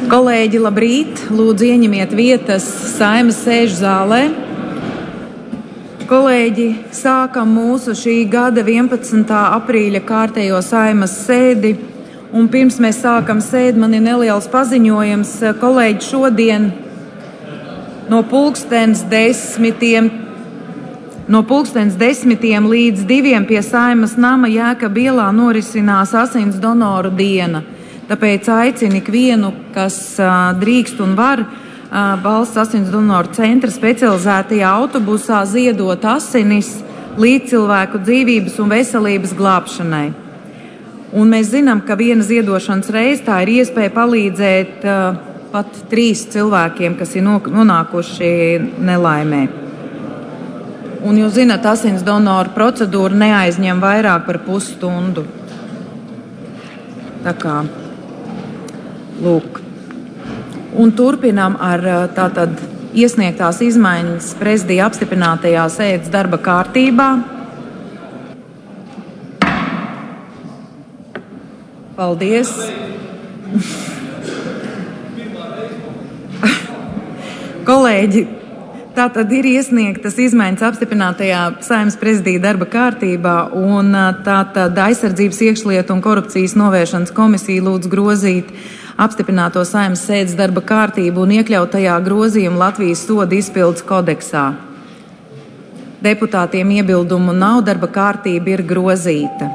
Kolēģi, labrīt! Lūdzu, ieņemiet vietas Saeimas sēžu zālē. Kolēģi, sākam mūsu šī gada 11. aprīļa kārtējo Saeimas sēdi. Un pirms mēs sākam sēdi, man ir neliels paziņojums. Kolēģi, šodien no pulkstens 10 līdz 2 pie Saeimas nama Jēkaba ielā norisinās asins donoru diena. Tāpēc aicinu ikvienu, kas drīkst un var, Valsts asins donoru centra specializētajā autobusā ziedot asinis līdzcilvēku dzīvības un veselības glābšanai. Un mēs zinām, ka viena ziedošanas reize tā ir iespēja palīdzēt pat 3 cilvēkiem, kas ir nonākuši nelaimē. Un jūs zināt, asins donoru procedūra neaizņem vairāk par pusstundu. Tā kā, lūk. Un turpinām ar tātad iesniegtās izmaiņas prezidija apstiprinātajā sēdes darba kārtībā. Paldies! Kolēģi, tātad ir iesniegtas izmaiņas apstiprinātajā Saeimas prezidija darba kārtībā, un tātad Aizsardzības, iekšlietu un korupcijas novēršanas komisija lūdz grozīt apstiprināto Saeimas sēdes darba kārtību un iekļaut tajā grozījumu Latvijas soda izpildes kodeksā. Deputātiem iebildumu nav, darba kārtība ir grozīta.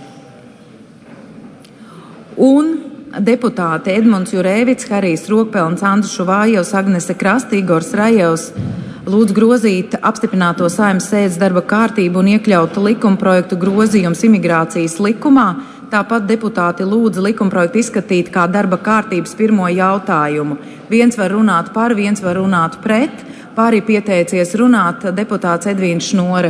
Un deputāti Edmunds Jurēvits, Harijs Rokpelns, Andris Šuvājevs, Agnese Krasta, Igors Rajevs lūdz grozīt apstiprināto Saeimas sēdes darba kārtību un iekļaut likumprojektu grozījums imigrācijas likumā. Tāpat deputāti lūdza likumprojektu izskatīt kā darba kārtības pirmo jautājumu. Viens var runāt par, viens var runāt pret. Pārī pieteicies runāt deputāts Edvīns Šnore.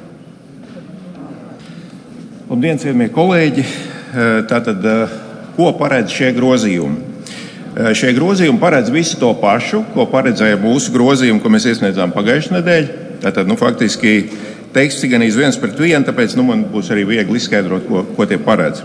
Labdien, cienījamie kolēģi! Tātad, ko paredz šie grozījumi? Šie grozījumi paredz visu to pašu, ko paredzēja mūsu grozījumi, ko mēs iesniedzām pagājušajā nedēļā. Tātad, faktiski teksts ir gan iz 1:1, tāpēc man būs arī viegli izskaidrot, ko tie paredz.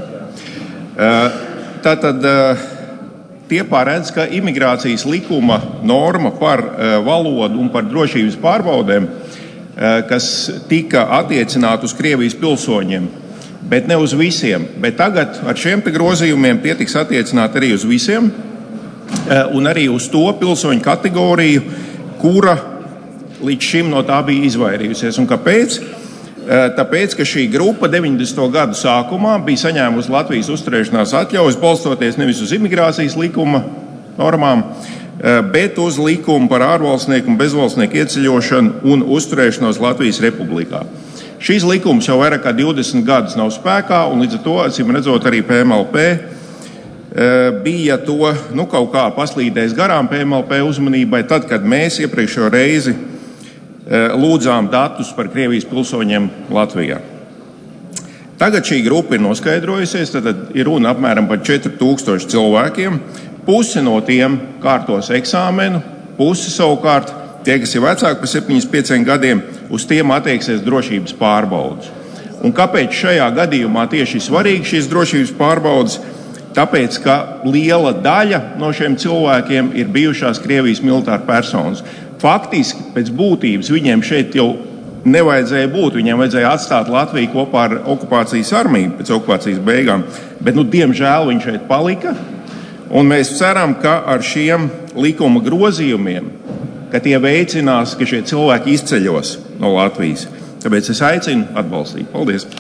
Tātad tie paredz, ka imigrācijas likuma norma par valodu un par drošības pārbaudēm, kas tika attiecināta uz Krievijas pilsoņiem, bet ne uz visiem. Bet tagad ar šiem grozījumiem tie tiks attiecināt arī uz visiem un arī uz to pilsoņu kategoriju, kura līdz šim no tā bija izvairījusies. Un kāpēc? Tāpēc, ka šī grupa 90. gadu sākumā bija saņēmusi Latvijas uzturēšanās atļaujas, balstoties nevis uz imigrācijas likuma normām, bet uz likumu par ārvalstnieku un bezvalstnieku ieceļošanu un uzturēšanos Latvijas Republikā. Šīs likums jau vairāk kā 20 gadus nav spēkā, un līdz ar to, acīm redzot, arī PMLP bija to kaut kā paslīdējis garām PMLP uzmanībai, tad, kad mēs iepriekšējo reizi lūdzām datus par Krievijas pilsoņiem Latvijā. Tagad šī grupa ir noskaidrojusies, tad ir runa apmēram par 4000 cilvēkiem. Pusi no tiem kārtos eksāmenu, pusi savukārt, tie, kas ir vecāki par 75 gadiem, uz tiem attieksies drošības pārbaudes. Un kāpēc šajā gadījumā tieši svarīgi šīs drošības pārbaudes? Tāpēc, ka liela daļa no šiem cilvēkiem ir bijušās Krievijas militāra personas. Faktiski, pēc būtības, viņiem šeit jau nevajadzēja būt. Viņiem vajadzēja atstāt Latviju kopā ar okupācijas armiju pēc okupācijas beigām. Bet, diemžēl, viņš šeit palika. Un mēs ceram, ka ar šiem likuma grozījumiem, ka tie veicinās, ka šie cilvēki izceļos no Latvijas. Tāpēc es aicinu atbalstīt. Paldies!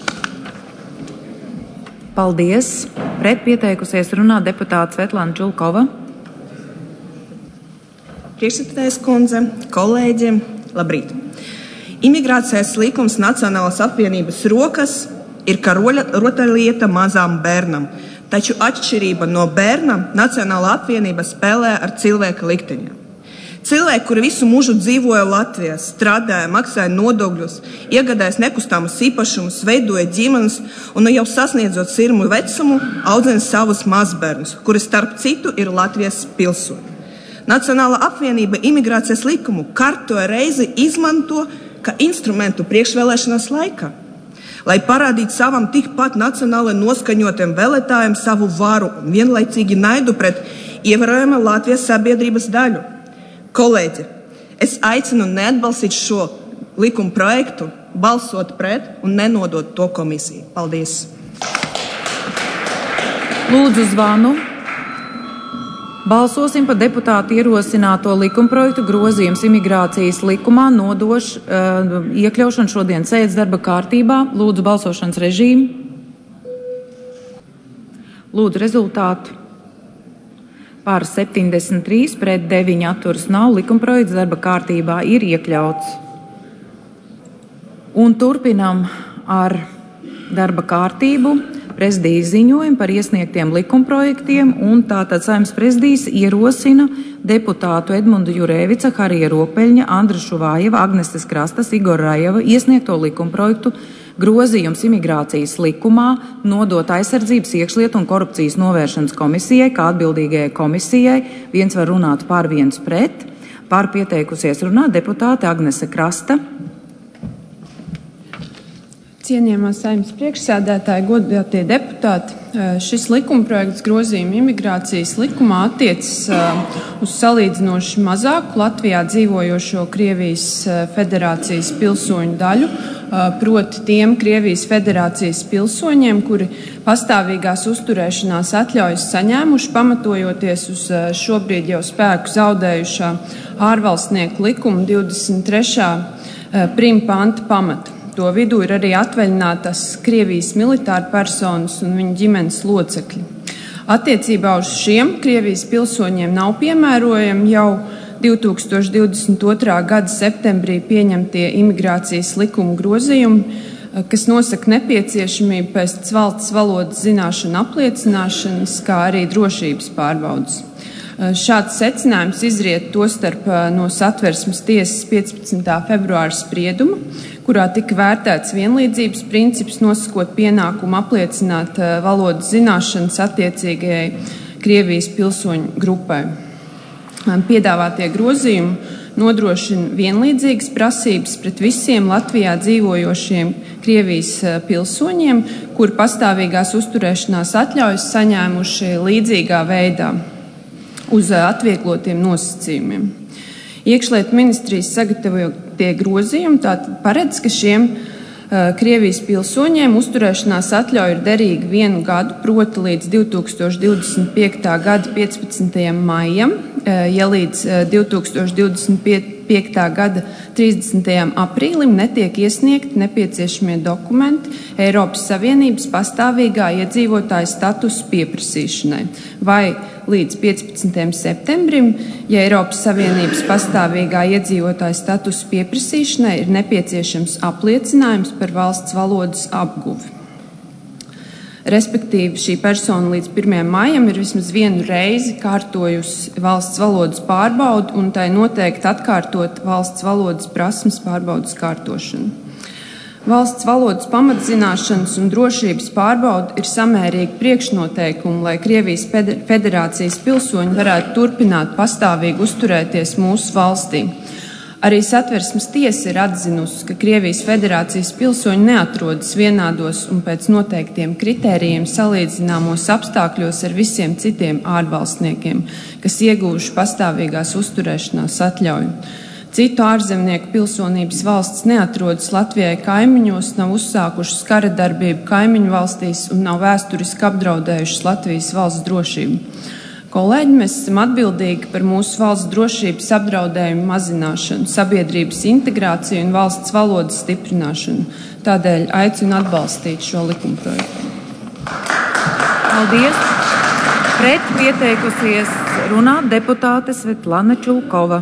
Paldies! Pret pieteikusies runāt deputāte Svetlana Čulkova. Priekšsēdētājas kundze, kolēģi, labrīt! Imigrācijas likums Nacionālās apvienības rokās ir kā rotaļlieta mazām bērnam, taču atšķirība no bērna Nacionālā apvienība spēlē ar cilvēka likteņiem. Cilvēki, kuri visu mūžu dzīvoja Latvijā, strādāja, maksāja nodokļus, iegādājas nekustamus īpašumus, veidoja ģimenes un jau sasniedzot sirmu vecumu, audzina savus mazbērnus, kuri starp citu ir Latvijas pilsoņi. Nacionālā apvienība imigrācijas likumu kārtoja reizi izmanto kā instrumentu priekšvēlēšanās laikā, lai parādītu savam tikpat nacionāli noskaņotiem vēlētājiem savu varu un vienlaicīgi naidu pret ievērojama Latvijas sabiedrības daļu. Kolēģi, es aicinu neatbalstīt šo likuma projektu, balsot pret un nenodot to komisiju. Paldies! Lūdzu zvanu. Balsosim par deputātu ierosināto likumprojektu grozījums imigrācijas likumā iekļaušanu šodienas sēdes darba kārtībā. Lūdzu balsošanas režīmu. Lūdzu rezultātu. Par 73, pret 9 atturas nav. Likumprojekts darba kārtībā ir iekļauts. Un turpinam ar darba kārtību. Prezidijas ziņojumu par iesniegtiem likumprojektiem, un tātad Saeimas prezidijas ierosina deputātu Edmundu Jurēvica, Harija Ropeļņa, Andra Šuvājeva, Agneses Krastas, Igora Rajeva iesniegto likumprojektu grozījums imigrācijas likumā nodot aizsardzības, iekšlietu un korupcijas novēršanas komisijai, kā atbildīgajai komisijai. Viens var runāt par, viens pret. Par pieteikusies runāt deputāte Agnese Krasta. Cienījamā Saeimas priekšsēdētāja, godātie deputāti, šis likumprojekts grozījuma imigrācijas likumā attiecas uz salīdzinoši mazāku Latvijā dzīvojošo Krievijas federācijas pilsoņu daļu, proti tiem Krievijas federācijas pilsoņiem, kuri pastāvīgās uzturēšanās atļaujas saņēmuši, pamatojoties uz šobrīd jau spēku zaudējušā ārvalstnieku likuma 23. Prim panta pamatu. To vidū ir arī atvaļinātas Krievijas militāra personas un viņu ģimenes locekļi. Attiecībā uz šiem Krievijas pilsoņiem nav piemērojami jau 2022. Gada septembrī pieņemtie imigrācijas likuma grozījumi, kas nosaka nepieciešamību pēc valsts valodas zināšanu apliecināšanas, kā arī drošības pārbaudes. Šāds secinājums izriet tostarp no Satversmes tiesas 15. februāra sprieduma, kurā tika vērtēts vienlīdzības princips, nosakot pienākumu apliecināt valodas zināšanas attiecīgajai Krievijas pilsoņu grupai. Piedāvātie grozījumi nodrošina vienlīdzīgas prasības pret visiem Latvijā dzīvojošiem Krievijas pilsoņiem, kuri pastāvīgās uzturēšanās atļaujas saņēmuši līdzīgā veidā uz atvieglotiem nosacījumiem. Iekšlietu ministrijas sagatavotie grozījumi tātad paredz, ka šiem Krievijas pilsoņiem uzturēšanās atļauja ir derīga 1 gadu, proti līdz 2025. gada 15. maijam, ja līdz 2025. gada 30. aprīlim netiek iesniegti nepieciešamie dokumenti Eiropas Savienības pastāvīgā iedzīvotāja statusa pieprasīšanai, vai līdz 15. septembrim, ja Eiropas Savienības pastāvīgā iedzīvotāja statusa pieprasīšanai ir nepieciešams apliecinājums par valsts valodas apguvi. Respektīvi, šī persona līdz 1. maijam ir vismaz 1 reizi kārtojusi valsts valodas pārbaudu un tai noteikti atkārtot valsts valodas prasmes pārbaudas kārtošanu. Valsts valodas pamatzināšanas un drošības pārbauda ir samērīgi priekšnoteikumi, lai Krievijas federācijas pilsoņi varētu turpināt pastāvīgi uzturēties mūsu valstī. Arī Satversmes tiesa ir atzinusi, ka Krievijas federācijas pilsoņi neatrodas vienādos un pēc noteiktiem kritērijiem salīdzināmos apstākļos ar visiem citiem ārvalstniekiem, kas ieguvuši pastāvīgās uzturēšanās atļauju. Citu ārzemnieku pilsonības valsts neatrodas Latvijai kaimiņos, nav uzsākušas kara darbību kaimiņu valstīs un nav vēsturiski apdraudējušas Latvijas valsts drošību. Kolēģi, mēs esam atbildīgi par mūsu valsts drošības apdraudējumu mazināšanu, sabiedrības integrāciju un valsts valodas stiprināšanu. Tādēļ aicinu atbalstīt šo likumprojektu. Paldies! Pret pieteikusies runāt deputāte Svetlana Čulkova.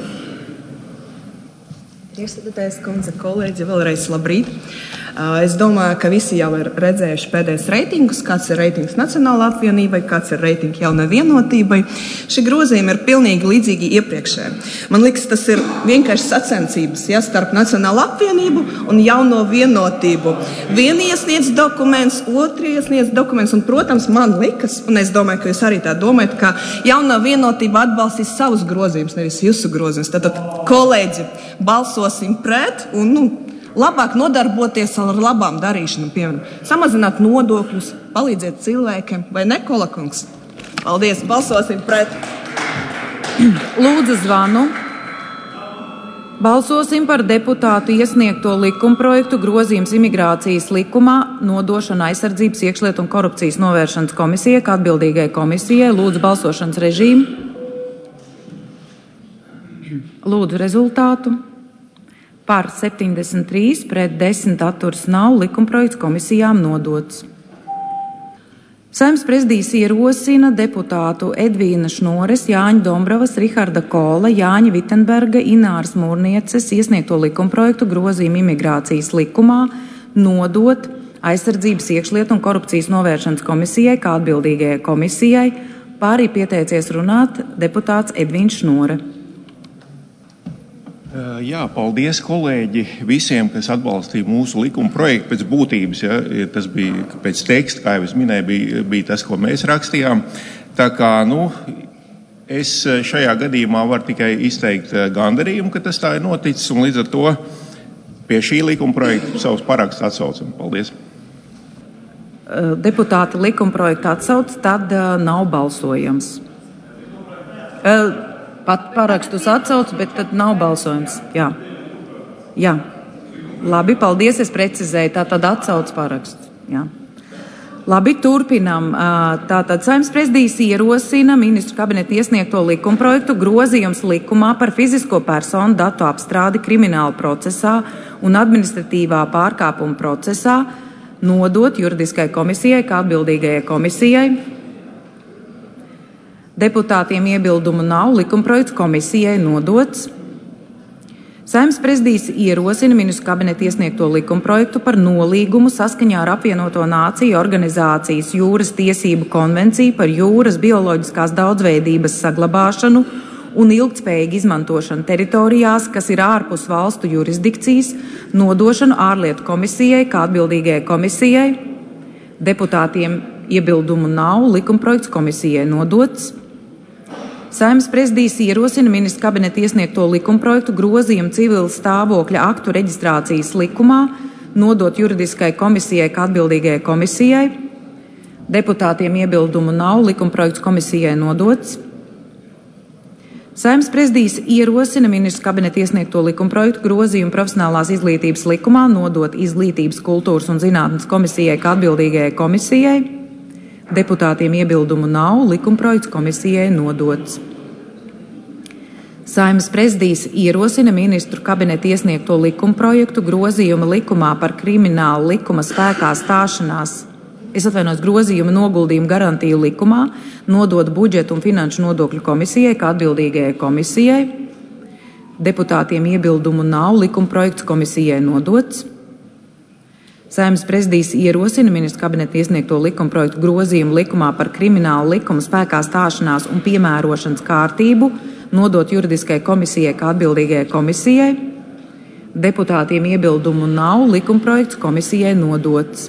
Priekšsēdētājas kundze, kolēģi, vēlreiz labrīt. Es domāju, ka visi jau ir redzējuši pēdējos reitingus, kāds ir reitings Nacionālajai apvienībai, kāds ir reitings Jaunai vienotībai. Šie grozījumi ir pilnīgi līdzīgi iepriekšējiem. Man liekas, tas ir vienkārši sacensības starp Nacionālo apvienību un Jauno vienotību. Vieni iesniedz dokuments, otri iesniedz dokuments, un, protams, man liekas, un es domāju, ka jūs arī tā domājat, ka Jaunā vienotība atbalstīs savus grozījumus, nevis jūsu grozījumus. Tātad, kolēģi, balsosim pret un, labāk nodarboties ar labām darīšanām, piemēram, samazināt nodokļus, palīdzēt cilvēkiem, vai ne, Kolakungs? Paldies, balsosim pret. Lūdzu zvanu. Balsosim par deputātu iesniegto likumprojektu grozījums imigrācijas likumā nodošana aizsardzības iekšlietu un korupcijas novēršanas komisijai kā atbildīgai komisijai. Lūdzu balsošanas režīmu. Lūdzu rezultātu. Par 73, pret 10 atturas nav, likumprojekts komisijām nodots. Saeimas prezidijs ierosina deputātu Edvīna Šnores, Jāņa Dombravas, Riharda Kola, Jāņa Vitenberga, Ināras Mūrnieces iesniegto likumprojektu grozījumu imigrācijas likumā nodot aizsardzības iekšlietu un korupcijas novēršanas komisijai kā atbildīgajai komisijai. Pārī pieteicies runāt deputāts Edvīns Šnore. Jā, paldies, kolēģi, visiem, kas atbalstīja mūsu likuma projektu pēc būtības. Ja, tas bija pēc teksta, kā jau es minēju, bija tas, ko mēs rakstījām. Tā kā, es šajā gadījumā varu tikai izteikt gandarījumu, ka tas tā ir noticis, un līdz ar to pie šī likuma projekta savus parakstus atsaucam. Paldies. Deputāti likuma projektu atsauc, tad nav balsojams. Pat parakstus atsauc, bet tad nav balsojums. Jā. Labi, paldies, es precizēju. Tātad atsauc parakstus. Jā. Labi, turpinam. Tātad Saeimas prezidijs ierosina ministru kabineta iesniegto likumprojektu grozījums likumā par fizisko personu datu apstrādi krimināla procesā un administratīvā pārkāpuma procesā nodot juridiskai komisijai kā atbildīgajai komisijai. Deputātiem iebildumu nav, likumprojekts komisijai nodots. Saeimas prezidijs ierosina ministru kabineta iesniegto likumprojektu par nolīgumu saskaņā ar Apvienoto Nāciju organizācijas jūras tiesību konvenciju par jūras bioloģiskās daudzveidības saglabāšanu un ilgtspējīgu izmantošanu teritorijās, kas ir ārpus valstu jurisdikcijas, nodošanu ārlietu komisijai kā atbildīgajai komisijai. Deputātiem iebildumu nav, likumprojekts komisijai nodots. Saeimas prezidijs ierosina ministru kabineta iesniegto likumprojektu grozījumu civila stāvokļa aktu reģistrācijas likumā nodot juridiskai komisijai kā atbildīgajai komisijai. Deputātiem iebildumu nav, likumprojekts komisijai nodots. Saeimas prezidijs ierosina ministru kabineta iesniegto likumprojektu grozījumu profesionālās izglītības likumā nodot izglītības, kultūras un zinātnes komisijai kā atbildīgajai komisijai. Deputātiem iebildumu nav, likumprojekts komisijai nodots. Saeimas prezidijs ierosina ministru kabineta iesniegto likumprojektu grozījuma likumā par kriminālu likuma spēkā stāšanās, grozījuma noguldījumu garantiju likumā nodot budžetu un finanšu nodokļu komisijai kā atbildīgajai komisijai. Deputātiem iebildumu nav, likumprojekts komisijai nodots. Saeimas prezidijs ierosina ministru kabineta iesniegto likumprojektu grozījumu likumā par kriminālu likuma spēkā stāšanās un piemērošanas kārtību nodot juridiskai komisijai kā atbildīgajai komisijai. Deputātiem iebildumu nav, likumprojekts komisijai nodots.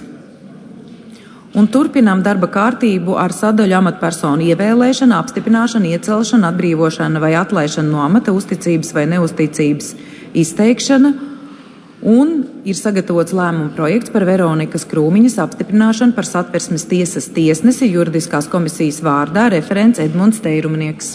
Un turpinām darba kārtību ar sadaļu amatpersonu ievēlēšana, apstiprināšana, iecelšana, atbrīvošana vai atlaišana no amata, uzticības vai neuzticības izteikšana. Un ir sagatavots lēmuma projekts par Veronikas Krūmiņas apstiprināšanu par Satversmes tiesas tiesnesi juridiskās komisijas vārdā, referents Edmunds Teirumnieks.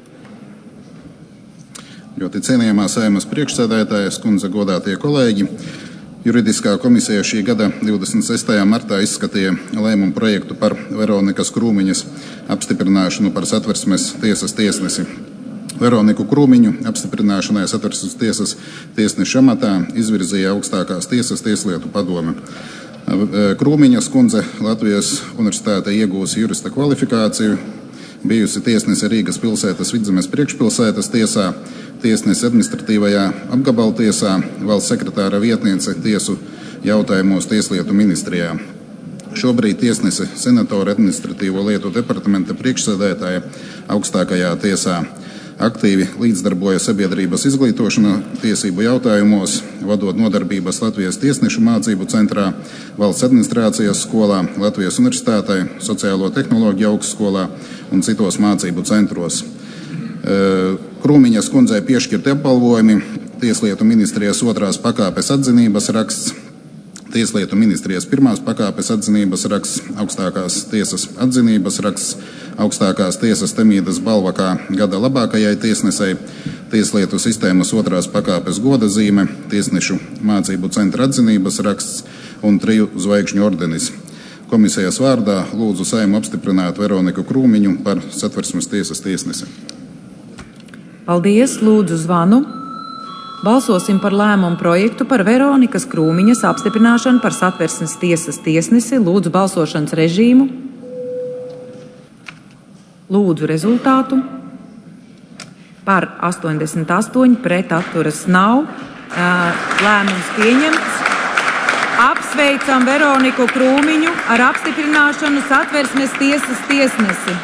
Ļoti cienījamā Saeimas priekšsēdētājas kundze, godātie kolēģi. Juridiskā komisija šī gada 26. martā izskatīja lēmumu projektu par Veronikas Krūmiņas apstiprināšanu par Satversmes tiesas tiesnesi. Veroniku Krūmiņu apstiprināšanai Satversmes tiesas tiesneša amatā izvirzīja augstākās tiesas tieslietu padome. Krūmiņas kundze Latvijas universitātē iegūsi jurista kvalifikāciju, bijusi tiesnese Rīgas pilsētas Vidzemes priekšpilsētas tiesā, tiesnese administratīvajā apgabaltiesā, valsts sekretāra vietniece tiesu jautājumos tieslietu ministrijā. Šobrīd tiesnese senatora administratīvo lietu departamenta priekšsēdētāja augstākajā tiesā. Aktīvi līdzdarbojas sabiedrības izglītošanā tiesību jautājumos, vadot nodarbības Latvijas tiesnešu mācību centrā, valsts administrācijas skolā, Latvijas universitātē, sociālo tehnoloģiju augstskolā un citos mācību centros. Krūmiņas kundzei piešķirti apbalvojumi, Tieslietu ministrijas 2. pakāpes atzinības raksts, Tieslietu ministrijas pirmās pakāpes atzinības raksts, augstākās tiesas atzinības raksts, augstākās tiesas Temīdas balva kā gada labākajai tiesnesei, Tieslietu sistēmas otrās pakāpes goda zīme, Tiesnešu mācību centra atzinības raksts un 3 zvaigžņu ordenis. Komisijas vārdā lūdzu Saeimu apstiprināt Veroniku Krūmiņu par Satversmes tiesas tiesnesi. Paldies, lūdzu zvanu. Balsosim par lēmumu projektu par Veronikas Krūmiņas apstiprināšanu par Satversmes tiesas tiesnesi. Lūdzu balsošanas režīmu. Lūdzu rezultātu. Par 88, pret atturas nav. Lēmums pieņemts. Apsveicam Veroniku Krūmiņu ar apstiprināšanu Satversmes tiesas tiesnesi.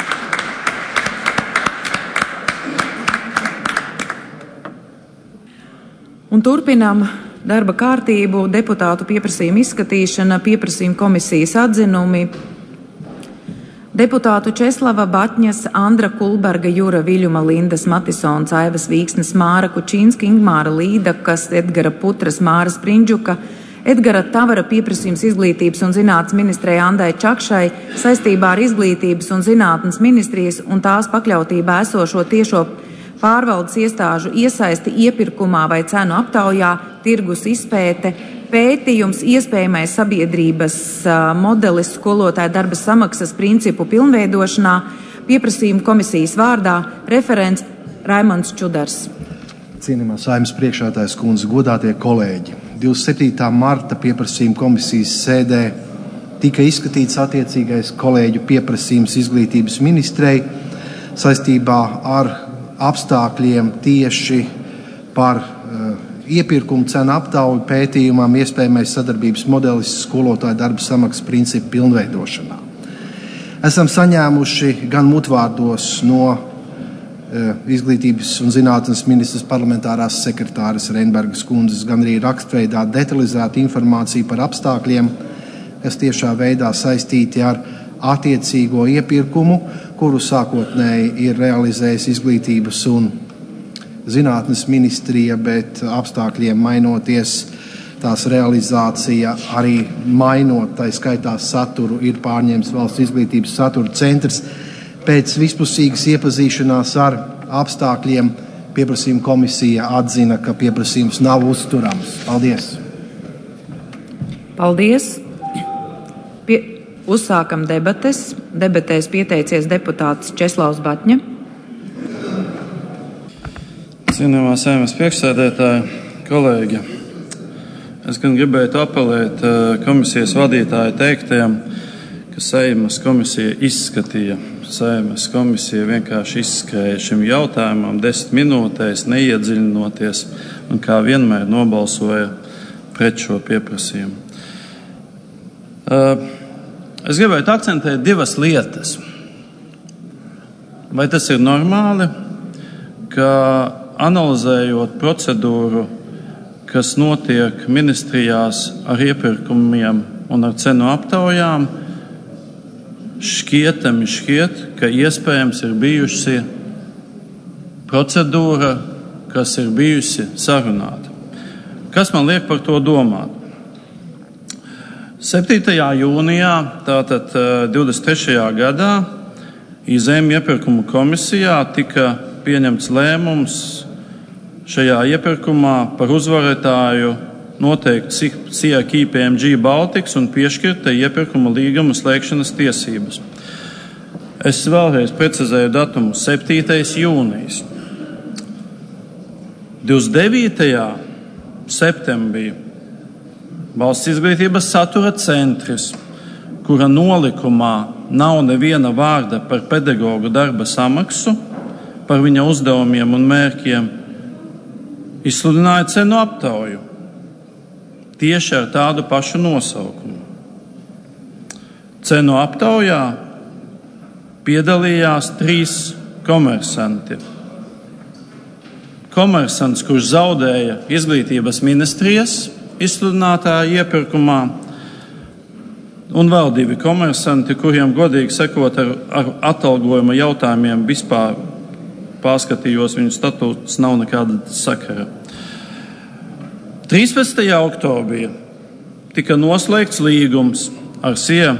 Un turpinām darba kārtību, deputātu pieprasījumu izskatīšana, pieprasījumu komisijas atzinumi. Deputātu Česlava Batņas, Andra Kulberga, Jura Viļuma, Lindas Matisons, Aivas Vīksnes, Māra Kučinska, Ingmāra Līdakas, Edgara Putras, Māra Sprindžuka, Edgara Tavara pieprasījums izglītības un zinātnes ministrei Andai Čakšai saistībā ar izglītības un zinātnes ministrijas un tās pakļautībā esošo tiešo pārvaldes iestāžu iesaisti iepirkumā vai cenu aptaujā, tirgus izpēte, pētījums, iespējamais sabiedrības modelis skolotāja darba samaksas principu pilnveidošanā, pieprasījumu komisijas vārdā, referents Raimonds Čudars. Cienījamā Saeimas priekšsēdētājas kundze, godātie kolēģi, 27. marta pieprasījuma komisijas sēdē tika izskatīts attiecīgais kolēģu pieprasījums izglītības ministrei saistībā ar apstākļiem tieši par iepirkumu cenu aptauju pētījumam iespējamais sadarbības modelis skolotāja darba samaksas principu pilnveidošanā. Esam saņēmuši gan mutvārdos no izglītības un zinātnes ministras parlamentārās sekretāres Reinbergas kundzes, gan arī rakstveidā detalizēta informācija par apstākļiem, kas tiešā veidā saistīti ar attiecīgo iepirkumu, kuru sākotnēji ir realizējis izglītības un zinātnes ministrija, bet apstākļiem mainoties tās realizācija arī mainot, tā skaitā saturu, ir pārņemts Valsts izglītības satura centrs. Pēc vispusīgas iepazīšanās ar apstākļiem pieprasījuma komisija atzina, ka pieprasījums nav uzturams. Paldies! Paldies! Uzsākam debates. Debatēs pieteicies deputāts Česlavs Batņa. Cienījamā Saeimas priekšsēdētāja, kolēģi, es gan gribētu apelēt komisijas vadītāja teiktajam, ka Saeimas komisija izskatīja. Saeimas komisija vienkārši izskrēja šim jautājumam 10 minūtēs, neiedziļinoties, un kā vienmēr nobalsoja pret šo pieprasījumu. Es gribētu akcentēt 2 lietas. Vai tas ir normāli, ka analizējot procedūru, kas notiek ministrijās ar iepirkumiem un ar cenu aptaujām, šķiet, ka iespējams ir bijusi procedūra, kas ir bijusi sarunāta. Kas man liek par to domāt? 7. jūnijā, tātad 23. gadā, IZM iepirkumu komisijā tika pieņemts lēmums šajā iepirkumā par uzvarētāju noteikt CIA KPMG Baltics un piešķirta iepirkuma līguma slēgšanas tiesības. Es vēlreiz precizēju datumu 7. jūnijas. 29. septembrī Valsts izglītības satura centrs, kura nolikumā nav neviena vārda par pedagogu darba samaksu, par viņa uzdevumiem un mērķiem, izsludināja cenu aptauju tieši ar tādu pašu nosaukumu. Cenu aptaujā piedalījās 3 komersanti. Komersants, kurš zaudēja izglītības ministrijas izsludinātā iepirkumā, un vēl 2 komersanti, kuriem godīgi sakot ar atalgojuma jautājumiem vispār pārskatījos, viņu statūts nav nekāda sakara. 13. oktobrī tika noslēgts līgums ar SIA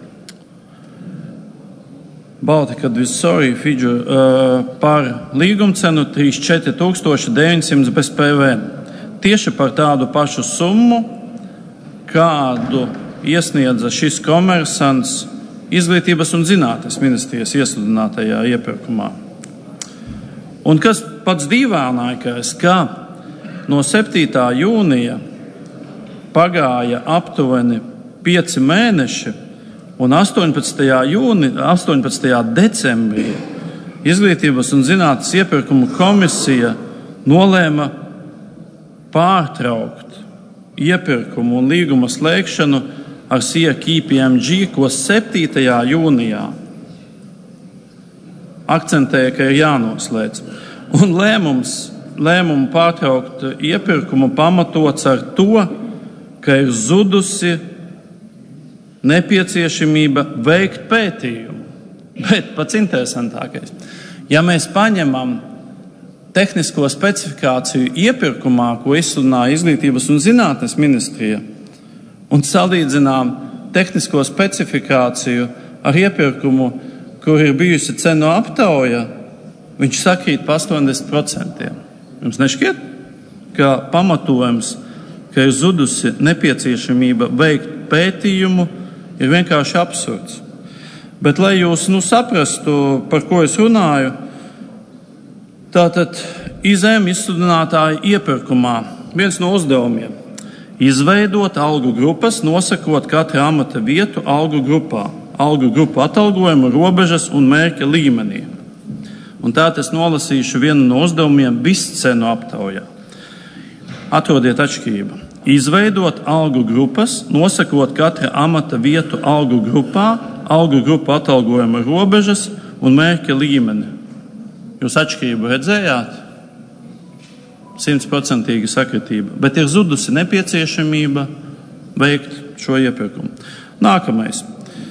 Baltica Advisory par līgumcenu 34,900 bez PVN. Tieši par tādu pašu summu, kādu iesniedza šis komersants Izglītības un zinātnes ministrijas iesludinātajā iepirkumā. Un kas pats dīvainākais, ka no 7. jūnija pagāja aptuveni 5 mēneši, un 18. decembrī Izglītības un zinātnes iepirkuma komisija nolēma pārtraukt iepirkumu un līguma slēgšanu ar SIA KPMG, ko 7. jūnijā akcentēja, ka ir jānoslēdz. Un lēmumu pārtraukt iepirkumu pamatots ar to, ka ir zudusi nepieciešamība veikt pētījumu. Bet pats interesantākais, ja mēs paņemam tehnisko specifikāciju iepirkumā, ko izsludināja Izglītības un zinātnes ministrija, un salīdzinām tehnisko specifikāciju ar iepirkumu, kur ir bijusi cenu aptauja, viņš sakrīt pa 80%. Jums nešķiet, ka pamatojums, ka ir zudusi nepieciešamība veikt pētījumu, ir vienkārši absurds. Bet, lai jūs saprastu, par ko es runāju, tātad IZM izsludinātāja iepirkumā viens no uzdevumiem – izveidot algu grupas, nosakot katra amata vietu algu grupā, algu grupu atalgojumu, robežas un mērķa līmenī. Un tā es nolasīšu vienu no uzdevumiem viscenu aptaujā. Atrodiet atšķirību. Izveidot algu grupas, nosakot katra amata vietu algu grupā, algu grupu atalgojumu, robežas un mērķa līmeni. Jūs atšķirību redzējāt? 100% sakritība, bet ir zudusi nepieciešamība veikt šo iepirkumu. Nākamais.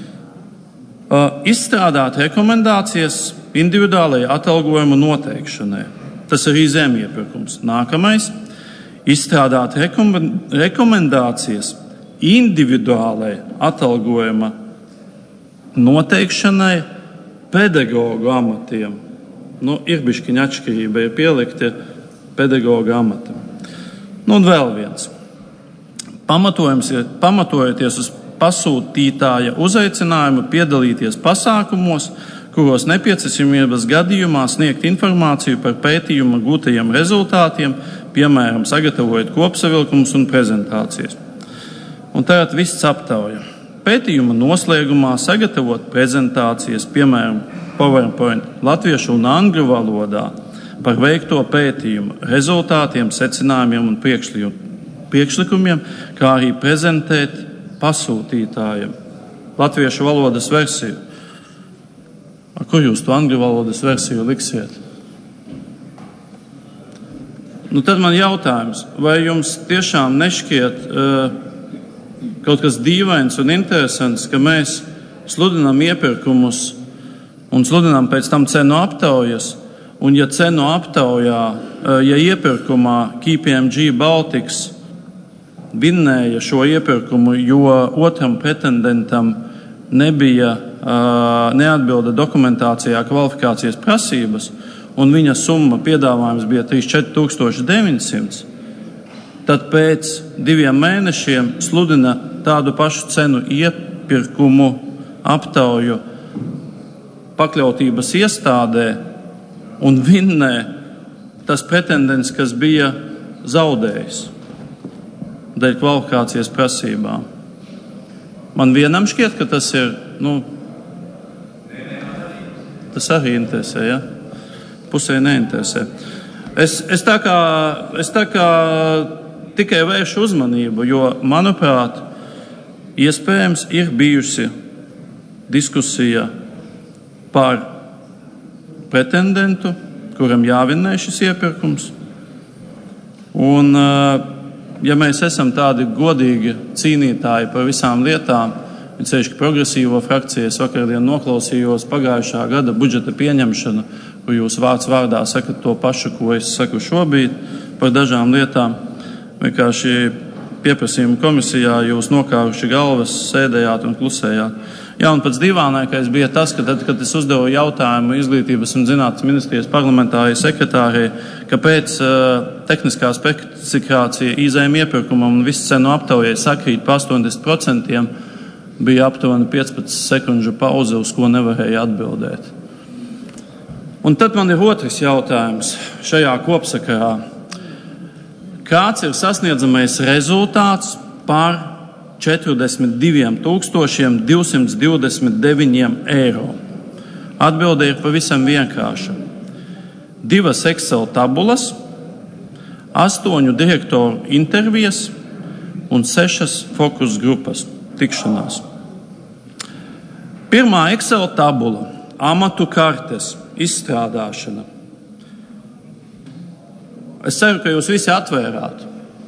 Izstrādāt rekomendācijas individuālajai atalgojumu noteikšanai. Tas ir IZM iepirkums. Nākamais. Izstrādāt rekomendācijas individuālajai atalgojuma noteikšanai pedagogu amatiem. Ir bišķiņa atšķirība, ir pielikti pedagoga amata. Un vēl viens. Pamatojoties uz pasūtītāja uzaicinājumu piedalīties pasākumos, kuros nepieciešamības gadījumā sniegt informāciju par pētījuma gūtajiem rezultātiem, piemēram, sagatavojot kopsavilkumus un prezentācijas. Un tagad viss aptauja. Pētījuma noslēgumā sagatavot prezentācijas, piemēram, PowerPoint latviešu un angļu valodā, par veikto pētījumu, rezultātiem, secinājumiem un priekšlikumiem, kā arī prezentēt pasūtītājiem latviešu valodas versiju. Kur jūs to angļu valodas versiju liksiet? Tad man jautājums, vai jums tiešām nešķiet kaut kas dīvains un interesants, ka mēs sludinām iepirkumus un sludinām pēc tam cenu aptaujas, un ja cenu aptaujā, ja iepirkumā KPMG Baltics vinnēja šo iepirkumu, jo otram pretendentam neatbilda dokumentācijā kvalifikācijas prasības, un viņa summa piedāvājums bija 34,900, tad pēc 2 mēnešiem sludina tādu pašu cenu iepirkumu aptauju pakļautības iestādē, un vinnē tas pretendents, kas bija zaudējis dēļ kvalifikācijas prasībām. Man vienam šķiet, ka tas ir, tas arī interesē, ja? Pusē neinteresē. Es tā kā tikai vēršu uzmanību, jo, manuprāt, iespējams ir bijusi diskusija par pretendentu, kuram jāvinnē šis iepirkums. Un, ja mēs esam tādi godīgi cīnītāji par visām lietām, ceļš progresīvo frakciju, es vakardien noklausījos pagājušā gada budžeta pieņemšanu, kur jūs vārds vārdā sakat to pašu, ko es saku šobrīd par dažām lietām. Vienkārši pieprasījuma komisijā jūs nokāruši galvas, sēdējāt un klusējāt. Jā, un pats dīvainākais bija tas, ka tad, kad es uzdevu jautājumu Izglītības un zinātnes ministrijas parlamentārajai sekretārei, kāpēc tehniskā specifikācija izējuma iepirkumam un visu cenu aptaujai sakrīt pa 80%, bija aptuveni 15 sekundžu pauze, uz ko nevarēja atbildēt. Un tad man ir otrs jautājums šajā kopsakarā. Kāds ir sasniedzamais rezultāts par 42 229 eiro? Atbilde ir pavisam vienkārša. 2 Excel tabulas, 8 direktoru intervijas un 6 fokus grupas tikšanās. Pirmā Excel tabula – amatu kartes izstrādāšana. Es ceru, ka jūs visi atvērāt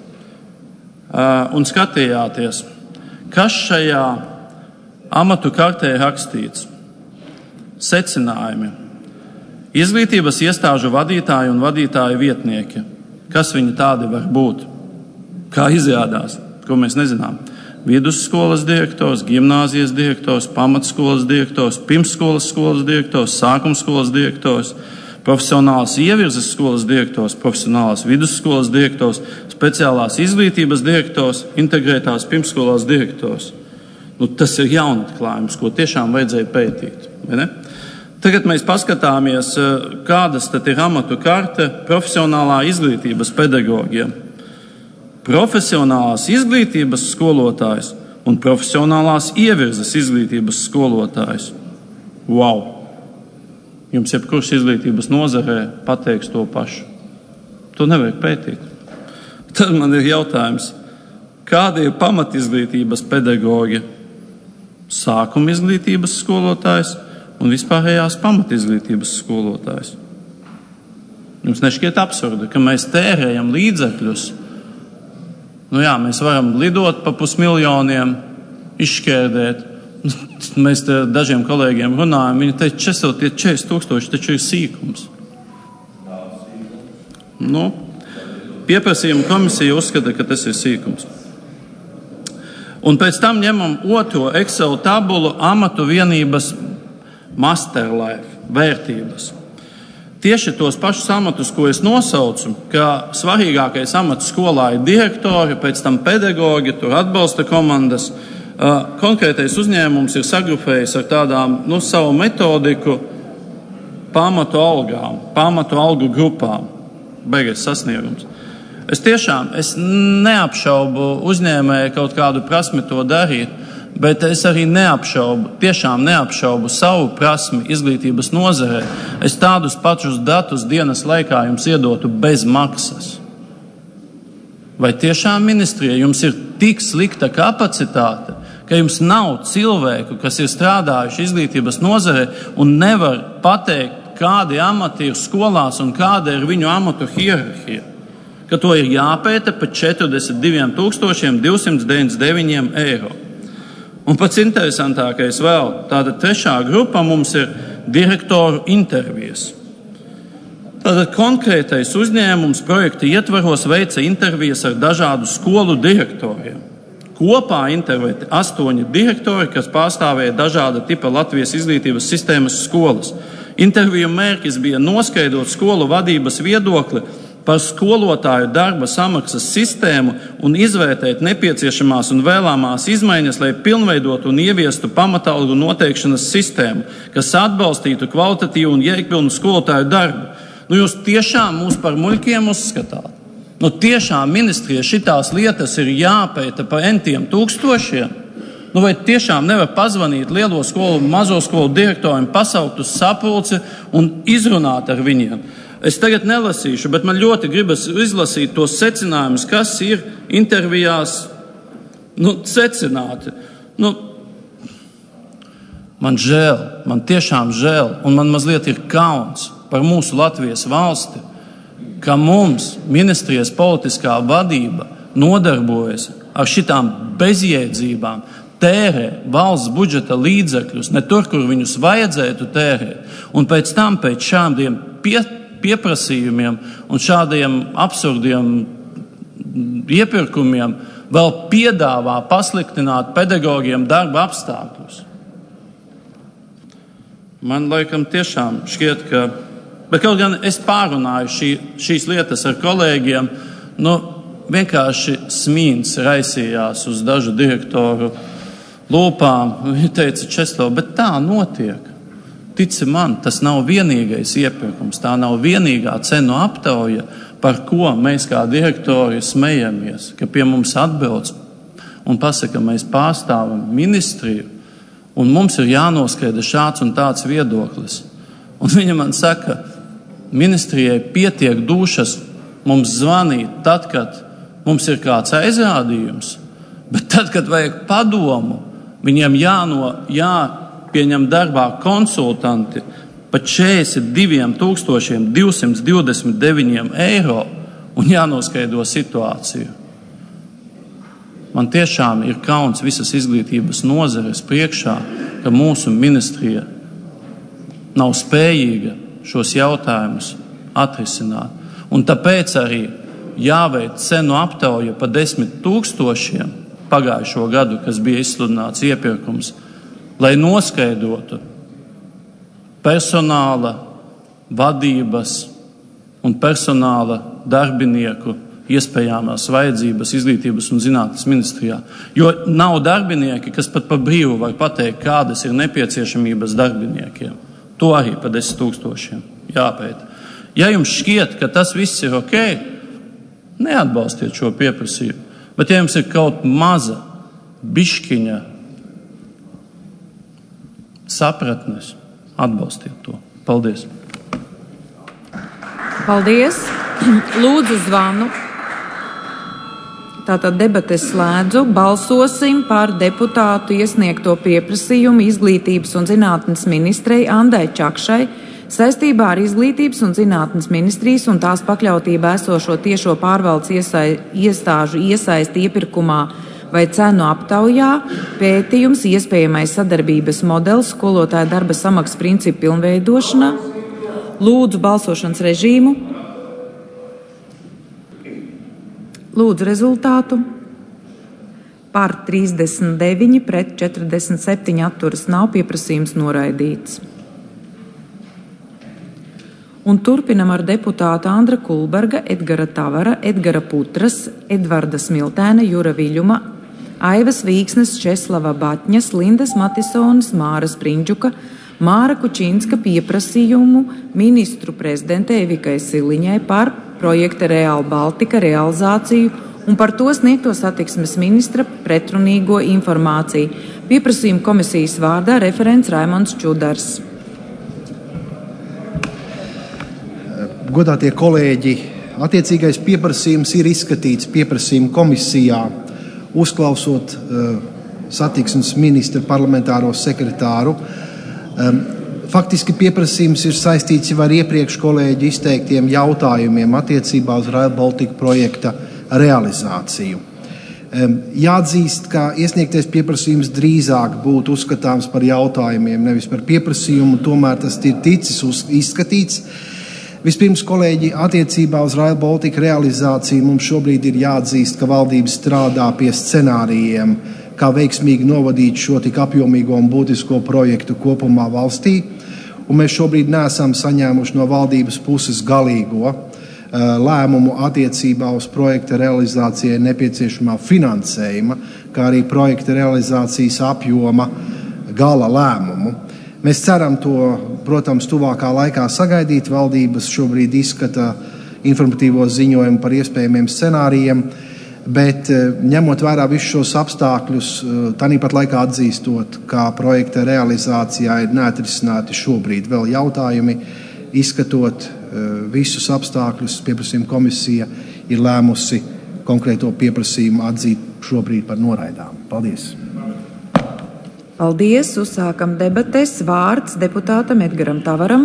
un skatījāties, kas šajā amatu kartē ir rakstīts. Secinājumi. Izglītības iestāžu vadītāji un vadītāju vietnieki. Kas viņi tādi var būt? Kā izrādās, ko mēs nezinām. Vidusskolas direktors, gimnāzijas direktors, pamatskolas direktors, pirmsskolas skolas direktors, sākumskolas direktors, profesionālās ievirzes skolas direktors, profesionālās vidusskolas direktors, speciālās izglītības direktors, integrētās pirmsskolās direktors. Tas ir jaunatklājums, ko tiešām vajadzēja pētīt. Vai ne? Tagad mēs paskatāmies, kādas tad ir amatu karte profesionālā izglītības pedagogiem. Profesionālās izglītības skolotājs un profesionālās ievirzes izglītības skolotājs. Wow! Jums jebkurš izglītības nozarē pateiks to pašu. To nevajag pētīt. Tad man ir jautājums, kādi ir pamatizglītības pedagogi, sākuma izglītības skolotājs un vispārējās pamatizglītības skolotājs? Jums nešķiet absurdi, ka mēs tērējam līdzekļus. Mēs varam lidot pa 500 000, izšķērdēt. Mēs dažiem kolēģiem runājam, viņi teica, 40 000 taču ir sīkums. Pieprasījuma komisija uzskata, ka tas ir sīkums. Un pēc tam ņemam otro Excel tabulu amatu vienības masterlife vērtības. Tieši tos pašus amatus, ko es nosaucu, ka svarīgākais amats skolā ir direktori, pēc tam pedagogi, tur atbalsta komandas. Konkrētais uzņēmums ir sagrupējis ar tādām savu metodiku pamatu algām, pamatu algu grupām. Beigais sasniegums. Es neapšaubu uzņēmēju kaut kādu prasmi to darīt, bet es arī tiešām neapšaubu savu prasmi izglītības nozarē. Es tādus pašus datus dienas laikā jums iedotu bez maksas. Vai tiešām ministrija jums ir tik slikta kapacitāte, ka jums nav cilvēku, kas ir strādājuši izglītības nozarē un nevar pateikt, kādi amati ir skolās un kāda ir viņu amatu hierarhija? Ka to ir jāpēta par 42 299 eiro. Un pats interesantākais vēl, tāda trešā grupa mums ir direktoru intervijas. Tātad konkrētais uzņēmums projekta ietvaros veica intervijas ar dažādu skolu direktoriem. Kopā intervēti 8 direktori, kas pārstāvēja dažāda tipa Latvijas izglītības sistēmas skolas. Interviju mērķis bija noskaidrot skolu vadības viedokli par skolotāju darba samaksas sistēmu un izvērtēt nepieciešamās un vēlamās izmaiņas, lai pilnveidotu un ieviestu pamatalgu noteikšanas sistēmu, kas atbalstītu kvalitatīvu un jēgpilnu skolotāju darbu. Jūs tiešām mūs par muļķiem uzskatāt. Tiešām ministrija šitās lietas ir jāpēta par entiem tūkstošiem. Vai tiešām nevar pazvanīt lielo skolu, mazo skolu direktoriem, pasaukt uz sapulci un izrunāt ar viņiem? Es tagad nelasīšu, bet man ļoti gribas izlasīt tos secinājumus, kas ir intervijās secināti. Man žēl, man tiešām žēl, un man mazliet ir kauns par mūsu Latvijas valsti, ka mums ministrijas politiskā vadība nodarbojas ar šitām bezjēdzībām, tērē valsts budžeta līdzekļus ne tur, kur viņus vajadzētu tērēt, un pēc tam pēc šādiem pieprasījumiem un šādiem absurdiem iepirkumiem vēl piedāvā pasliktināt pedagogiem darba apstākļus. Man laikam tiešām šķiet, ka, bet kaut gan es pārunāju šīs lietas ar kolēģiem, vienkārši smīns raisījās uz dažu direktoru lūpām. Viņi teica, Česlav, bet tā notiek. Tici man, tas nav vienīgais iepirkums, tā nav vienīgā cenu aptauja, par ko mēs kā direktori smejamies, ka pie mums atbilds un pasaka, mēs pārstāvam ministriju, un mums ir jānoskaidra šāds un tāds viedoklis. Un viņa man saka, ministrijai pietiek dušas mums zvanīt tad, kad mums ir kāds aizrādījums, bet tad, kad vajag padomu, viņiem jāpieņem darbā konsultanti par 42,229 eiro un jānoskaidro situāciju. Man tiešām ir kauns visas izglītības nozares priekšā, ka mūsu ministrija nav spējīga šos jautājumus atrisināt. Un tāpēc arī jāveic cenu aptauja pa 10,000 pagājušo gadu, kas bija izsludināts iepirkums, lai noskaidrotu personāla, vadības un personāla darbinieku iespējamās vajadzības izglītības un zinātnes ministrijā. Jo nav darbinieki, kas pat pa brīvu var pateikt, kādas ir nepieciešamības darbiniekiem. To arī pa 10,000 jāpēta. Ja jums šķiet, ka tas viss ir ok, neatbalstiet šo pieprasījumu. Bet ja jums ir kaut maza bišķiņa sapratnes, atbalstiet to. Paldies. Paldies. Lūdzu zvanu. Tātad debates slēdzu. Balsosim par deputātu iesniegto pieprasījumu izglītības un zinātnes ministrei Andai Čakšai saistībā ar izglītības un zinātnes ministrijas un tās pakļautībā esošo tiešo pārvaldes iestāžu iesaisti iepirkumā vai cenu aptaujā, pētījums iespējamais sadarbības modelis skolotāja darba samaksas principu pilnveidošanā. Lūdzu balsošanas režīmu. Lūdzu rezultātu. Par 39 pret 47 atturas nav, pieprasījums noraidīts. Un turpinam ar deputātu Andra Kulberga, Edgara Tavara, Edgara Putras, Edvarda Smiltēna, Jura Viļuma, Aivas Vīksnes, Česlava Batņas, Lindas Matisonas, Māras Priņģuka, Māra Kučinska pieprasījumu ministru prezidentei Evikai Siliņai par projekta Real Baltica realizāciju un par to sniegto satiksmes ministra pretrunīgo informāciju. Pieprasījuma komisijas vārdā referents Raimonds Čudars. Godātie kolēģi, attiecīgais pieprasījums ir izskatīts pieprasījuma komisijā, uzklausot satiksmes ministra parlamentāro sekretāru. Faktiski pieprasījums ir saistīts ar iepriekš kolēģi izteiktiem jautājumiem attiecībā uz Rail Baltica projekta realizāciju. Jāatzīst, ka iesniegtais pieprasījums drīzāk būtu uzskatāms par jautājumiem, nevis par pieprasījumu, tomēr tas ir ticis izskatīts. Vispirms, kolēģi, attiecībā uz Rail Baltica realizāciju mums šobrīd ir jāatzīst, ka valdība strādā pie scenārijiem, kā veiksmīgi novadīt šo tik apjomīgo un būtisko projektu kopumā valstī, un mēs šobrīd neesam saņēmuši no valdības puses galīgo lēmumu attiecībā uz projekta realizācijai nepieciešamā finansējuma, kā arī projekta realizācijas apjoma gala lēmumu. Mēs ceram to, protams, tuvākā laikā sagaidīt. Valdības šobrīd izskata informatīvo ziņojumu par iespējamiem scenārijiem, bet ņemot vērā visus šos apstākļus, tāpat laikā atzīstot, ka projekta realizācijā ir neatrisināti šobrīd vēl jautājumi, izskatot visus apstākļus, pieprasījuma komisija ir lēmusi konkrēto pieprasījumu atzīt šobrīd par noraidām. Paldies! Paldies! Uzsākam debates. Vārds deputātam Edgaram Tavaram.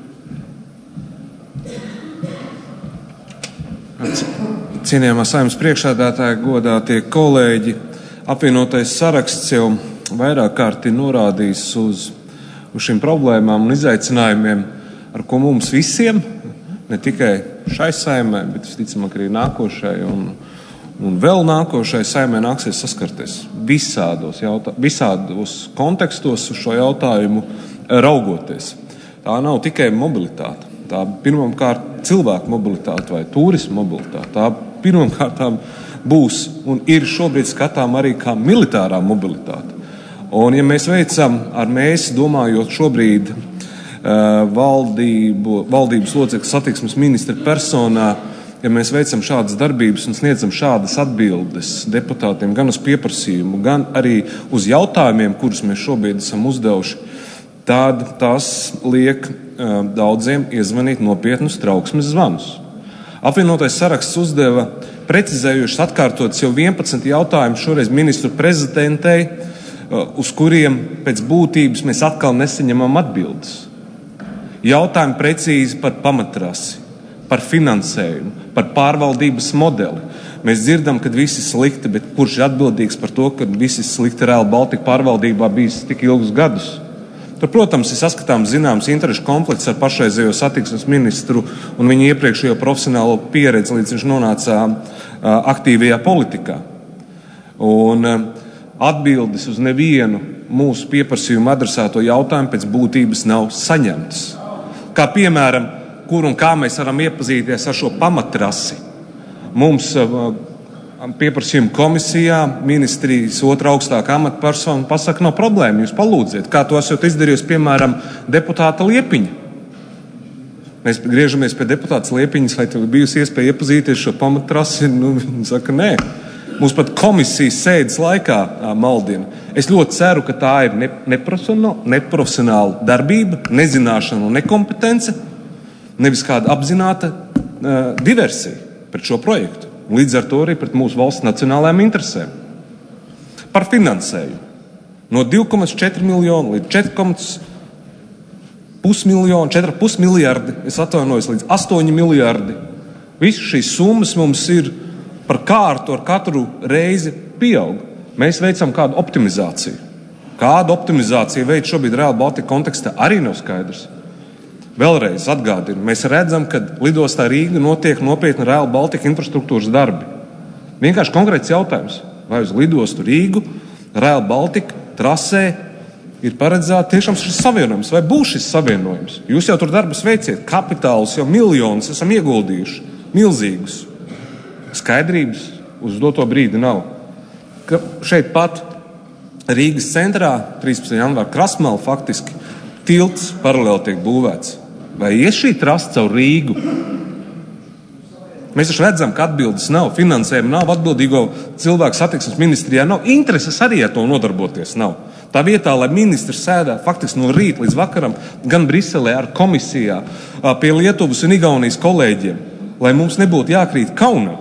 Cienījamā Saeimas priekšsēdētāja, godātie kolēģi, apvienotais saraksts jau vairāk kārt ir norādījis uz šīm problēmām un izaicinājumiem, ar ko mums visiem, ne tikai šai Saeimai, bet visticamāk arī nākošai Un vēl nākošai Saeimai nāksies saskarties visādos kontekstos uz šo jautājumu raugoties. Tā nav tikai mobilitāte. Tā pirmkārt cilvēku mobilitāte vai turisma mobilitāte. Tā pirmkārt būs un ir šobrīd skatām arī kā militārā mobilitāte. Un ja mēs veicam mēs domājot šobrīd valdības locekļu satiksmes ministra personā, ja mēs veicam šādas darbības un sniedzam šādas atbildes deputātiem gan uz pieprasījumu, gan arī uz jautājumiem, kurus mēs šobrīd esam uzdevuši, tad tas liek daudziem iezvanīt nopietnus trauksmes zvanus. Apvienotais saraksts uzdeva precizējušas atkārtotas jau 11 jautājumus šoreiz ministru prezidentei, uz kuriem pēc būtības mēs atkal nesaņemam atbildes. Jautājumi precīzi par pamatrasi, par finansējumu, par pārvaldības modeli. Mēs dzirdam, ka viss ir slikti, bet kurš ir atbildīgs par to, ka viss ir slikti Rail Baltica pārvaldībā bijis tik ilgus gadus? Tur, protams, ir saskatāms zināms interešu konflikts ar pašreizējo satiksmes ministru un viņa iepriekšējo profesionālo pieredzi, līdz viņš nonāca aktīvajā politikā. Un atbildes uz nevienu mūsu pieprasījumu adresēto jautājumu pēc būtības nav saņemtas. Kā piemēram, kur un kā mēs varam iepazīties ar šo pamatrasi. Mums pieprasījuma komisijā ministrijas otra augstākā amatpersona pasaka, nav problēma, jūs palūdziet, kā to esat izdarījusi, piemēram, deputāta Liepiņa. Mēs griežamies pie deputātas Liepiņas, vai tev bijusi iespēja iepazīties šo pamatrasi, viņa saka, nē. Mums pat komisijas sēdes laikā maldina. Es ļoti ceru, ka tā ir neprofesionāla darbība, nezināšana un nekompetence, nevis kāda apzināta diversija pret šo projektu. Līdz ar to arī pret mūsu valsts nacionālajām interesēm. Par finansējumu. No 2,4 miljonu līdz 4,5 miljardi, es atvainojos, līdz 8 miljardi. Visas šīs summas mums ir par kārtu ar katru reizi pieaug. Mēs veicam kādu optimizāciju. Kādu optimizāciju veids šobrīd Rail Baltica kontekstā arī nav skaidrs. Vēlreiz atgādinu, mēs redzam, ka lidostā Rīga notiek nopietni Rail Baltica infrastruktūras darbi. Vienkārši konkrēts jautājums, vai uz lidostu Rīgu, Rail Baltica trasē ir paredzēts tiešām šis savienojums, vai būs šis savienojums. Jūs jau tur darbus veiciet, kapitālus jau miljonus esam ieguldījuši, milzīgus. Skaidrības uz doto brīdi nav. Ka šeit pat Rīgas centrā 13. janvāra Krasmala faktiski tilts paralēli tiek būvēts. Vai ies šī trasa caur Rīgu? Mēs taču redzam, ka atbildes nav, finansējuma nav, atbildīgo cilvēku satiksmes ministrijā nav, intereses arī ar to nodarboties nav. Tā vietā, lai ministrs sēdā faktiski no rīta līdz vakaram gan Briselē ar komisijā, pie Lietuvas un Igaunijas kolēģiem, lai mums nebūtu jākrīt kaunā.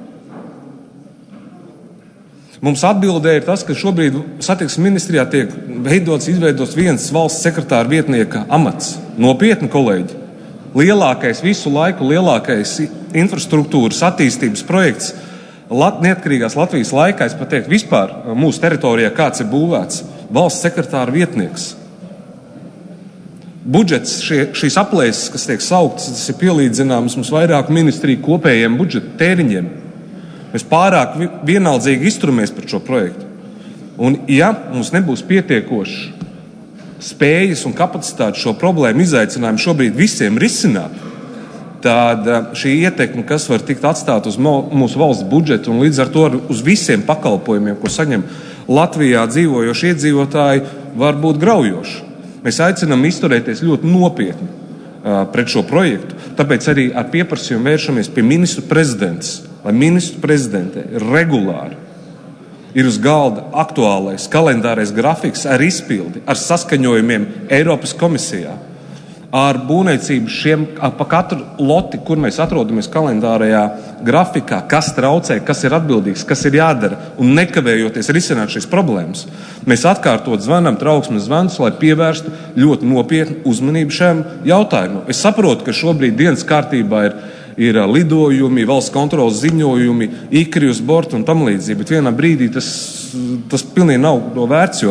Mums atbildē ir tas, ka šobrīd satiksmes ministrijā tiek izveidots viens valsts sekretāra vietnieka amats. Nopietni, kolēģi. Visu laiku lielākais infrastruktūras attīstības projekts neatkarīgās Latvijas laikā, es pateiktu, vispār mūsu teritorijā kāds ir būvēts. Valsts sekretāra vietnieks. Budžets, šīs aplēses, kas tiek sauktas, tas ir pielīdzināms mums vairāku ministriju kopējiem budžeta tēriņiem. Mēs pārāk vienaldzīgi izturamies par šo projektu. Un ja mums nebūs pietiekoši spējas un kapacitāti šo problēmu izaicinājumu šobrīd visiem risināt, tad šī ietekme, kas var tikt atstāt uz mūsu valsts budžetu un līdz ar to uz visiem pakalpojumiem, ko saņem Latvijā dzīvojoši iedzīvotāji, var būt graujoši. Mēs aicinām izturēties ļoti nopietni pret šo projektu, tāpēc arī ar pieprasījumu vēršamies pie ministru prezidents, lai ministru prezidentē regulāri ir uz galda aktuālais kalendārais grafiks ar izpildi, ar saskaņojumiem Eiropas komisijā, ar būvniecību pa katru loti, kur mēs atrodamies kalendārajā grafikā, kas traucē, kas ir atbildīgs, kas ir jādara un nekavējoties risināt šīs problēmas. Mēs atkārtot zvanam trauksmes zvanus, lai pievērstu ļoti nopietnu uzmanību šiem jautājumam. Es saprotu, ka šobrīd dienas kārtībā ir lidojumi, valsts kontrolas ziņojumi, ikri uz bortu un tam līdzīgi, bet vienā brīdī tas pilnīgi nav to vērts, jo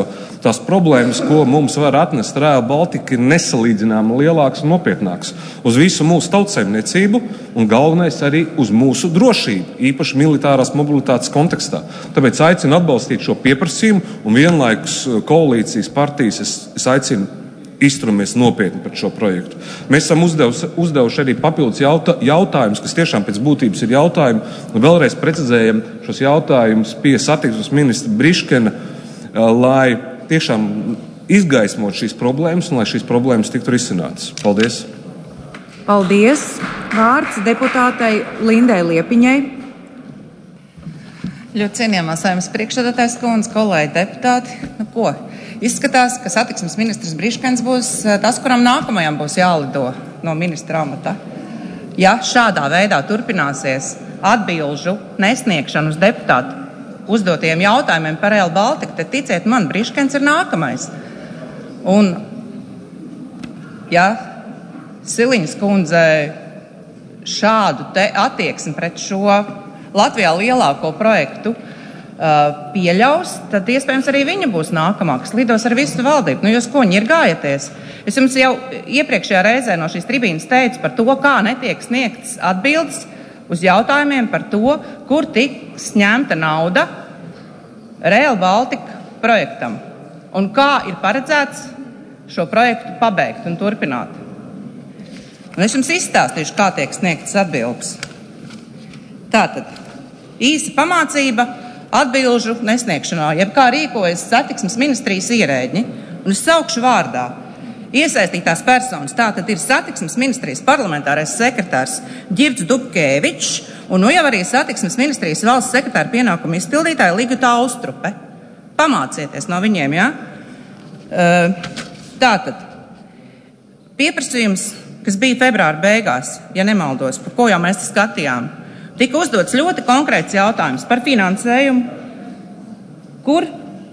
tās problēmas, ko mums var atnest Rail Baltica, ir nesalīdzināmi lielākas un nopietnākas uz visu mūsu tautsaimniecību un galvenais arī uz mūsu drošību, īpaši militārās mobilitātes kontekstā. Tāpēc aicinu atbalstīt šo pieprasījumu un vienlaikus koalīcijas partijas es aicinu izturamies nopietni par šo projektu. Mēs esam uzdevuši arī papildus jautājumus, kas tiešām pēc būtības ir jautājumi, un vēlreiz precizējam šos jautājumus pie satiksmes ministra Briškena, lai tiešām izgaismot šīs problēmas un lai šīs problēmas tiktu risinātas. Paldies! Paldies! Vārds deputātei Lindai Liepiņai. Ļoti cienījamā Saeimas priekšsēdētājas kundze, kolēģi deputāti. Izskatās, ka satiksmes ministrs Briškens būs tas, kuram nākamajam būs jālido no ministra amata. Ja šādā veidā turpināsies atbilžu nesniegšanu uz deputātu uzdotiem jautājumiem par Rail Baltica, tad ticiet man, Briškens ir nākamais. Un, ja Siliņas kundze šādu attieksmi pret šo Latvijā lielāko projektu pieļaus, tad iespējams arī viņa būs nākamā, kas lidos ar visu valdību. Jūs ko ņirgājaties? Es jums jau iepriekšējā reizē no šīs tribīnes teicu par to, kā netiek sniegtas atbildes uz jautājumiem par to, kur tiks ņemta nauda Rail Baltica projektam un kā ir paredzēts šo projektu pabeigt un turpināt. Un es jums izstāstīšu, kā tiek sniegtas atbildes. Tātad, īsa pamācība atbilžu nesniegšanā, jeb kā rīkojas satiksmes ministrijas ierēģi, un es saukšu vārdā. Iesaistītās personas tātad ir satiksmes ministrijas parlamentārais sekretārs Ģirds Dubkēvičs un jau arī satiksmes ministrijas valsts sekretāra pienākumu izpildītāja Ligita Austrupe. Pamācieties no viņiem, ja? Tātad, pieprasījums, kas bija februāra beigās, ja nemaldos, par ko jau mēs skatījām, tika uzdots ļoti konkrēts jautājums par finansējumu, kur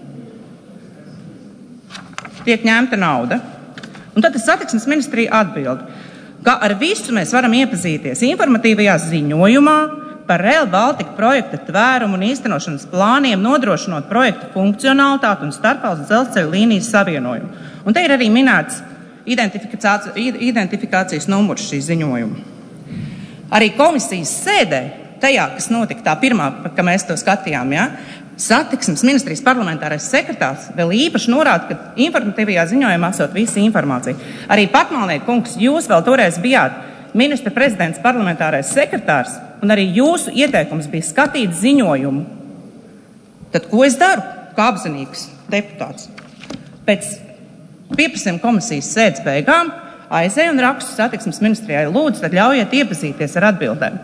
tiek ņemta nauda. Un tad satiksmes ministrija atbild, ka ar visu mēs varam iepazīties informatīvajā ziņojumā par Rail Baltica projekta tvērumu un īstenošanas plāniem, nodrošinot projekta funkcionalitāti un starpvalstu dzelzceļa līnijas savienojumu. Un te ir arī minēts identifikācijas numurs šī ziņojuma. Arī komisijas sēdē, tajā, kas notika tā pirmā, ka mēs to skatījām, ja, satiksmes ministrijas parlamentārais sekretārs vēl īpaši norāda, ka informatīvajā ziņojumā esot visa informācija. Arī Patmalnieka kungs, jūs vēl toreiz bijāt ministra prezidents parlamentārais sekretārs, un arī jūsu ieteikums bija skatīt ziņojumu. Tad ko es daru, kā apzinīgs deputāts? Pēc pieprasījuma komisijas sēdes beigām aizēju un rakstu satiksmes ministrijai, lūdzu, tad ļaujiet iepazīties ar atbildēm.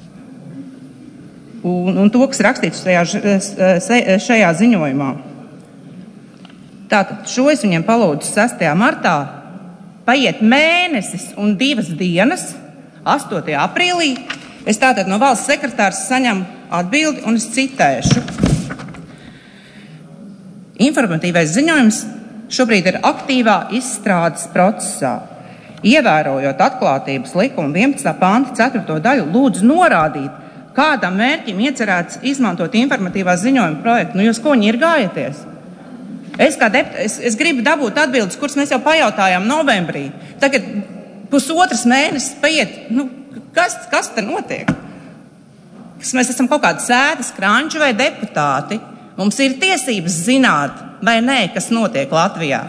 Un to, kas rakstīts šajā ziņojumā. Tātad šo es viņiem palūdzu 6. martā, paiet mēnesis un 2 dienas, 8. aprīlī, es tātad no valsts sekretārs saņemu atbildi un es citēšu. Informatīvais ziņojums šobrīd ir aktīvā izstrādes procesā. Ievērojot atklātības likuma 11. panta 4. daļu, lūdzu norādīt, kādam mērķim iecerēts izmantot informatīvā ziņojuma projektu. Jūs ko ņirgājaties? Es gribu dabūt atbildes, kuras mēs jau pajautājām novembrī. Tagad 1,5 mēnesis paiet. Kas te notiek? Mēs esam kaut kādi sēdes kranči vai deputāti. Mums ir tiesības zināt, vai nē, kas notiek Latvijā.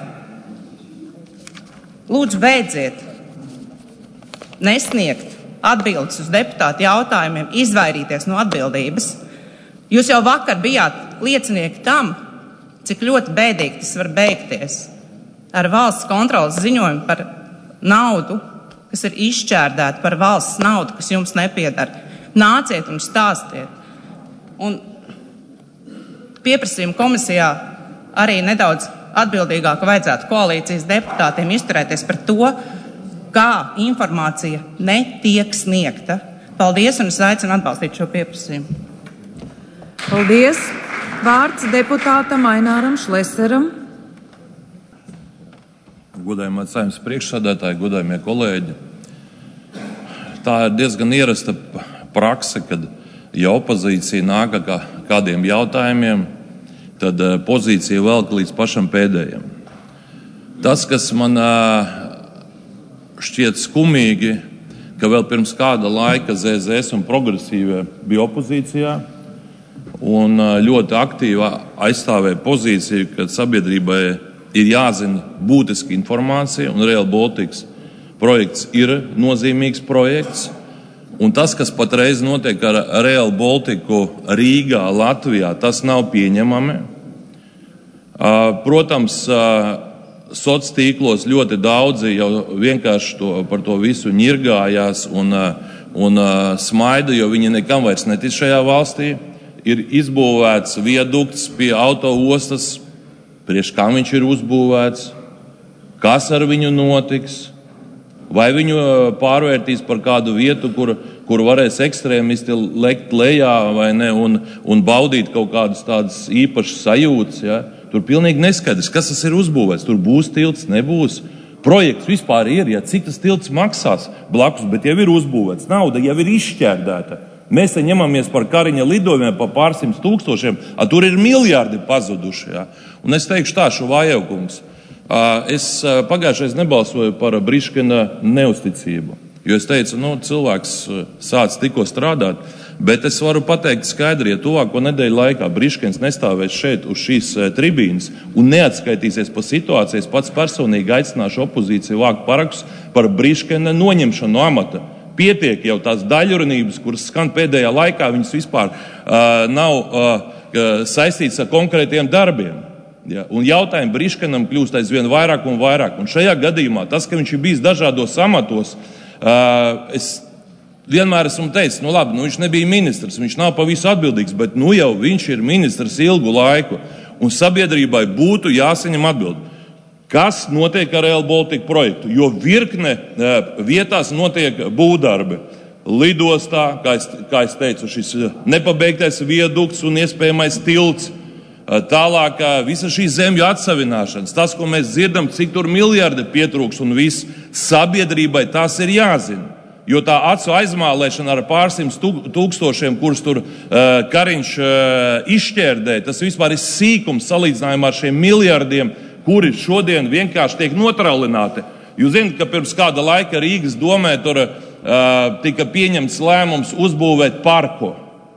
Lūdzu, beidziet nesniegt atbildes uz deputātu jautājumiem, izvairīties no atbildības. Jūs jau vakar bijāt liecinieki tam, cik ļoti bēdīgi tas var beigties ar valsts kontrolas ziņojumu par naudu, kas ir izšķērdēta, par valsts naudu, kas jums nepiedara. Nāciet un stāstiet. Un pieprasījuma komisijā arī nedaudz atbildīgāk vajadzētu koalīcijas deputātiem izturēties par to, kā informācija netiek sniegta. Paldies, un es aicinu atbalstīt šo pieprasījumu. Paldies. Vārds deputātam Aināram Šleseram. Godājumā Saeimas priekšsēdētāji, godājumie kolēģi. Tā ir diezgan ierasta prakse, kad ja opozīcija nāk ar kādiem jautājumiem, tad pozīcija velk līdz pašam pēdējiem. Tas, kas man šķiet skumīgi, ka vēl pirms kāda laika ZZS un progresīvie bija opozīcijā un ļoti aktīvi aizstāvēja pozīciju, ka sabiedrībai ir jāzina būtiska informācija, un Rail Baltica projekts ir nozīmīgs projekts. Un tas, kas patreiz notiek ar Rail Balticu Rīgā, Latvijā, tas nav pieņemami. Protams, sociālos tīklos ļoti daudzi jau vienkārši par to visu ņirgājās un smaida, jo viņi nekam vairs netic šajā valstī. Ir izbūvēts viadukts pie autoostas, priekš kā viņš ir uzbūvēts, kas ar viņu notiks, vai viņu pārvērtīs par kādu vietu, kur varēs ekstrēmisti lekt lejā vai ne, un baudīt kaut kādas tādas īpašas sajūtas. Ja? Tur pilnīgi neskaidrs, kas tas ir uzbūvēts. Tur būs tilts, nebūs. Projekts vispār ir, ja cik tas tilts maksās blakus, bet jau ir uzbūvēts. Nauda jau ir izšķērdēta. Mēs te ņemamies par Kariņa lidojumiem par pārsimt tūkstošiem, tur ir miljardi pazuduši. Ja? Un es teikšu tā, Šuvājevkungs, es pagājušais nebalsoju par Briškena neusticību, jo es teicu, cilvēks sāc tikko strādāt, bet es varu pateikt skaidri, ja tuvāko nedēļu laikā Briškens nestāvēs šeit uz šīs tribīnes un neatskaitīsies par situāciju, es pats personīgi aicināšu opozīciju vākt parakstus par Briškena noņemšanu no amata. Pietiek jau tās daļrunības, kuras skan pēdējā laikā, viņas vispār nav saistītas ar konkrētiem darbiem. Ja, un jautājumi Briškenam kļūst aizvien vairāk un vairāk. Un šajā gadījumā tas, ka viņš ir bijis dažādos amatos, es vienmēr esmu teicis, labi, viņš nebija ministrs, viņš nav pa visu atbildīgs, bet jau viņš ir ministrs ilgu laiku. Un sabiedrībai būtu jāsaņem atbildi. Kas notiek ar Rail Baltica projektu? Jo virkne vietās notiek būvdarbi. Lidostā, kā es teicu, šis nepabeigtais viadukts un iespējamais tilts. Tālāk visa šī zemju atsavināšanas, tas, ko mēs dzirdam, cik tur miljardi pietrūks un viss, sabiedrībai tas ir jāzina. Jo tā acu aizmālēšana ar pārsimt tūkstošiem, kurus tur Kariņš izšķērdē, tas vispār ir sīkums salīdzinājumā ar šiem miljardiem, kuri šodien vienkārši tiek notraulināti. Jūs zināt, ka pirms kāda laika Rīgas domē tur tika pieņemts lēmums uzbūvēt parku.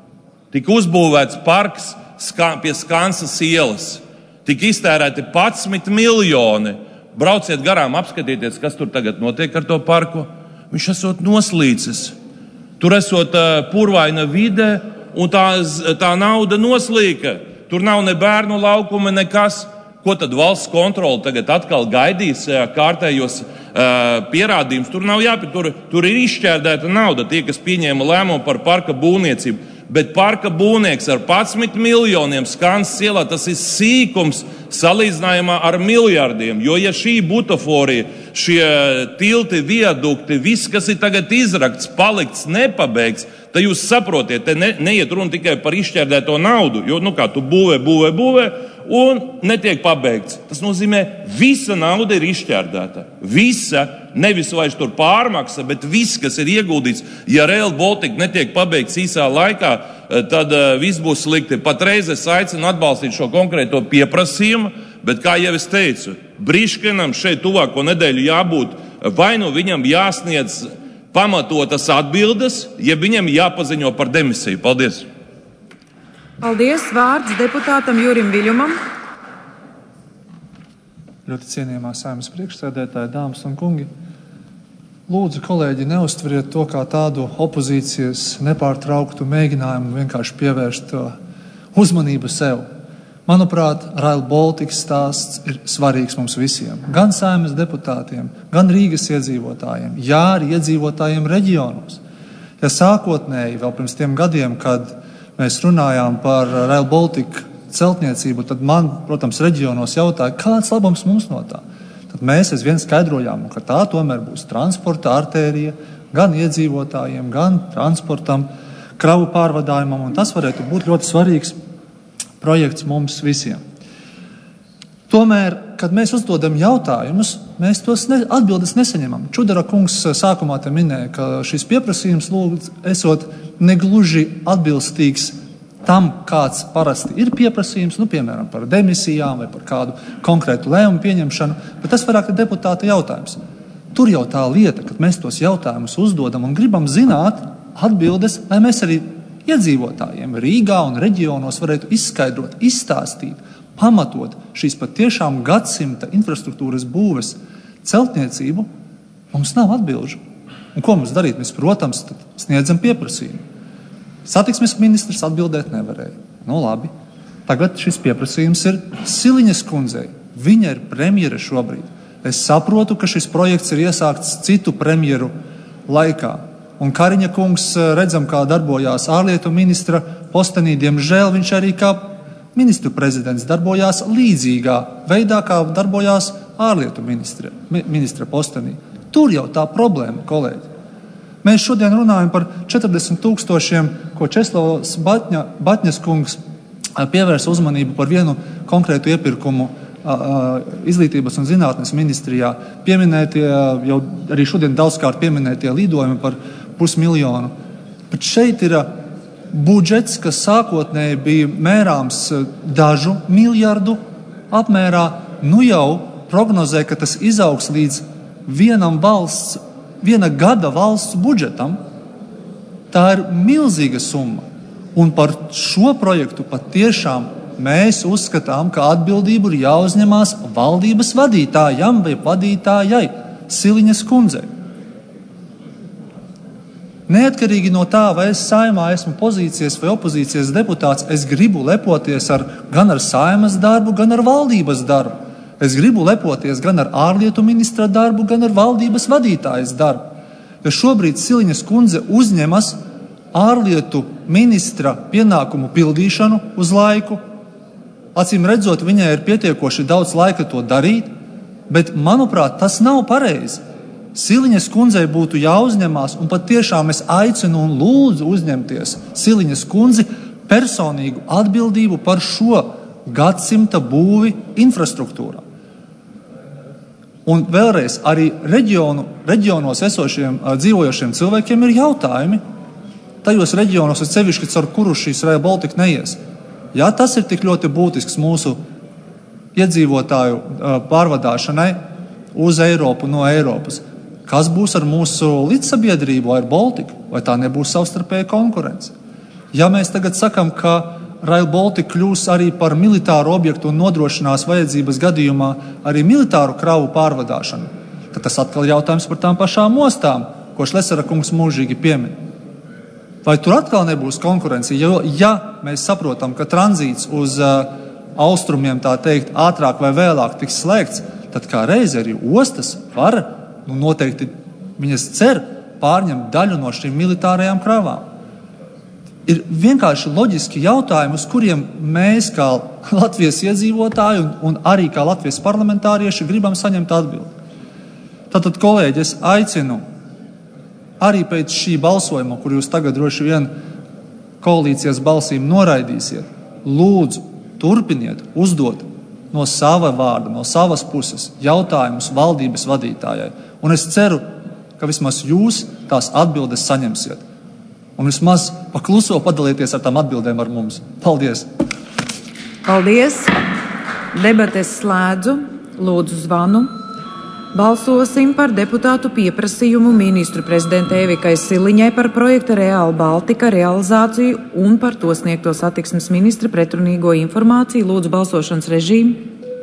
Tika uzbūvēts parks pie Skansas ielas. Tika iztērēti 11 miljoni. Brauciet garām, apskatieties, kas tur tagad notiek ar to parku. Viņš esot noslīcis. Tur esot purvaina vide un tā nauda noslīka. Tur nav ne bērnu laukuma, nekas. Ko tad valsts kontrole tagad atkal gaidīs kārtējos pierādījumus? Tur nav tur ir izšķērdēta nauda, tie, kas pieņēma lēmumu par parka būvniecību. Bet parka būvnieks ar 11 miljoniem Skansas ielā, tas ir sīkums salīdzinājumā ar miljardiem. Jo ja šī butaforija, šie tilti, viadukti, viss, kas ir tagad izrakts, palikts, nepabeigts, tad jūs saprotiet, te neiet runa tikai par izšķērdēto naudu, jo, kā tu būvē un netiek pabeigts. Tas nozīmē, visa nauda ir izšķērdēta. Visa, nevis vairs tur pārmaksa, bet viss, kas ir ieguldīts. Ja Rail Baltica netiek pabeigts īsā laikā, tad viss būs slikti. Patreiz es aicinu atbalstīt šo konkrēto pieprasījumu, bet, kā jau es teicu, Briškenam šeit tuvāko nedēļu jābūt, vai nu viņam jāsniedz pamatotas atbildes, ja viņam jāpaziņo par demisiju. Paldies! Paldies! Vārds deputātam Jurim Viļumam. Ļoti cienījamā Saeimas priekšsēdētāja, dāmas un kungi. Lūdzu, kolēģi, neuztveriet to kā tādu opozīcijas nepārtrauktu mēģinājumu vienkārši pievērst uzmanību sev. Manuprāt, Rail Baltica stāsts ir svarīgs mums visiem. Gan Saeimas deputātiem, gan Rīgas iedzīvotājiem, jā, arī iedzīvotājiem reģionos. Ja sākotnēji vēl pirms tiem gadiem, kad mēs runājām par Rail Baltica celtniecību, tad man, protams, reģionos jautāja, kāds labums mums no tā. Tad mēs aizvien skaidrojām, ka tā tomēr būs transporta artērija gan iedzīvotājiem, gan transportam, kravu pārvadājumam, un tas varētu būt ļoti svarīgs projekts mums visiem. Tomēr, kad mēs uzdodam jautājumus, mēs tos atbildes nesaņemam. Čudara kungs sākumā te minēja, ka šis pieprasījums lūdz esot negluži atbilstīgs tam, kāds parasti ir pieprasījums, piemēram, par demisijām vai par kādu konkrētu lēmumu pieņemšanu, bet tas vairāk ir deputāta jautājums. Tur jau tā lieta, kad mēs tos jautājumus uzdodam un gribam zināt atbildes, lai mēs arī iedzīvotājiem Rīgā un reģionos varētu izskaidrot, izstāstīt, pamatot šīs patiešām gadsimta infrastruktūras būves celtniecību, mums nav atbilžu. Un ko mums darīt? Mēs, protams, sniedzam pieprasījumu. Satiksmes ministrs atbildēt nevarēja. Labi. Tagad šis pieprasījums ir Siliņas kundzei. Viņa ir premjere šobrīd. Es saprotu, ka šis projekts ir iesākts citu premjeru laikā. Un Kariņa kungs redzam, kā darbojās ārlietu ministra postenī. Diemžēl viņš arī kā ministru prezidents darbojās līdzīgā veidā, kā darbojās ārlietu ministra postenī. Tur jau tā problēma, kolēģi. Mēs šodien runājam par 40 000, ko Česlavs Batņas kungs pievērsa uzmanību par vienu konkrētu iepirkumu Izglītības un zinātnes ministrijā. Pieminētie, jau arī šodien daudzkārt pieminētie lidojumi par 500 000. Bet šeit ir budžets, kas sākotnēji bija mērāms dažu miljardu apmērā, jau prognozē, ka tas izaugs līdz viena gada valsts budžetam. Tā ir milzīga summa. Un par šo projektu patiešām mēs uzskatām, ka atbildību ir jāuzņemās valdības vadītājam vai vadītājai Siliņas kundzei. Neatkarīgi no tā, vai es Saeimā esmu pozīcijas vai opozīcijas deputāts, es gribu lepoties gan ar Saeimas darbu, gan ar valdības darbu. Es gribu lepoties gan ar ārlietu ministra darbu, gan ar valdības vadītājas darbu. Jo šobrīd Siliņas kundze uzņemas ārlietu ministra pienākumu pildīšanu uz laiku. Acīm redzot, viņai ir pietiekoši daudz laika to darīt, bet, manuprāt, tas nav pareizi. Siliņas kundzei būtu jāuzņemās, un patiešām es aicinu un lūdzu uzņemties Siliņas kundzi personīgu atbildību par šo gadsimta būvi infrastruktūrā. Un vēlreiz arī reģionos esošiem dzīvojošiem cilvēkiem ir jautājumi. Tajos reģionos, sevišķi, caur kuru šīs Rail Baltica neies. Ja tas ir tik ļoti būtisks mūsu iedzīvotāju pārvadāšanai uz Eiropu no Eiropas, kas būs ar mūsu līdzsabiedrību Rail Baltica? Vai tā nebūs savstarpēja konkurence? Ja mēs tagad sakam, ka Rail Baltica kļūs arī par militāru objektu un nodrošinās vajadzības gadījumā arī militāru kravu pārvadāšanu, tad tas atkal jautājums par tām pašām ostām, ko Šlesera kungs mūžīgi piemin. Vai tur atkal nebūs konkurence? Jo, ja mēs saprotam, ka tranzīts uz austrumiem, tā teikt, ātrāk vai vēlāk tiks slēgts, tad kā reiz arī ostas var, noteikti viņas cer, pārņemt daļu no šīm militārajām kravām. Ir vienkārši loģiski jautājumi, uz kuriem mēs kā Latvijas iedzīvotāji un arī kā Latvijas parlamentārieši gribam saņemt atbildi. Tātad, kolēģi, es aicinu arī pēc šī balsojuma, kur jūs tagad droši vien koalīcijas balsīm noraidīsiet, lūdzu, turpiniet uzdot no sava vārda, no savas puses jautājumus valdības vadītājai. Un es ceru, ka vismaz jūs tās atbildes saņemsiet. Un vismaz pakluso padalieties ar tām atbildēm ar mums. Paldies! Paldies! Debates slēdzu. Lūdzu zvanu. Balsosim par deputātu pieprasījumu ministru prezidentai Evikai Siliņai par projekta Rail Baltica realizāciju un par to sniegto satiksmes ministra pretrunīgo informāciju. Lūdzu balsošanas režīmu.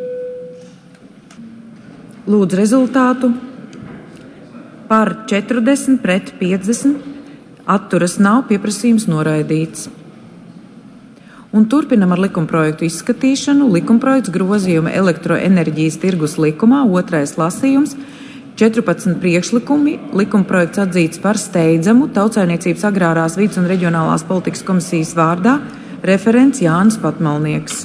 Lūdzu rezultātu. Par 40 pret 50. Atturas nav, pieprasījums noraidīts. Un turpinam ar likumprojektu izskatīšanu. Likumprojekts grozījuma elektroenerģijas tirgus likumā, 2. lasījums, 14 priekšlikumi. Likumprojekts atzīts par steidzamu Tautsaimniecības agrārās vides un reģionālās politikas komisijas vārdā. Referents Jānis Patmalnieks.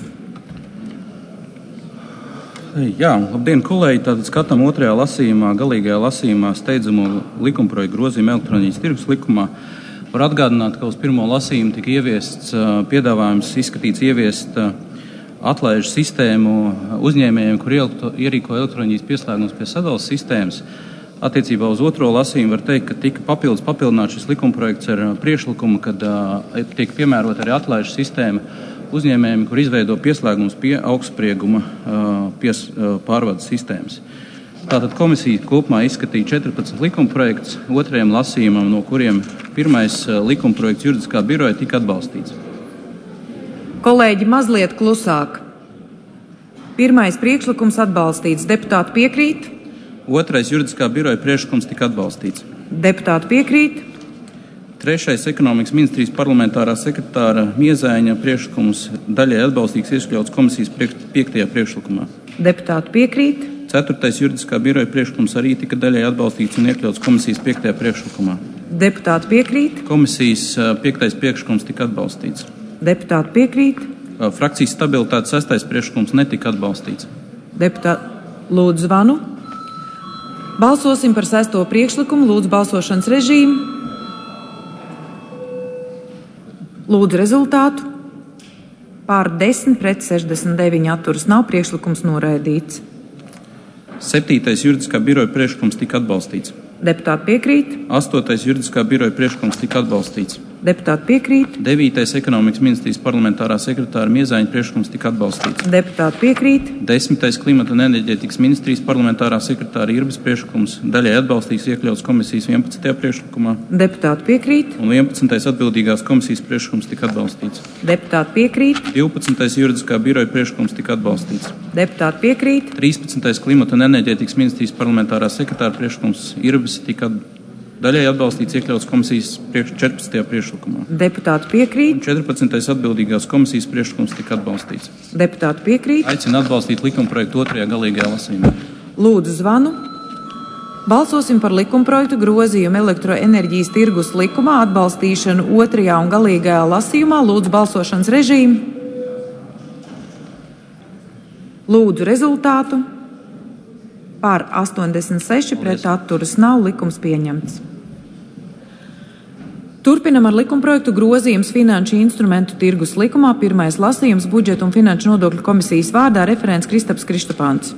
Jā, labdien, kolēģi! Tātad skatām 2. lasījumā, galīgajā lasījumā steidzamo likumprojektu grozījumu elektroenerģijas tirgus likumā. Var atgādināt, ka uz pirmo lasījumu tika ieviests piedāvājums ieviest atlaižu sistēmu uzņēmējiem, kur ierīko elektroenerģijas pieslēgums pie sadalas sistēmas. attiecībā uz otro lasījumu var teikt, ka tika papildināts šis likumprojekts ar priekšlikumu, kad tiek piemērota arī atlaižu sistēma uzņēmējiem, kur izveido pieslēgumus pie augstsprieguma pārvades sistēmas. Tātad komisija kopumā izskatīja 14 likumprojektus otrajam lasījumam, no kuriem pirmais likumprojekts juridiskā biroja tika atbalstīts. Kolēģi, mazliet klusāk. Pirmais priekšlikums atbalstīts. Deputāti piekrīt? Otrais juridiskā biroja priekšlikums tika atbalstīts. Deputāti piekrīt? Trešais ekonomikas ministrijas parlamentārā sekretāra Miezaiņa priekšlikums daļai atbalstīts iekļauts komisijas 5. priekšlikumā. Deputāti piekrīt? Ceturtais juridiskā biroja priekšlikums arī tika daļai atbalstīts un iekļauts komisijas 5. priekšlikumā. Deputāti piekrīt? Komisijas 5. priekšlikums tika atbalstīts. Deputāti piekrīt? Frakcijas stabilitātes 6. priekšlikums netika atbalstīts. Deputāti, lūdzu zvanu. Balsosim par 6. priekšlikumu. Lūdzu balsošanas režīmu. Lūdzu rezultātu. Pār 10 pret 69 atturas nav, priekšlikums noraidīts. 7. juridiskā biroja priekšlikums tika atbalstīts. Deputāti piekrīt? 8. juridiskā biroja priekšlikums tika atbalstīts. Deputāti piekrīt? 9. ekonomikas ministrijas parlamentārā sekretāra Miezaiņa priekšlikums tika atbalstīts. Deputāti piekrīt? 10. klimata un enerģētikas ministrijas parlamentārā sekretāra Irbes priekšlikums daļai atbalstīts iekļauts komisijas 11. priekšlikumā. Deputāti piekrīt? Un 11. atbildīgās komisijas priekšlikums tika atbalstīts. Deputāti piekrīt? 12. juridiskā biroja priekšlikums tika atbalstīts. Deputāti piekrīt? 13. klimata un enerģētikas ministrijas parlamentārā sekretāra priekšlikums Irbes tika daļai atbalstīts iekļauts komisijas 14. priekšlikumā. Deputāti piekrīt? 14. atbildīgās komisijas priekšlikums tika atbalstīts. Deputāti piekrīt? Aicina atbalstīt likumprojektu 2. galīgajā lasījumā. Lūdzu zvanu. Balsosim par likumprojektu grozījumu elektroenerģijas tirgus likumā atbalstīšanu 2. un galīgajā lasījumā. Lūdzu balsošanas režīmu. Lūdzu rezultātu. Par 86 pret atturas nav, likums pieņemts. Turpinam ar likumprojektu grozījums finanšu instrumentu tirgus likumā. Pirmais lasījums budžeta un finanšu nodokļu komisijas vārdā referents Kristaps Krištopāns.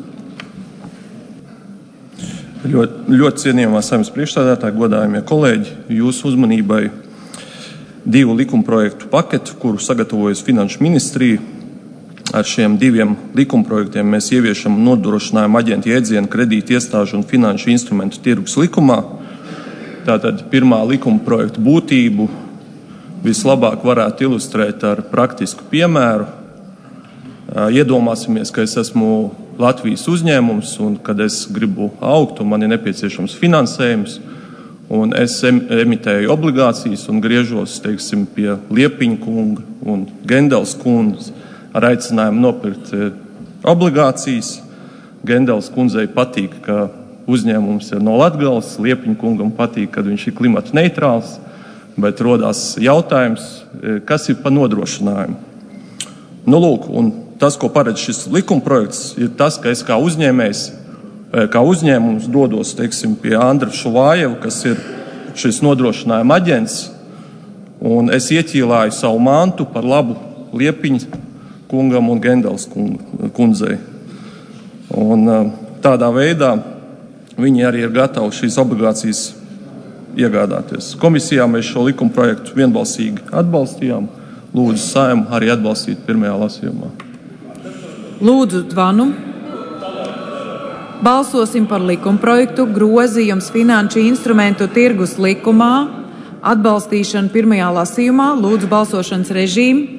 Ļoti cienījamā Saeimas priekšsēdētāja, godājamie kolēģi, jūsu uzmanībai 2 likumprojektu paketu, kuru sagatavojas Finanšu ministrija. Ar šiem 2 likumprojektiem mēs ieviešam nodrošinājumu aģentu jēdzienu kredīti iestāžu un finanšu instrumentu tirgus likumā. Tātad pirmā likumprojekta būtību vislabāk varētu ilustrēt ar praktisku piemēru. Iedomāsimies, ka es esmu Latvijas uzņēmums un kad es gribu augt un man ir nepieciešams finansējums un es emitēju obligācijas un griežos, teiksim, pie Liepiņa kunga un Gendels kundzes ar aicinājumu nopirkt obligācijas. Gendels kundzei patīk, ka uzņēmums ir no Latgales, Liepiņa kungam patīk, ka viņš ir klimata neitrāls, bet rodās jautājums, kas ir pa nodrošinājumu. Nu, lūk, un tas, ko paredz šis likumprojekts, ir tas, ka es kā uzņēmējs, kā uzņēmums dodos, teiksim, pie Andra Šuvājeva, kas ir šis nodrošinājuma aģents, un es ieķīlāju savu mantu par labu Liepiņa kungam un Gendels kundzei. Un tādā veidā viņi arī ir gatavi šīs obligācijas iegādāties. Komisijā mēs šo likumprojektu vienbalsīgi atbalstījām. Lūdzu Saeimu arī atbalstīt pirmajā lasījumā. Lūdzu zvanu. Balsosim par likumprojektu grozījums finanšu instrumentu tirgus likumā atbalstīšanu pirmajā lasījumā. Lūdzu balsošanas režīmu.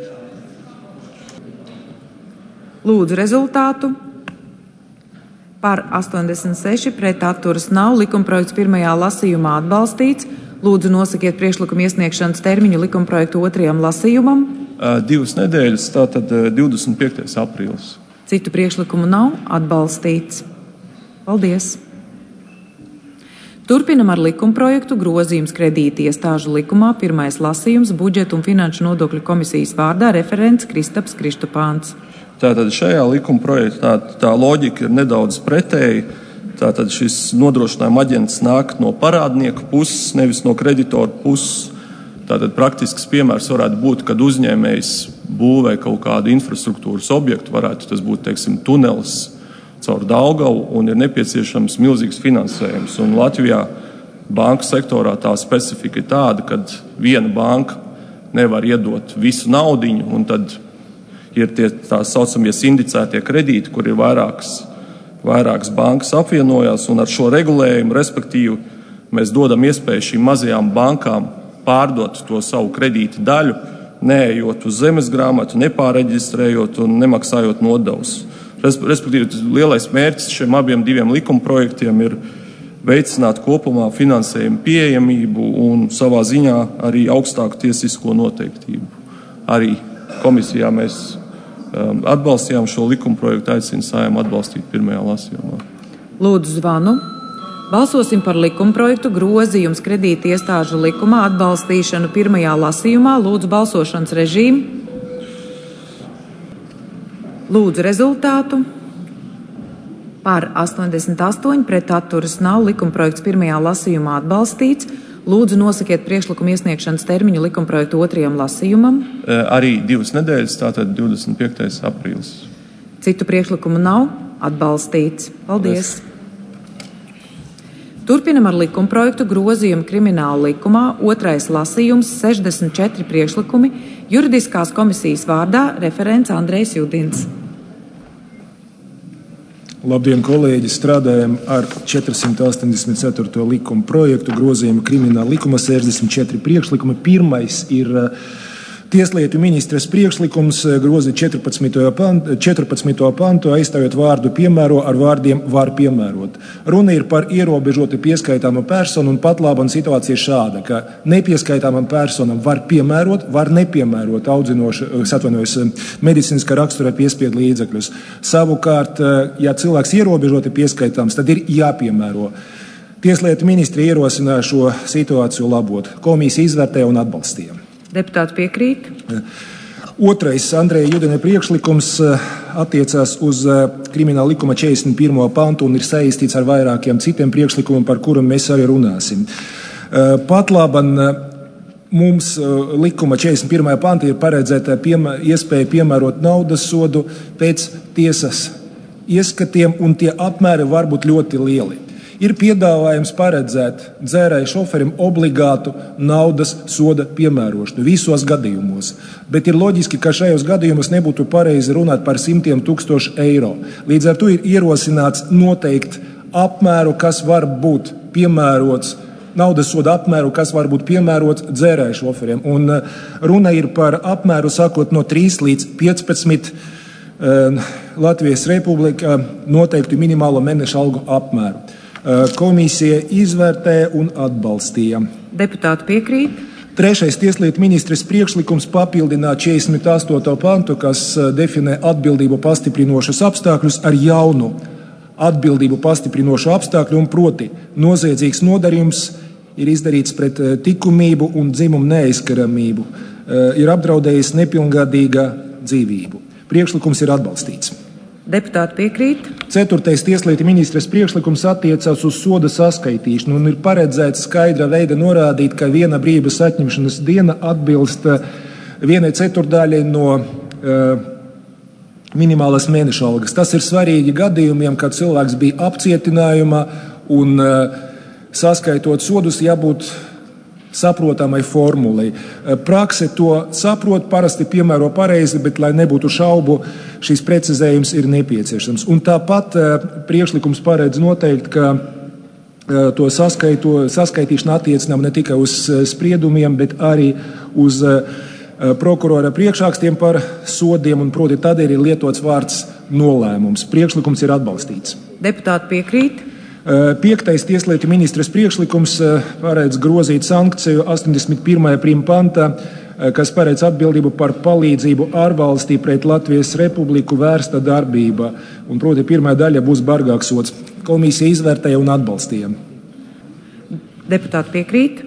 Lūdzu rezultātu. Par 86 pret atturas nav, likumprojekts pirmajā lasījumā atbalstīts. Lūdzu nosakiet priekšlikumu iesniegšanas termiņu likumprojektu 2. lasījumam. 2 nedēļas, tātad 25. aprīlis. Citu priekšlikumu nav, atbalstīts. Paldies! Turpinam ar likumprojektu grozījums kredīti iestāžu likumā. Pirmais lasījums budžeta un finanšu nodokļu komisijas vārdā referents Kristaps Krištopāns. Tātad šajā likumprojektā tā loģika ir nedaudz pretēji. Tātad šis nodrošinājuma aģents nāk no parādnieku puses, nevis no kreditoru puses. Tātad praktisks piemērs varētu būt, kad uzņēmējs būvē kaut kādu infrastruktūras objektu, varētu tas būt, teiksim, tunelis caur Daugavu un ir nepieciešams milzīgs finansējums. Un Latvijā banku sektorā tā specifika ir tāda, ka viena banka nevar iedot visu naudiņu, un tad ir tie tā saucamie sindicētie kredīti, kur ir vairākas bankas apvienojās, un ar šo regulējumu, respektīvi, mēs dodam iespēju šīm mazajām bankām pārdot to savu kredītu daļu, neejot uz zemes grāmatu, nepāreģistrējot un nemaksājot nodevus. Respektīvi, lielais mērķis šiem abiem diviem likumprojektiem ir veicināt kopumā finansējumu pieejamību un savā ziņā arī augstāku tiesisko noteiktību. Arī komisijā mēs atbalstījām šo likumprojektu, aicinu Saeimu atbalstīt pirmajā lasījumā. Lūdzu zvanu. Balsosim par likumprojektu grozījums kredīti iestāžu likumā atbalstīšanu pirmajā lasījumā. Lūdzu balsošanas režīmu. Lūdzu rezultātu. Par 88, pret atturas nav. Likumprojekts pirmajā lasījumā atbalstīts. Lūdzu nosakiet priekšlikumu iesniegšanas termiņu likumprojektu otrajam lasījumam. Arī 2 nedēļas, tātad 25. aprīlis. Citu priekšlikumu nav. Atbalstīts. Paldies. Turpinam ar likumprojektu grozījumu krimināla likumā. Otrais lasījums, 64 priekšlikumi. Juridiskās komisijas vārdā referents Andrejs Judins. Labdien, kolēģi! Strādājam ar 484. likuma projektu grozījumu krimināla likuma 64 priekšlikumi. Pirmais ir Tieslietu ministres priekšlikums grozīt 14. pantu, aizstājot vārdu piemēro ar vārdiem var piemērot. Runa ir par ierobežoti pieskaitāmu personu, un patlābana situācija ir šāda, ka nepieskaitāmam personam var piemērot, var nepiemērot medicīniskā rakstura piespiedu līdzekļus. Savukārt, ja cilvēks ierobežoti pieskaitāms, tad ir jāpiemēro. Tieslietu ministri ierosināja šo situāciju labot. Komisija izvērtēja un atbalstīja. Deputāti piekrīt. Otrais Andreja Judina priekšlikums attiecās uz krimināla likuma 41. pantu un ir saistīts ar vairākiem citiem priekšlikumiem, par kuriem mēs arī runāsim. Patlaban mums likuma 41. panta ir paredzēta iespēja piemērot naudas sodu pēc tiesas ieskatiem, un tie apmēri var būt ļoti lieli. Ir piedāvājums paredzēt dzērēju šoferim obligātu naudas soda piemērošanu visos gadījumos, bet ir loģiski, ka šajos gadījumos nebūtu pareizi runāt par simtiem tūkstošu eiro. Līdz ar to ir ierosināts noteikt apmēru, kas var būt piemērots, naudas soda apmēru, kas var būt piemērots dzērēju šoferiem. Un runa ir par apmēru sakot no 3 līdz 15 Latvijas Republikā noteiktu minimālo mēneša algu apmēru. Komisija izvērtēja un atbalstīja. Deputāti piekrīt. Trešais Tieslietu ministres priekšlikums papildināt 48. pantu, kas definē atbildību pastiprinošus apstākļus ar jaunu atbildību pastiprinošu apstākļu, un proti noziedzīgs nodarījums ir izdarīts pret likumību un dzimumu neaizskaramību, ir apdraudējis nepilngadīga dzīvību. Priekšlikums ir atbalstīts. Deputāti piekrīt. 4. Tieslietu ministres priekšlikums attiecās uz soda saskaitīšanu un ir paredzēts skaidra veida norādīt, ka viena brīvības atņemšanas diena atbilst 1/4 no minimālās mēneša algas. Tas ir svarīgi gadījumiem, kad cilvēks bija apcietinājumā un saskaitot sodus jābūt saprotamai formulai. Prakse to saprot, parasti piemēro pareizi, bet, lai nebūtu šaubu, šis precizējums ir nepieciešams. Un tāpat priekšlikums paredz noteikt, ka to saskaitīšana attiecinām ne tikai uz spriedumiem, bet arī uz prokurora priekšrakstiem par sodiem, un proti tādēļ ir lietots vārds nolēmums. Priekšlikums ir atbalstīts. Deputāti piekrīt. 5. Tieslietu ministres priekšlikums paredz grozīt sankciju 81. pantā, kas paredz atbildību par palīdzību ārvalstī pret Latvijas Republiku vērsta darbība, un proti pirmā daļa būs bargāks sods. Komisija izvērtēja un atbalstīja. Deputāti piekrīt.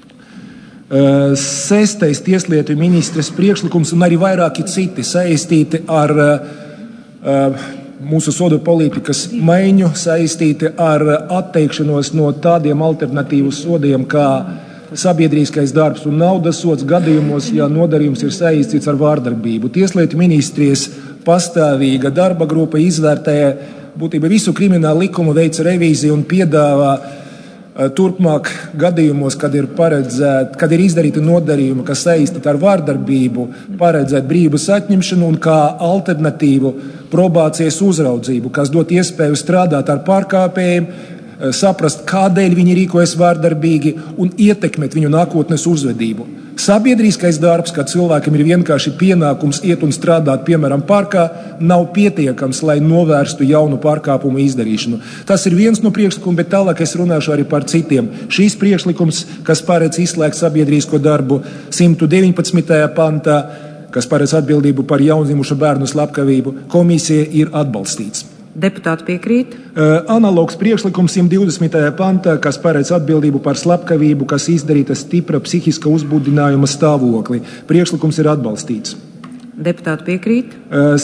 6. Tieslietu ministres priekšlikums un arī vairāki citi saistīti ar mūsu sodu politikas maiņu, saistīti ar atteikšanos no tādiem alternatīvu sodiem kā sabiedriskais darbs un naudas sods gadījumos, ja nodarījums ir saistīts ar vārdarbību. Tieslietu ministrijas pastāvīga darba grupa izvērtēja būtībā visu kriminālu likumu veic revīziju un piedāvā turpmāk gadījumos, kad ir izdarīti nodarījumi, kas saistīti ar vardarbību, paredzēt brīvības atņemšanu un kā alternatīvu probācijas uzraudzību, kas dot iespēju strādāt ar pārkāpējiem, saprast, kādēļ viņi rīkojas vardarbīgi un ietekmēt viņu nākotnes uzvedību. Sabiedriskais darbs, kad cilvēkam ir vienkārši pienākums iet un strādāt, piemēram, parkā, nav pietiekams, lai novērstu jaunu pārkāpumu izdarīšanu. Tas ir viens no priekšlikumiem, bet tālāk es runāšu arī par citiem. Šīs priekšlikums, kas paredz izslēgt sabiedrisko darbu 119. pantā, kas paredz atbildību par jaundzimušu bērnu slepkavību, komisija ir atbalstīts. Deputāti piekrīt? Analogs priekšlikums 120. pantā, kas paredz atbildību par slepkavību, kas izdarīta stipra psihiska uzbudinājuma stāvoklī. Priekšlikums ir atbalstīts. Deputāti piekrīt?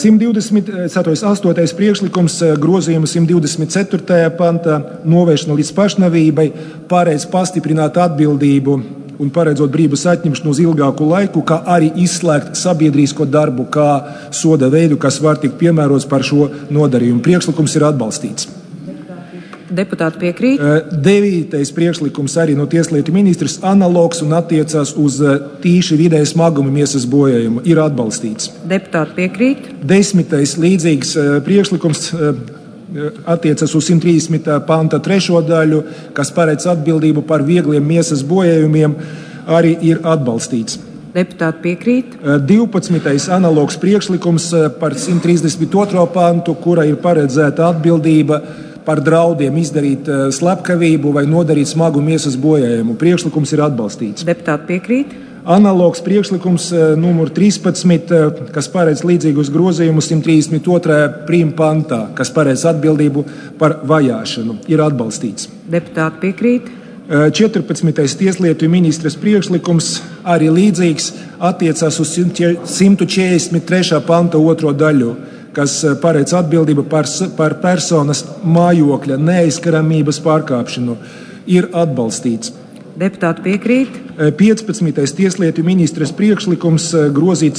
128. priekšlikums grozījuma 124. pantā novēršana līdz pašnāvībai paredz pastiprināt atbildību un paredzot brīvības atņemšanu uz ilgāku laiku, kā arī izslēgt sabiedrisko darbu kā soda veidu, kas var tikt piemērots par šo nodarījumu. Priekšlikums ir atbalstīts. Deputāti piekrīt? 9. priekšlikums arī no Tieslietu ministrs analogs un attiecās uz tīši vidēja smaguma miesas bojājumu. Ir atbalstīts. Deputāti piekrīt? 10. līdzīgs priekšlikums attiecas uz 130. panta 3. daļu, kas paredz atbildību par viegliem miesas bojājumiem, arī ir atbalstīts. Deputāti piekrīt? 12. analogs priekšlikums par 132. pantu, kura ir paredzēta atbildība par draudiem izdarīt slepkavību vai nodarīt smagu miesas bojājumu. Priekšlikums ir atbalstīts. Deputāti piekrīt? Analogs priekšlikums numur 13, kas paredz līdzīgus grozījumus 132. prim pantā, kas paredz atbildību par vajāšanu, ir atbalstīts. Deputāti piekrīt? 14. tieslietu ministres priekšlikums arī līdzīgs attiecās uz 143. panta 2. daļu, kas paredz atbildību par personas mājokļa neaizskaramības pārkāpšanu, ir atbalstīts. Deputāti piekrīt? 15. tieslietu ministres priekšlikums grozīt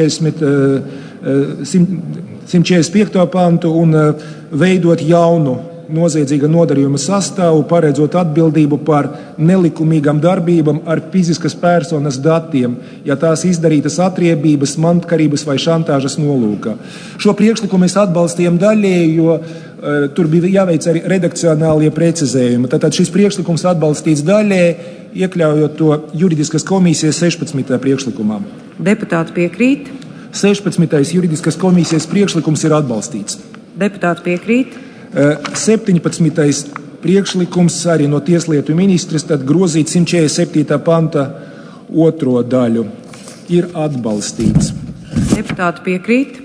145. pantu un veidot jaunu noziedzīga nodarījuma sastāvu, paredzot atbildību par nelikumīgām darbībām ar fiziskas personas datiem, ja tās izdarītas atriebības, mantkarības vai šantāžas nolūkā. Šo priekšlikumu mēs atbalstījām daļēji, jo tur bija jāveic arī redakcionālie precizējumi. Tātad šis priekšlikums atbalstīts daļēji, iekļaujot to juridiskas komisijas 16. priekšlikumā. Deputāti piekrīt? 16. juridiskas komisijas priekšlikums ir atbalstīts. Deputāti piekrīt? 17. priekšlikums arī no Tieslietu ministres, tad grozīt 147. panta 2. daļu, ir atbalstīts. Deputāti piekrīt?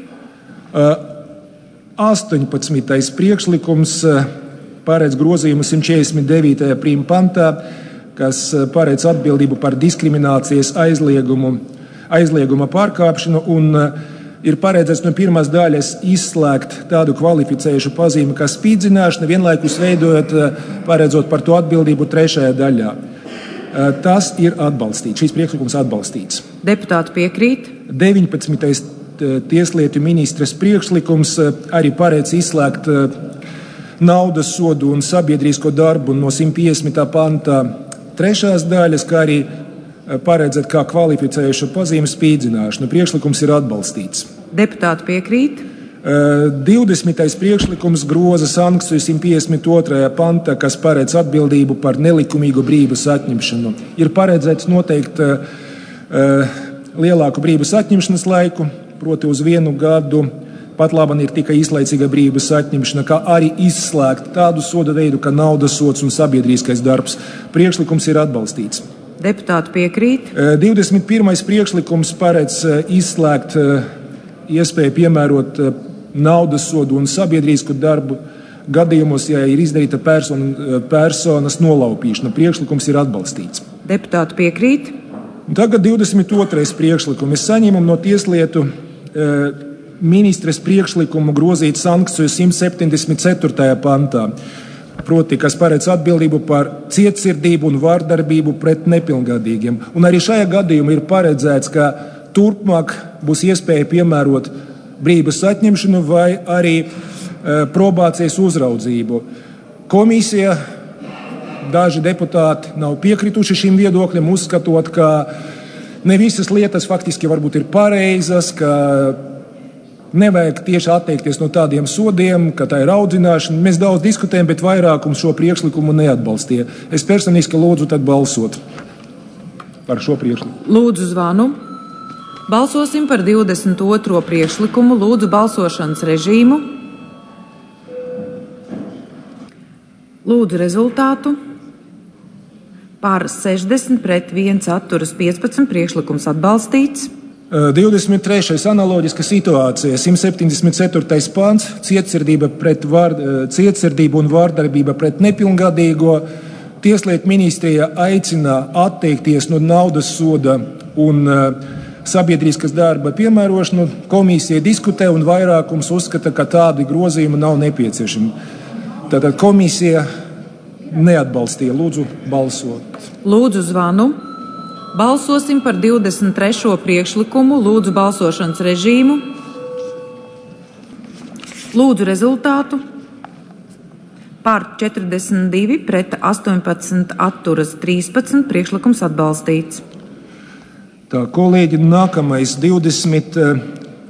18. priekšlikums paredz grozījumu 149. prim pantā, kas paredz atbildību par diskriminācijas aizlieguma pārkāpšanu un ir paredzēts no pirmās daļas izslēgt tādu kvalificējušu pazīmi kā spīdzināšana, vienlaikus veidojot, paredzot par to atbildību 3. daļā. Tas ir atbalstīts. Šīs priekšlikums atbalstīts. Deputāti piekrīt? 19. tieslietu ministres priekšlikums arī paredz izslēgt naudas sodu un sabiedrisko darbu no 150. panta 3. daļas, kā arī paredzēt kā kvalificējuša pazīme spīdzināšanu. Priekšlikums ir atbalstīts. Deputāti piekrīt? 20. priekšlikums groza sankciju 152. pantā, kas paredz atbildību par nelikumīgu brīvības atņemšanu. Ir paredzēts noteikt lielāku brīvības atņemšanas laiku, proti uz 1 gadu. Pat labam ir tikai īslaicīga brīvības atņemšana, kā arī izslēgt tādu soda veidu, kā naudas sods un sabiedriskais darbs. Priekšlikums ir atbalstīts. Deputāti piekrīt? 21. priekšlikums paredz izslēgt iespēju piemērot naudas sodu un sabiedrisku darbu gadījumos, ja ir izdarīta personas nolaupīšana. Priekšlikums ir atbalstīts. Deputāti piekrīt? Tagad 22. priekšlikums. Mēs saņemam no Tieslietu ministres priekšlikumu grozīt sankciju 174. pantā. Proti, kas paredz atbildību par cietsirdību un vārdarbību pret nepilngadīgiem. Un arī šajā gadījumā ir paredzēts, ka turpmāk būs iespēja piemērot brīvības atņemšanu vai arī probācijas uzraudzību. Komisija, daži deputāti nav piekrituši šim viedokļam, uzskatot, ka ne visas lietas faktiski varbūt ir pareizas, ka nevajag tieši atteikties no tādiem sodiem, ka tā ir audzināšana. Mēs daudz diskutējam, bet vairākums šo priekšlikumu neatbalstīja. Es personiski lūdzu tad balsot par šo priekšlikumu. Lūdzu zvanu. Balsosim par 22. priekšlikumu. Lūdzu balsošanas režīmu. Lūdzu rezultātu. Par 60 pret 1 atturas 15 priekšlikums atbalstīts. 23. analoģiska situācija, 174. pāns, cietsirdība un vārdarbība pret nepilngadīgo. Tieslietu ministrija aicina atteikties no naudas soda un sabiedriskas darba piemērošanu. Komisija diskutē un vairākums uzskata, ka tādi grozījumi nav nepieciešami. Tātad komisija neatbalstīja. Lūdzu balsot. Lūdzu zvanu. Balsosim par 23. priekšlikumu. Lūdzu balsošanas režīmu. Lūdzu rezultātu. Par 42 pret 18 atturas 13 priekšlikums atbalstīts. Tā, kolēģi, nākamais 24.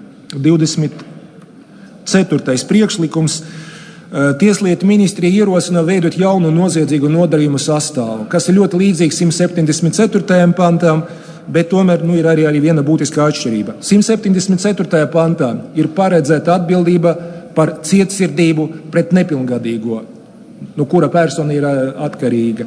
priekšlikums. Tieslietu ministrija ierosina veidot jaunu noziedzīgu nodarījumu sastāvu, kas ir ļoti līdzīgs 174. pantam, bet tomēr ir arī viena būtiska atšķirība. 174. pantā ir paredzēta atbildība par cietsirdību pret nepilngadīgo, no kura persona ir atkarīga.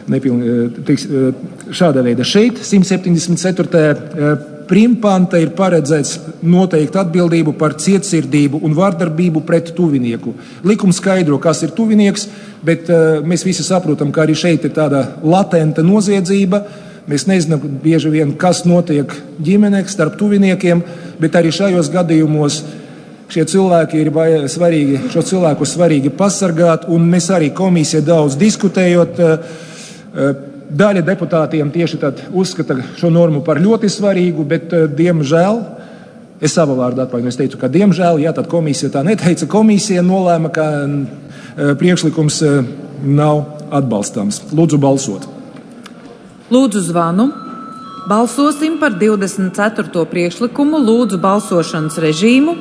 Šāda veida šeit 174. primpanta ir paredzēts noteikt atbildību par cietsirdību un vārdarbību pret tuvinieku. Likums skaidro, kas ir tuvinieks, bet mēs visi saprotam, ka arī šeit ir tāda latenta noziedzība. Mēs nezinām bieži vien, kas notiek ģimenē starp tuviniekiem, bet arī šajos gadījumos šie cilvēki ir svarīgi, šo cilvēku svarīgi pasargāt, un mēs arī komisija daudz diskutējot. Daļa deputātiem tieši tad uzskata šo normu par ļoti svarīgu, bet diemžēl, es savu vārdu atvainojos, teicu, ka diemžēl, tad komisija tā neteica, komisija nolēma, ka priekšlikums nav atbalstāms. Lūdzu balsot. Lūdzu zvanu. Balsosim par 24. priekšlikumu. Lūdzu balsošanas režīmu.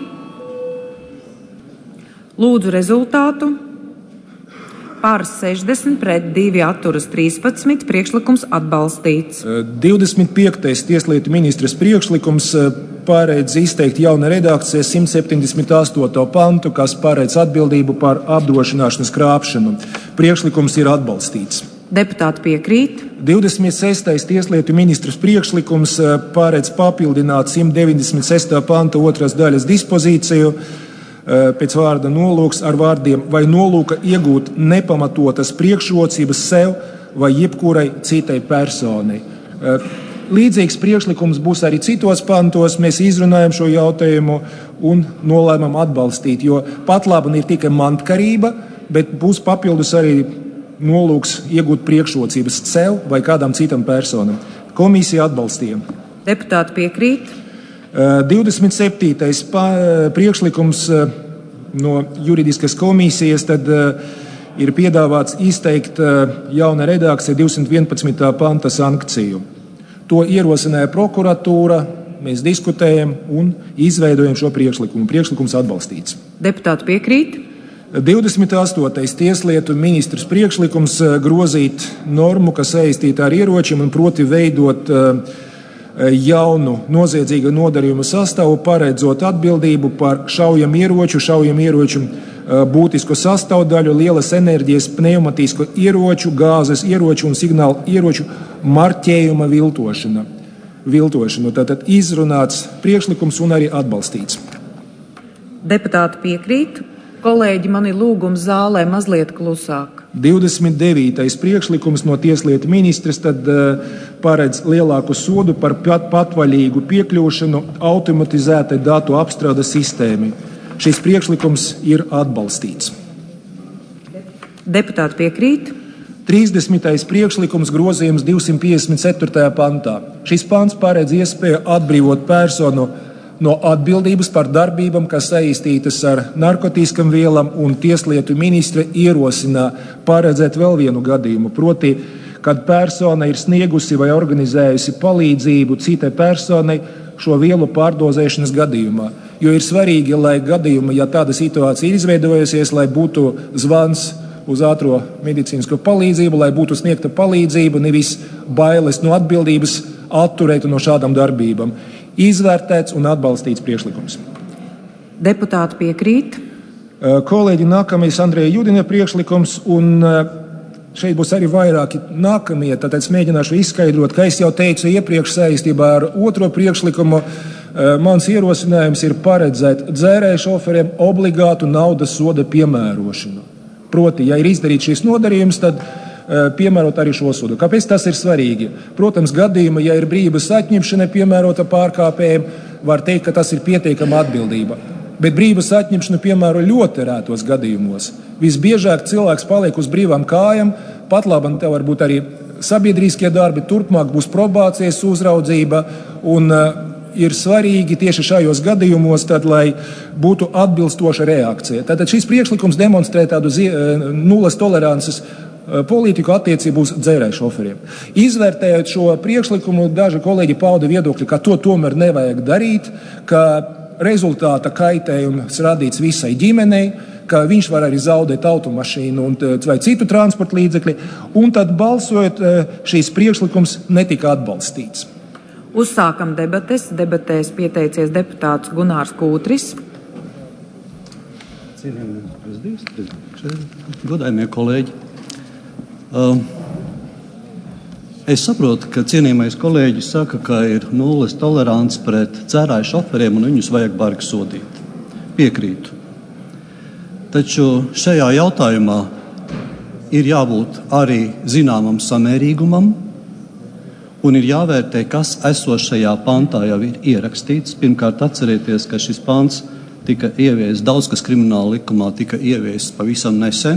Lūdzu rezultātu. Par 60 pret 2 atturas 13 priekšlikums atbalstīts. 25. tieslietu ministres priekšlikums paredz izteikt jauna redakcija 178. pantu, kas paredz atbildību par apdrošināšanas krāpšanu. Priekšlikums ir atbalstīts. Deputāti piekrīt. 26. tieslietu ministres priekšlikums paredz papildināt 196. panta 2. daļas dispozīciju pēc vārda nolūks ar vārdiem vai nolūka iegūt nepamatotas priekšrocības sev vai jebkurai citai personai. Līdzīgs priekšlikums būs arī citos pantos. Mēs izrunājam šo jautājumu un nolēmam atbalstīt, jo pat labi ir tikai mantkarība, bet būs papildus arī nolūks iegūt priekšrocības sev vai kādam citam personam. Komisija atbalstīja. Deputāti piekrīt. 27. priekšlikums no juridiskas komisijas tad ir piedāvāts izteikt jauna redakcija 211. panta sankciju. To ierosināja prokuratūra, mēs diskutējam un izveidojam šo priekšlikumu. Priekšlikums atbalstīts. Deputāti piekrīt. 28. tieslietu ministrs priekšlikums grozīt normu, kas saistīta ar ieročiem un proti veidot jaunu noziedzīgu nodarījumu sastāvu, paredzot atbildību par šaujamieroču būtisku sastāvdaļu, lielas enerģijas, pneimatisku ieroču, gāzes ieroču un signālu ieroču marķējuma viltošanu. Tātad izrunāts priekšlikums un arī atbalstīts. Deputāti piekrīt. Kolēģi, man ir lūgums zālē mazliet klusāk. 29. priekšlikums no tieslietu ministres tad paredz lielāku sodu par patvaļīgu piekļūšanu automatizētai datu apstrādes sistēmai. Šis priekšlikums ir atbalstīts. Deputāti piekrīt. 30. priekšlikums grozījums 254. pantā. Šis pants paredz iespēju atbrīvot personu no atbildības par darbībām, kas saistītas ar narkotiskām vielām, un Tieslietu ministre ierosina paredzēt vēl vienu gadījumu, proti, kad persona ir sniegusi vai organizējusi palīdzību citai personai šo vielu pārdozēšanas gadījumā. Jo ir svarīgi, lai gadījumā, ja tāda situācija ir izveidojusies, lai būtu zvans uz ātro medicīnisko palīdzību, lai būtu sniegta palīdzība, nevis bailes no atbildības atturēt no šādām darbībām. Izvērtēts un atbalstīts priekšlikums. Deputāti piekrīt. Kolēģi, nākamais Andreja Judina priekšlikums, un šeit būs arī vairāki nākamie, tātad es mēģināšu izskaidrot, ka es jau teicu iepriekš saistībā ar otro priekšlikumu. Mans ierosinājums ir paredzēt dzērēju šoferiem obligātu naudas soda piemērošanu. Proti, ja ir izdarīts šis nodarījums, tad piemērot arī šo sodu. Kāpēc tas ir svarīgi? Protams, gadījumā, ja ir brīvības atņemšana piemērota pārkāpējiem, var teikt, ka tas ir pietiekama atbildība. Bet brīvības atņemšanu piemēro ļoti rētos gadījumos. Visbiežāk cilvēks paliek uz brīvām kājām, pat labam te var būt arī sabiedriskie darbi, turpmāk būs probācijas uzraudzība, un ir svarīgi tieši šajos gadījumos, tad, lai būtu atbilstoša reakcija. Tātad šis priekšlikums demonstrē tādu nulles tolerances politiku attiecību uz dzērēju šoferiem. Izvērtējot šo priekšlikumu, daži kolēģi pauda viedokļi, ka to tomēr nevajag darīt, ka rezultāta kaitējums radīts visai ģimenei, ka viņš var arī zaudēt automašīnu vai citu transporta līdzekli, un tad balsojot šīs priekšlikums netika atbalstīts. Uzsākam debates. Debatēs pieteicies deputāts Gunārs Kūtris. Godājumie kolēģi, es saprotu, ka cienījamais kolēģis saka, ka ir nulles tolerants pret dzērāju šoferiem un viņus vajag bargi sodīt. Piekrītu. Taču šajā jautājumā ir jābūt arī zināmam samērīgumam un ir jāvērtē, kas esošajā pantā jau ir ierakstīts. Pirmkārt, atcerieties, ka šis pants tika ieviests, daudz kas krimināla likumā tika ieviests pavisam nesen.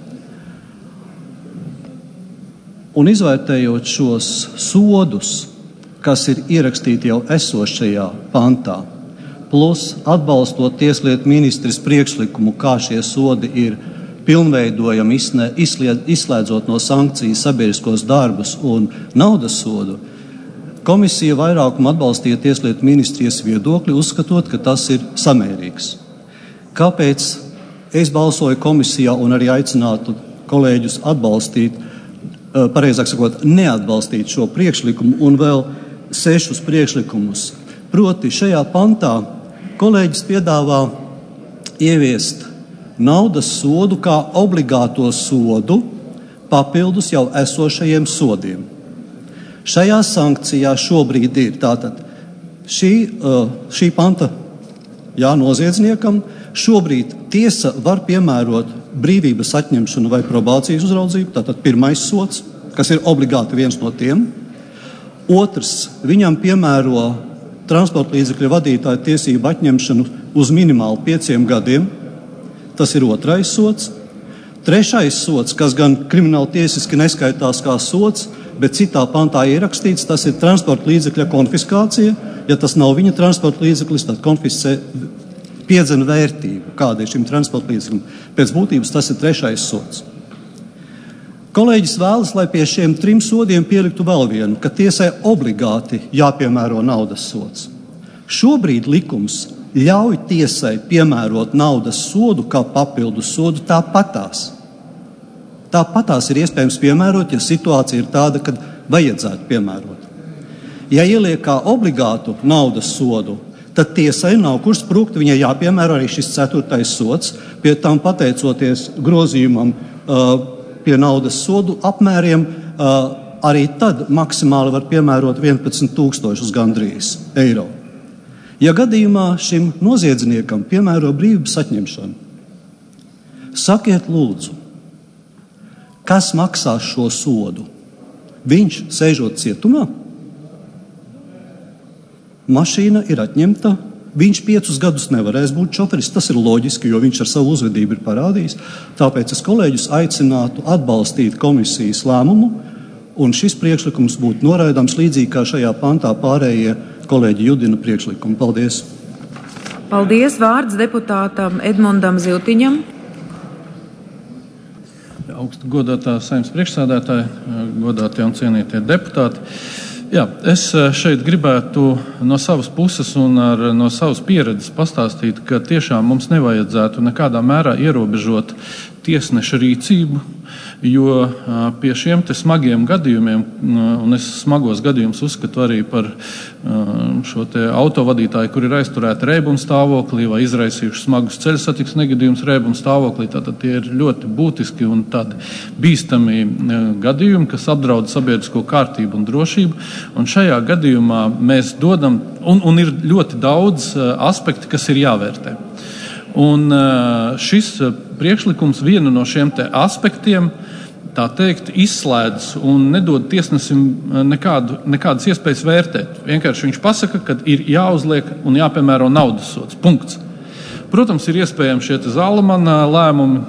Un izvērtējot šos sodus, kas ir ierakstīti jau esošajā pantā, plus atbalstot Tieslietu ministres priekšlikumu, kā šie sodi ir pilnveidojami, izslēdzot no sankcijas sabiedriskos darbus un naudas sodu, komisija vairākumu atbalstīja Tieslietu ministrijas viedokli, uzskatot, ka tas ir samērīgs. Kāpēc es balsoju komisijā un arī aicinātu kolēģus atbalstīt, pareizāk sakot, neatbalstīt šo priekšlikumu un vēl 6 priekšlikumus? Proti, šajā pantā kolēģis piedāvā ieviest naudas sodu kā obligāto sodu papildus jau esošajiem sodiem. Šajā sankcijā šobrīd ir tātad šī panta noziedzniekam. Šobrīd tiesa var piemērot brīvības atņemšanu vai probācijas uzraudzību, tātad pirmais sods, kas ir obligāti viens no tiem. Otrs, viņam piemēro transporta līdzekļu vadītāju tiesību atņemšanu uz minimāli 5 gadiem. Tas ir otrais sods. Trešais sods, kas gan krimināli tiesiski neskaitās kā sods, bet citā pantā ierakstīts, tas ir transporta līdzekļa konfiskācija. Ja tas nav viņa transporta līdzeklis, tad konfiscē piedzena vērtību, kāda ir šim transporta līdzeklim. Pēc būtības tas ir trešais sods. Kolēģis vēlas, lai pie šiem 3 sodiem pieliktu vēl vienu, ka tiesai obligāti jāpiemēro naudas sods. Šobrīd likums ļauj tiesai piemērot naudas sodu kā papildus sodu tāpatās. Tāpatās ir iespējams piemērot, ja situācija ir tāda, kad vajadzētu piemērot. Ja ieliek kā obligātu naudas sodu, tad tiesai nav kur sprukt, viņai jāpiemēro arī šis 4. sods, pie tam pateicoties grozījumam pie naudas sodu apmēriem, arī tad maksimāli var piemērot 11,000 gandrīz eiro. Ja gadījumā šim noziedzniekam piemēro brīvības atņemšanu, sakiet lūdzu, kas maksās šo sodu? Viņš sēžot cietumā? Mašīna ir atņemta, viņš 5 gadus nevarēs būt šoferis, tas ir loģiski, jo viņš ar savu uzvedību ir parādījis. Tāpēc es kolēģus aicinātu atbalstīt komisijas lēmumu, un šis priekšlikums būtu noraidāms līdzīgi kā šajā pantā pārējie kolēģi Judina priekšlikumu. Paldies! Paldies. Vārds deputātam Edmundam Ziltiņam. Augstu godātā Saeimas priekšsēdētāja, godātie un cienītie deputāti. Jā, es šeit gribētu no savas puses un no savas pieredzes pastāstīt, ka tiešām mums nevajadzētu nekādā mērā ierobežot tiesneša rīcību, jo pie šiem te smagiem gadījumiem, un es smagos gadījumus uzskatu arī par šo te autovadītāju, kur ir aizturēti rēbuma stāvoklī vai izraisījuši smagus ceļu satiksmes negadījumus rēbuma stāvoklī, tātad tie ir ļoti būtiski un tādi bīstami gadījumi, kas apdraud sabiedrisko kārtību un drošību, un šajā gadījumā mēs dodam, un ir ļoti daudz aspekti, kas ir jāvērtē. Un šis priekšlikums vienu no šiem te aspektiem, tā teikt, izslēdz un nedod tiesnesim nekādas iespējas vērtēt. Vienkārši viņš pasaka, ka ir jāuzliek un jāpiemēro naudas sods. Punkts. Protams, ir iespējams šie Zalamana lēmumi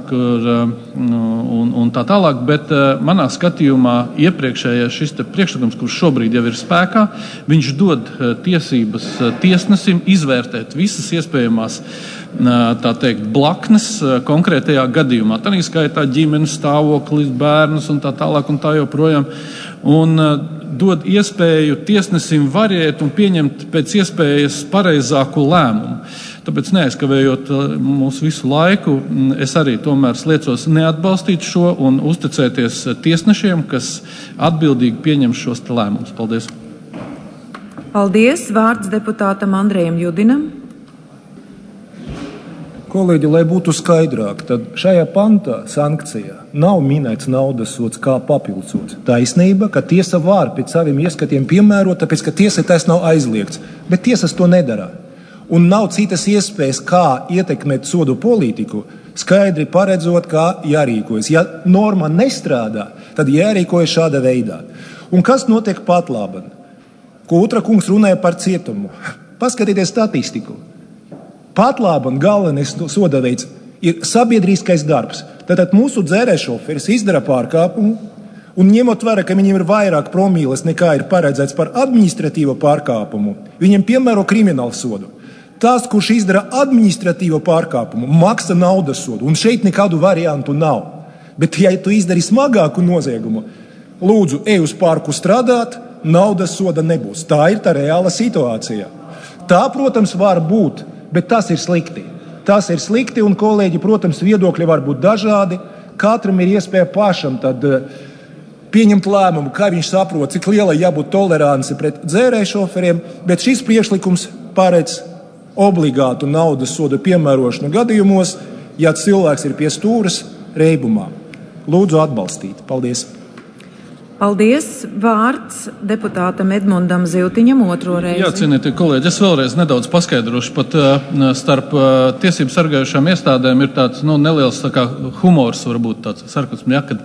un tā tālāk, bet manā skatījumā iepriekšējais šis priekšlikums, kurš šobrīd jau ir spēkā, viņš dod tiesības tiesnesim izvērtēt visas iespējamās, tā teikt, blaknes konkrētajā gadījumā. Tā skaitā ģimenes stāvoklis, bērnus un tā tālāk un tā joprojām. Un dod iespēju tiesnesim variēt un pieņemt pēc iespējas pareizāku lēmumu. Tāpēc neaizkavējot mūsu visu laiku, es arī tomēr sliecos neatbalstīt šo un uzticēties tiesnešiem, kas atbildīgi pieņem šos lēmumus. Paldies! Paldies! Vārds deputātam Andrejam Judinam. Kolēģi, lai būtu skaidrāk, tad šajā pantā sankcijā nav minēts naudas sods kā papildsods. Taisnība, ka tiesa var pēc saviem ieskatiem piemērot, tāpēc, ka tiesai tas nav aizliegts, bet tiesas to nedara. Un nav citas iespējas, kā ietekmēt sodu politiku, skaidri paredzot, kā jārīkojas. Ja norma nestrādā, tad jārīkojas šāda veidā. Un kas notiek pat laban? Ko Utra kungs runāja par cietumu. Paskatieties statistiku. Pat laban galvenais soda veids ir sabiedriskais darbs. Tātad mūsu dzērēšoferis izdara pārkāpumu, un ņemot vērā, ka viņiem ir vairāk promīles nekā ir paredzēts par administratīvo pārkāpumu, viņiem piemēro kriminālu sodu. Tas, kurš izdara administratīvo pārkāpumu, maksā naudas sodu, un šeit nekādu variantu nav. Bet, ja tu izdari smagāku noziegumu, lūdzu, ej uz parku strādāt, naudas soda nebūs. Tā ir tā reāla situācija. Tā, protams, var būt, bet tas ir slikti. Tas ir slikti, un kolēģi, protams, viedokļi var būt dažādi. Katram ir iespēja pašam tad pieņemt lēmumu, kā viņš saprot, cik liela jābūt tolerance pret dzērēšoferiem, bet šis priekšlikums paredz obligātu naudas sodu piemērošanu gadījumos, ja cilvēks ir pie stūras reibumā. Lūdzu atbalstīt. Paldies! Paldies! Vārds deputātam Edmundam Ziltiņam otro reizi. Jā, cienītie kolēģi, es vēlreiz nedaudz paskaidrošu. Pat starp tiesību sargājušām iestādēm ir tāds neliels tā kā humors, varbūt tāds sarkasms, kad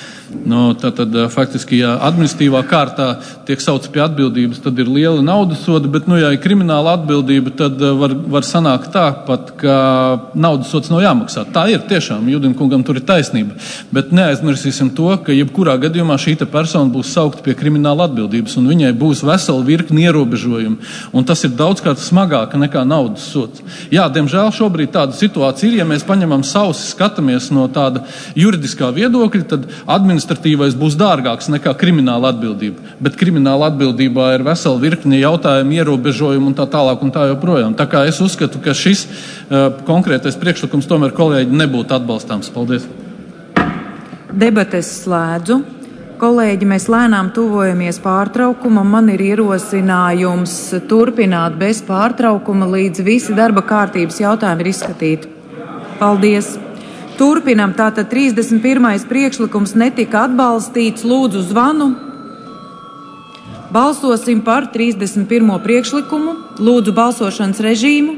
tātad faktiski, ja administratīvā kārtā tiek sauc pie atbildības, tad ir liela naudas soda, bet, ja ir krimināla atbildība, tad var sanākt tā pat, ka naudas sods nav jāmaksā. Tā ir tiešām, Judinkungam tur ir taisnība, bet neaizmirsīsim to, ka jebkurā gadījumā šī persona būs saukta pie krimināla atbildības, un viņai būs vesela virkni ierobežojumi, un tas ir daudzkārt smagāk nekā naudas sods. Jā, diemžēl šobrīd tāda situācija ir, ja mēs paņemam sausi, skatāmies no tāda juridiskā viedokļa, tad administratīvais būs dārgāks nekā krimināla atbildība, bet krimināla atbildībā ir vesela virkni jautājumu, ierobežojumu un tā tālāk un tā joprojām. Tā kā es uzskatu, ka šis konkrētais priekšlikums tomēr, kolēģi, nebūtu atbalstāms. Paldies! Debates slēdzu. Kolēģi, mēs lēnām tuvojamies pārtraukumam. Man ir ierosinājums turpināt bez pārtraukuma, līdz visi darba kārtības jautājumi ir izskatīti. Paldies! Turpinam, tātad 31. priekšlikums netika atbalstīts, lūdzu zvanu. Balsosim par 31. priekšlikumu, lūdzu balsošanas režīmu.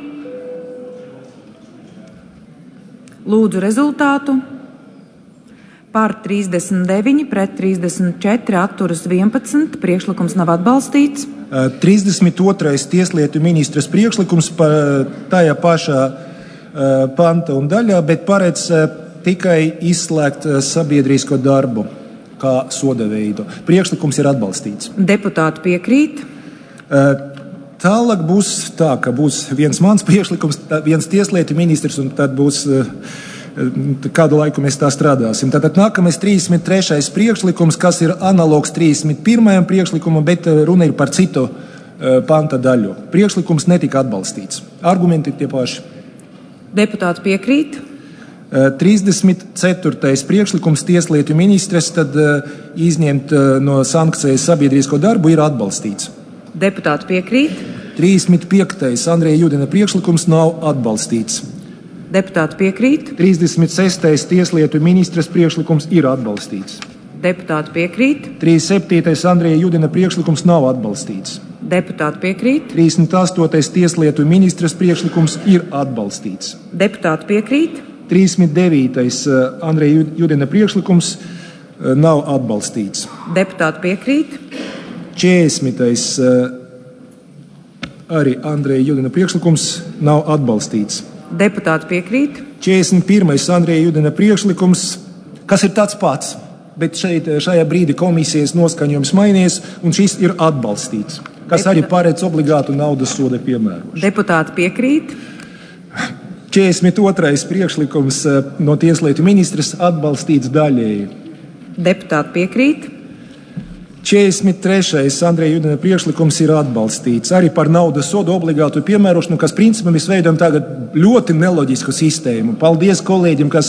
Lūdzu rezultātu. Par 39, pret 34, atturas 11, priekšlikums nav atbalstīts. 32. tieslietu ministras priekšlikums par tajā pašā panta un daļā, bet paredz tikai izslēgt sabiedrisko darbu kā soda veidu. Priekšlikums ir atbalstīts. Deputāti piekrīt? Tālāk būs tā, ka būs viens mans priekšlikums, viens tieslietu ministrs, un tad būs kādu laiku mēs tā strādāsim. Tātad nākamais 33. priekšlikums, kas ir analogs 31. priekšlikumam, bet runa ir par citu panta daļu. Priekšlikums netika atbalstīts. Argumenti ir tie paši. Deputāti piekrīt. 34. priekšlikums tieslietu ministres, tad izņemt no sankcijas sabiedrīsko darbu ir atbalstīts. Deputāti piekrīt. 35. Andreja Judina priekšlikums nav atbalstīts. Deputāti piekrīt. 36. tieslietu ministres priekšlikums ir atbalstīts. Deputāti piekrīt. 37. Andreja Judina priekšlikums nav atbalstīts. Deputāti piekrīt. 38. tieslietu ministres priekšlikums ir atbalstīts. Deputāti piekrīt. 39. Andreja Judina priekšlikums nav atbalstīts. Deputāti piekrīt. 40. Arī Andreja Judina priekšlikums nav atbalstīts. Deputāti piekrīt. 41. Andreja Judina priekšlikums, kas ir tāds pats, bet šajā brīdī komisijas noskaņojums mainījies, un šis ir atbalstīts, kas arī paredz obligātu naudas soda piemērošanu. Deputāti piekrīt. 42. priekšlikums no tieslietu ministres atbalstīts daļēji. Deputāti piekrīt. 43. Andreja Judina priekšlikums ir atbalstīts arī par naudas sodu obligātu piemērošanu, kas principā mēs veidojam tagad ļoti neloģisku sistēmu. Paldies kolēģiem, kas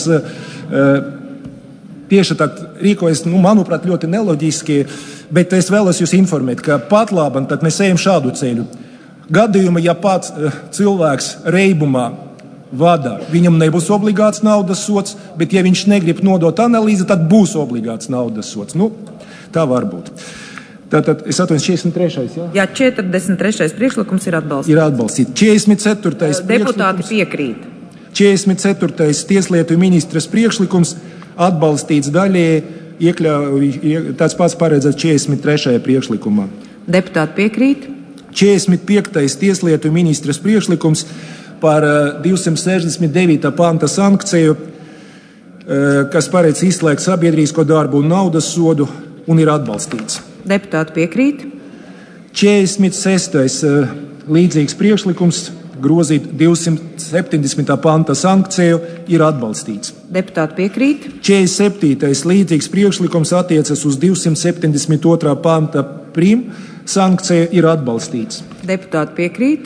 tieši tā rīkojas, manuprāt, ļoti neloģiski, bet es vēlos jūs informēt, ka pat labam tad mēs ejam šādu ceļu. Gadījumā, ja pats cilvēks reibumā vada, viņam nebūs obligāts naudas sods, bet ja viņš negrib nodot analīzi, tad būs obligāts naudas sods. Tā var būt. Tātad, es atvainojos, 43. Jā? Jā, 43. priekšlikums ir atbalstīts. Ir atbalstīts. 44. Deputāti piekrīt. 44. tieslietu ministres priekšlikums atbalstīts daļēji, tāds pats paredzēts 43. priekšlikumā. Deputāti piekrīt. 45. tieslietu ministres priekšlikums par 269. panta sankciju, kas paredz izslēgt sabiedrīsko darbu un naudas sodu, un ir atbalstīts. Deputāti piekrīt. 46. līdzīgs priekšlikums grozīt 270. panta sankciju ir atbalstīts. Deputāti piekrīt. 47. līdzīgs priekšlikums attiecas uz 272. panta prim sankciju ir atbalstīts. Deputāti piekrīt.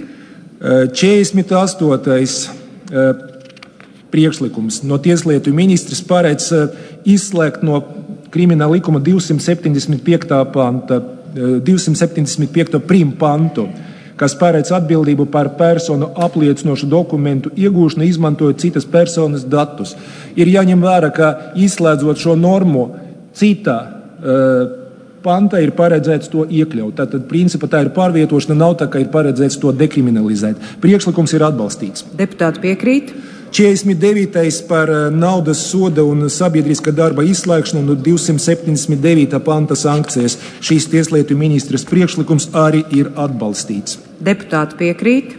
48. priekšlikums no tieslietu ministres paredz izslēgt no Krimināla likuma 275. panta, 275. prim pantu, kas paredz atbildību par personu apliecinošu dokumentu iegūšanu, izmantojot citas personas datus. Ir jāņem vērā, ka izslēdzot šo normu citā pantā ir paredzēts to iekļaut. Tātad, principā, tā ir pārvietošana, nav tā, ka ir paredzēts to dekriminalizēt. Priekšlikums ir atbalstīts. Deputāti piekrīt. 49. par naudas soda un sabiedriskā darba izslēgšanu no 279. panta sankcijas. Šīs tieslietu ministres priekšlikums arī ir atbalstīts. Deputāti piekrīt.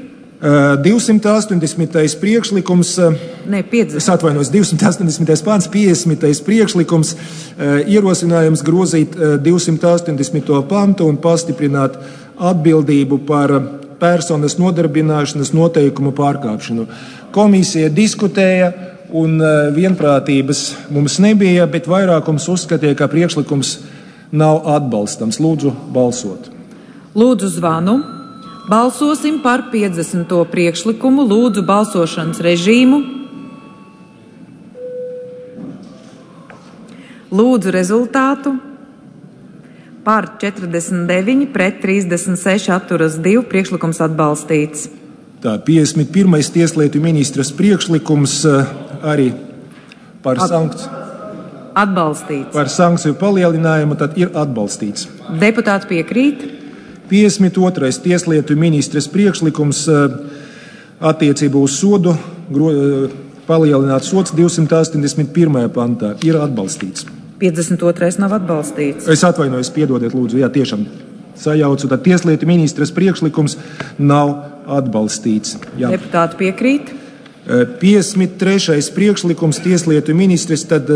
280. priekšlikums, ne, 50. Es atvainojos, 280. pants, 50. priekšlikums, ierosinājums grozīt 280. pantu un pastiprināt atbildību par personas nodarbināšanas noteikumu pārkāpšanu. Komisija diskutēja un vienprātības mums nebija, bet vairākums uzskatīja, ka priekšlikums nav atbalstams. Lūdzu, balsot. Lūdzu zvanu. Balsosim par 50. priekšlikumu. Lūdzu balsošanas režīmu. Lūdzu rezultātu. Par 49, pret 36 atturas 2. Priekšlikums atbalstīts. Tā 51. tieslietu ministres priekšlikums arī par sankciju. Atbalstīts. Par sankciju palielinājumu tad ir atbalstīts. Deputāti piekrīt. 52. tieslietu ministres priekšlikums attiecībā uz sodu palielināt sods 281. pantā ir atbalstīts. 52. nav atbalstīts. Es atvainojos, piedodiet, lūdzu, jā, tiešām sajaucu. Tad tieslietu ministres priekšlikums nav atbalstīts. Jā. Deputāti piekrīt. 53. priekšlikums tieslietu ministres, tad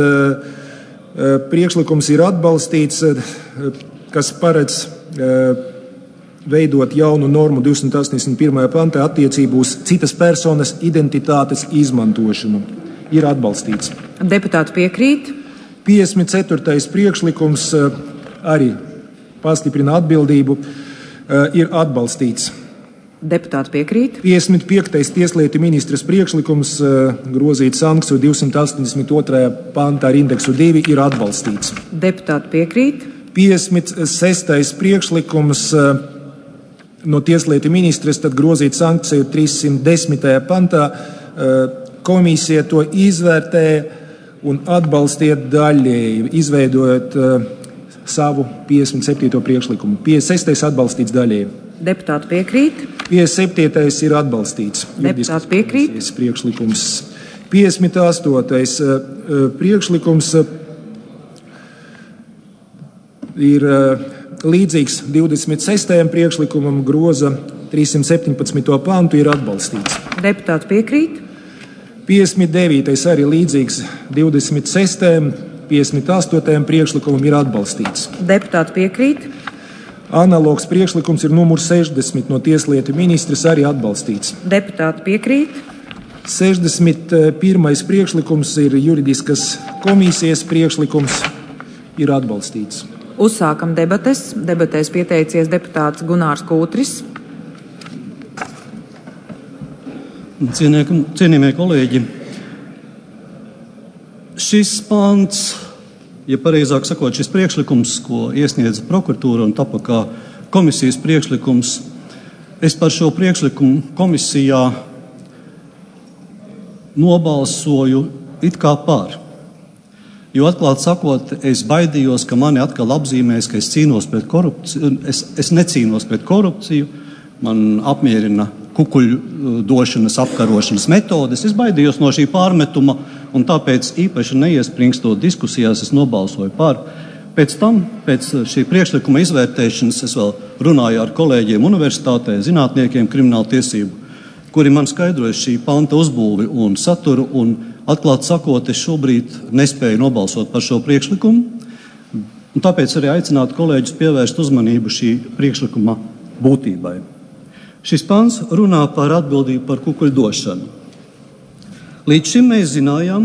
priekšlikums ir atbalstīts, kas paredz veidot jaunu normu 281. pantā attiecību uz citas personas identitātes izmantošanu. Ir atbalstīts. Deputāti piekrīt. 54. priekšlikums arī pastiprina atbildību. Ir atbalstīts. Deputāti piekrīt. 55. tieslietu ministres priekšlikums grozīt sankciju 282. pantā ar indeksu 2 ir atbalstīts. Deputāti piekrīt. 56. priekšlikums no tieslietu ministres, tad grozīt sankciju 310. pantā. Komisija to izvērtē un atbalstiet daļēji, izveidojot savu 57. priekšlikumu. 56. atbalstīts daļēji. Deputāti piekrīt. 57. ir atbalstīts. Deputāti piekrīt. Priekšlikums. 58. priekšlikums ir līdzīgs 26. priekšlikumam, groza 317. pantu, ir atbalstīts. Deputāti piekrīt. 59. arī līdzīgs 26. 58. priekšlikumam, ir atbalstīts. Deputāti piekrīt. Analogs priekšlikums ir numurs 60 no tieslietu ministres, arī atbalstīts. Deputāti piekrīt. 61. priekšlikums ir juridiskas komisijas priekšlikums, ir atbalstīts. Uzsākam debates. Debatēs pieteicies deputāts Gunārs Kūtris. Cienījamie kolēģi, šis pants, ja pareizāk sakot, šis priekšlikums, ko iesniedza prokuratūra un tapa kā komisijas priekšlikums, es par šo priekšlikumu komisijā nobalsoju it kā par. Jo, atklāti sakot, es baidījos, ka mani atkal apzīmēs, ka es cīnos pret korupciju. Es necīnos pret korupciju, man apmierina kukuļu došanas apkarošanas metodes. Es baidījos no šī pārmetuma, un tāpēc īpaši neiespringstot diskusijās, es nobalsoju par. Pēc tam, pēc šī priekšlikuma izvērtēšanas, es vēl runāju ar kolēģiem universitātē, zinātniekiem, krimināltiesību, kuri man skaidroja šī panta uzbūvi un saturu, un atklāti sakot, es šobrīd nespēju nobalsot par šo priekšlikumu, un tāpēc arī aicinātu kolēģus pievērst uzmanību šī priekšlikuma būtībai. Šis pants runā par atbildību par kukuļu došanu. Līdz šim mēs zinājām,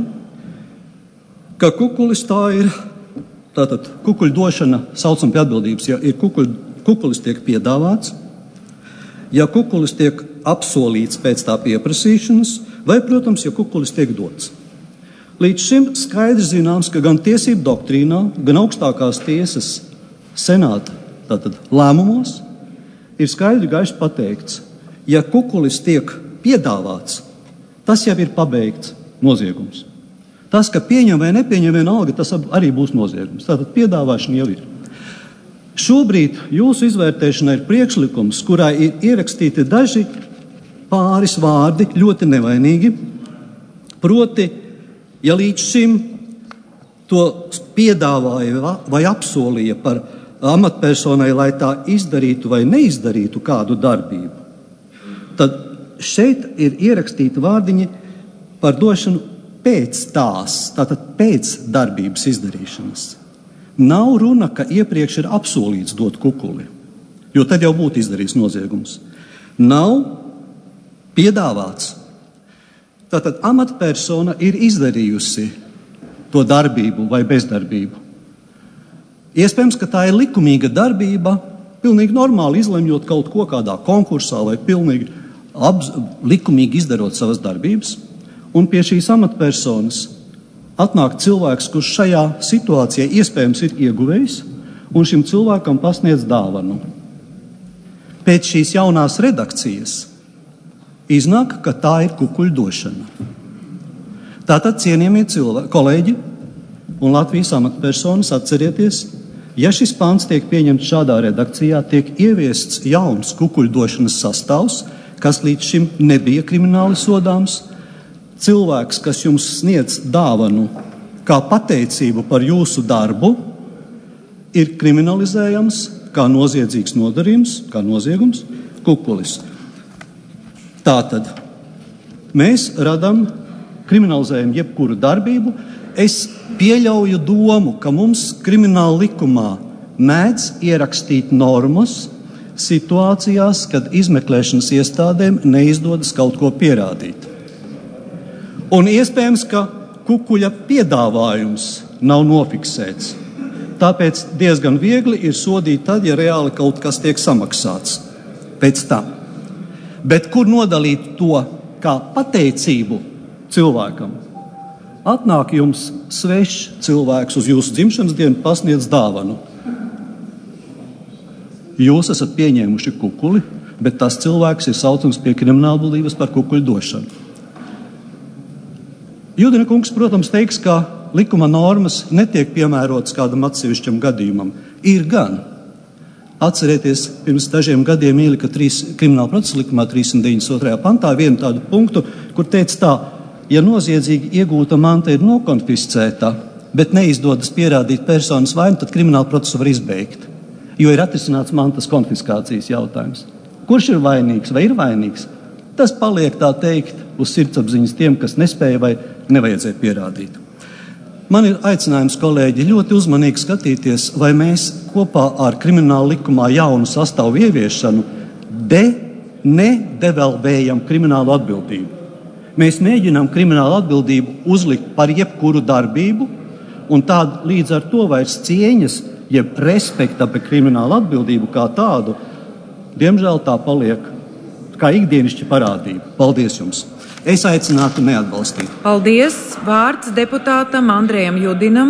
ka kukulis tā ir, tātad kukuļu došana saucam pie atbildības, ja ir kukulis tiek piedāvāts, ja kukulis tiek apsolīts pēc tā pieprasīšanas, vai, protams, ja kukulis tiek dots. Līdz šim skaidrs zināms, ka gan tiesību doktrīnā, gan augstākās tiesas senāta tātad lēmumos ir skaidri gaiši pateikts, ja kukulis tiek piedāvāts, tas jau ir pabeigts noziegums. Tas, ka pieņem vai nepieņem vienalga, tas arī būs noziegums. Tātad piedāvāšana jau ir. Šobrīd jūsu izvērtēšanā ir priekšlikums, kurā ir ierakstīti daži pāris vārdi, ļoti nevainīgi. Proti, ja līdz šim to piedāvāja vai apsolīja par amatpersonai, lai tā izdarītu vai neizdarītu kādu darbību, tad šeit ir ierakstīti vārdiņi par došanu pēc tās, tātad pēc darbības izdarīšanas. Nav runa, ka iepriekš ir apsolīts dot kukuli, jo tad jau būtu izdarīts noziegums. Nav piedāvāts. Tātad amatpersona ir izdarījusi to darbību vai bezdarbību. Iespējams, ka tā ir likumīga darbība, pilnīgi normāli izlemjot kaut ko kādā konkursā vai pilnīgi likumīgi izdarot savas darbības, un pie šīs amatpersonas atnāk cilvēks, kurš šajā situācijā iespējams ir ieguvējis, un šim cilvēkam pasniedz dāvanu. Pēc šīs jaunās redakcijas iznāk, ka tā ir kukuļdošana. Tātad, cienījamie kolēģi un Latvijas amatpersonas, atcerieties, ja šis pants tiek pieņemts šādā redakcijā, tiek ieviests jauns kukuļdošanas sastāvs, kas līdz šim nebija krimināli sodāms. Cilvēks, kas jums sniedz dāvanu kā pateicību par jūsu darbu, ir kriminalizējams kā noziedzīgs nodarījums, kā noziegums, kukulis. Tātad mēs kriminalizējam jebkuru darbību. Es pieļauju domu, ka mums krimināla likumā mēdz ierakstīt normas, situācijās, kad izmeklēšanas iestādēm neizdodas kaut ko pierādīt. Un iespējams, ka kukuļa piedāvājums nav nofiksēts. Tāpēc diezgan viegli ir sodīt tad, ja reāli kaut kas tiek samaksāts pēc tam. Bet kur nodalīt to kā pateicību cilvēkam? Atnāk jums svešs cilvēks uz jūsu dzimšanas dienu, pasniedz dāvanu. Jūs esat pieņēmuši kukuli, bet tas cilvēks ir saucams pie kriminālbūvības par kukuļu došanu. Judina kungs, protams, teiks, ka likuma normas netiek piemērotas kādam atsevišķam gadījumam. Ir gan. Atcerieties, pirms dažiem gadiem ielika krimināla procesa likumā 392. pantā vienu tādu punktu, kur teica tā, ja noziedzīgi iegūta manta ir nokonfiscēta, bet neizdodas pierādīt personas vainu, tad krimināla procesu var izbeigt, jo ir atrisināts mantas konfiskācijas jautājums. Kurš ir vainīgs vai ir vainīgs? Tas paliek, tā teikt, uz sirdsapziņas tiem, kas nespēja vai nevajadzēja pierādīt. Man ir aicinājums, kolēģi, ļoti uzmanīgi skatīties, vai mēs kopā ar krimināla likumā jaunu sastāvu ieviešanu nedevalvējam kriminālu atbildību. Mēs mēģinām kriminālu atbildību uzlikt par jebkuru darbību, un tāda līdz ar to vairs cieņas, jeb respekta par kriminālu atbildību kā tādu, diemžēl tā paliek kā ikdienišķa parādība. Paldies jums! Es aicinātu neatbalstīt. Paldies! Vārds deputātam Andrejam Judinam.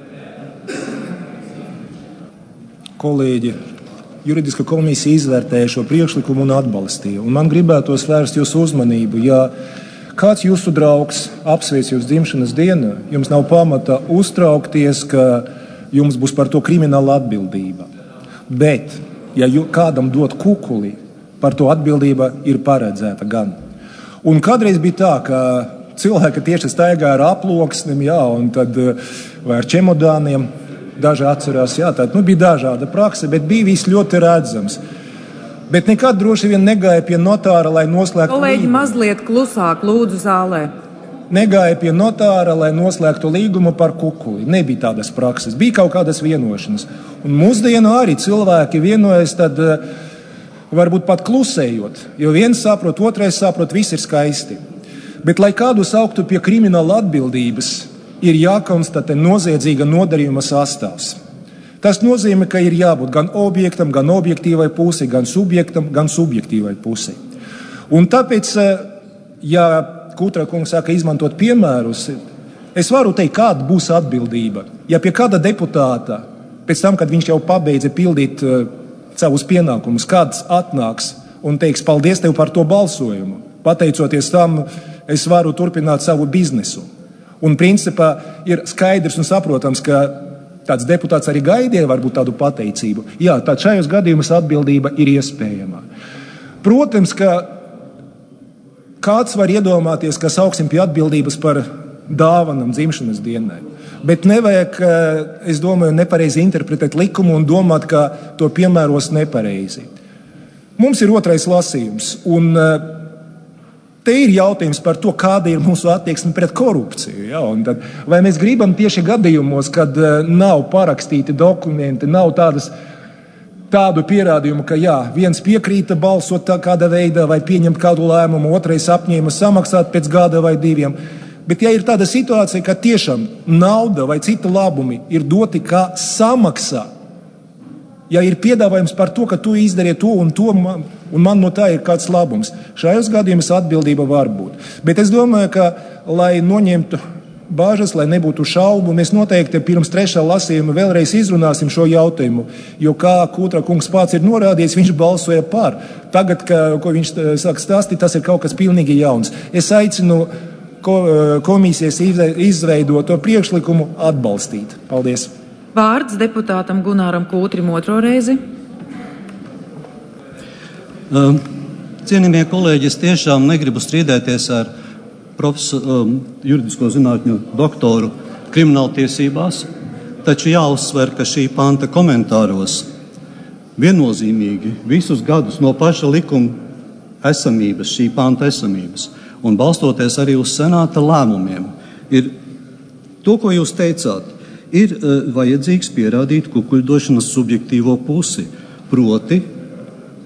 Kolēģi, juridiska komisija izvērtēja šo priekšlikumu un atbalstīja. Un man gribētos vērst jūsu uzmanību, ja kāds jūsu draugs apsveic jūsu dzimšanas dienu, jums nav pamata uztraukties, ka jums būs par to krimināla atbildība. Bet, ja kādam dot kukuli, par to atbildība ir paredzēta gan. Un kādreiz bija tā, ka cilvēki tieši staigā ar aploksnēm, un tad vai ar čemodāniem, daži atcerās, tad bija dažāda prakse, bet bija viss ļoti redzams. Bet nekad droši vien negāja pie notāra, lai noslēgtu līgumu. Kolēģi, mazliet klusāk, lūdzu, zālē. Negāja pie notāra, lai noslēgtu līgumu par kukuli. Nebija tādas prakses, bija kaut kādas vienošanas. Un mūsdienu arī cilvēki vienojas tad varbūt pat klusējot, jo viens saprot, otrais saprot, viss ir skaisti. Bet, lai kādu sauktu pie krimināla atbildības, ir jākonstatē noziedzīga nodarījuma sastāvs. Tas nozīmē, ka ir jābūt gan objektam, gan objektīvai pusei, gan subjektam, gan subjektīvai pusei. Un tāpēc, ja Kutra kungs saka izmantot piemērus, es varu teikt, kāda būs atbildība. Ja pie kāda deputāta, pēc tam, kad viņš jau pabeidza pildīt savus pienākumus, kāds atnāks un teiks, paldies tev par to balsojumu. Pateicoties tam, es varu turpināt savu biznesu. Un principā ir skaidrs un saprotams, ka tāds deputāts arī gaidīja varbūt tādu pateicību. Jā, tad šajos gadījumos atbildība ir iespējama. Protams, ka kāds var iedomāties, ka sauksim pie atbildības par dāvanam dzimšanas dienai. Bet nevajag, es domāju, nepareizi interpretēt likumu un domāt, ka to piemēros nepareizi. Mums ir otrais lasījums, un te ir jautājums par to, kāda ir mūsu attieksme pret korupciju. Ja? Tad, vai mēs gribam tieši gadījumos, kad nav parakstīti dokumenti, nav tādu pierādījumu, ka viens piekrīta balsot kāda veidā vai pieņemt kādu lēmumu, otrais apņēma samaksāt pēc gada vai diviem. Bet, ja ir tāda situācija, ka tiešām nauda vai cita labumi ir doti kā samaksā, ja ir piedāvājums par to, ka tu izdari to un to, un man no tā ir kāds labums, šajos gadījumos atbildība var būt. Bet es domāju, ka, lai noņemtu bāžas, lai nebūtu šaubu, mēs noteikti pirms trešā lasījuma vēlreiz izrunāsim šo jautājumu, jo, kā Kutra kungs pats ir norādījis, viņš balsoja par. Tagad, ko viņš saka stāstīt, tas ir kaut kas pilnīgi jauns. Es aicinu komisijas izveidoto priekšlikumu atbalstīt. Paldies. Vārds deputātam Gunāram Kūtrim otro reizi. Cienījamie kolēģi, es tiešām negribu strīdēties ar juridisko zinātņu doktoru krimināltiesībās, taču jāuzsver, ka šī panta komentāros viennozīmīgi visus gadus no paša likuma esamības, šī panta esamības, un balstoties arī uz senāta lēmumiem, ir to, ko jūs teicāt, ir vajadzīgs pierādīt kukuļdošanas subjektīvo pusi, proti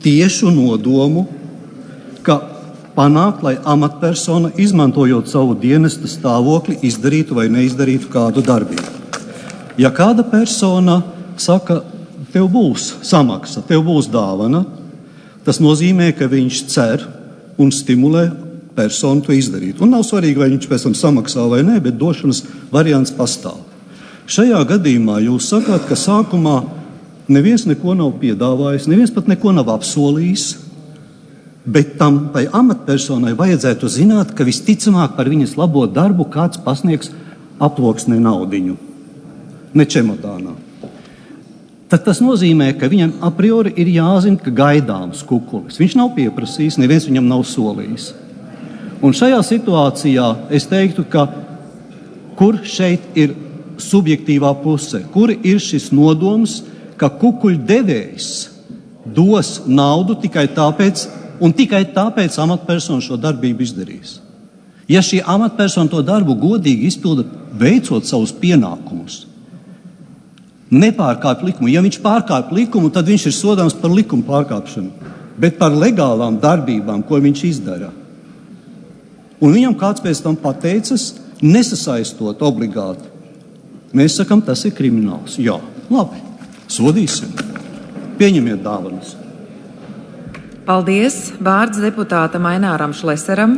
tiešu nodomu, ka panākt, lai amatpersona, izmantojot savu dienesta stāvokli, izdarītu vai neizdarītu kādu darbību. Ja kāda persona saka, tev būs samaksa, tev būs dāvana, tas nozīmē, ka viņš cer un stimulē personu to izdarīt. Un nav svarīgi, vai viņš pēc tam samaksā vai nē, bet došanas variants pastāv. Šajā gadījumā jūs sakāt, ka sākumā neviens neko nav piedāvājis, neviens pat neko nav apsolījis, bet tam vai amatpersonai vajadzētu zināt, ka visticamāk par viņas labo darbu kāds pasniegs aploksnē naudiņu, ne čemodānā. Tad tas nozīmē, ka viņam a priori ir jāzina, ka gaidāms kukulis. Viņš nav pieprasījis, neviens viņam nav solījis. Un šajā situācijā es teiktu, ka kur šeit ir subjektīvā puse, kur ir šis nodoms, ka kukuļdevējs dos naudu tikai tāpēc, un tikai tāpēc amatpersona šo darbību izdarīs. Ja šī amatpersona to darbu godīgi izpilda, veicot savus pienākumus, nepārkāpj likumu. Ja viņš pārkāpj likumu, tad viņš ir sodāms par likumu pārkāpšanu, bet par legālām darbībām, ko viņš izdara. Un viņam kāds pēc tam pateicas, nesasaistot obligāti. Mēs sakam, tas ir krimināls. Jā, labi, sodīsim. Pieņemiet dāvanas. Paldies. Vārds deputātam Aināram Šleseram.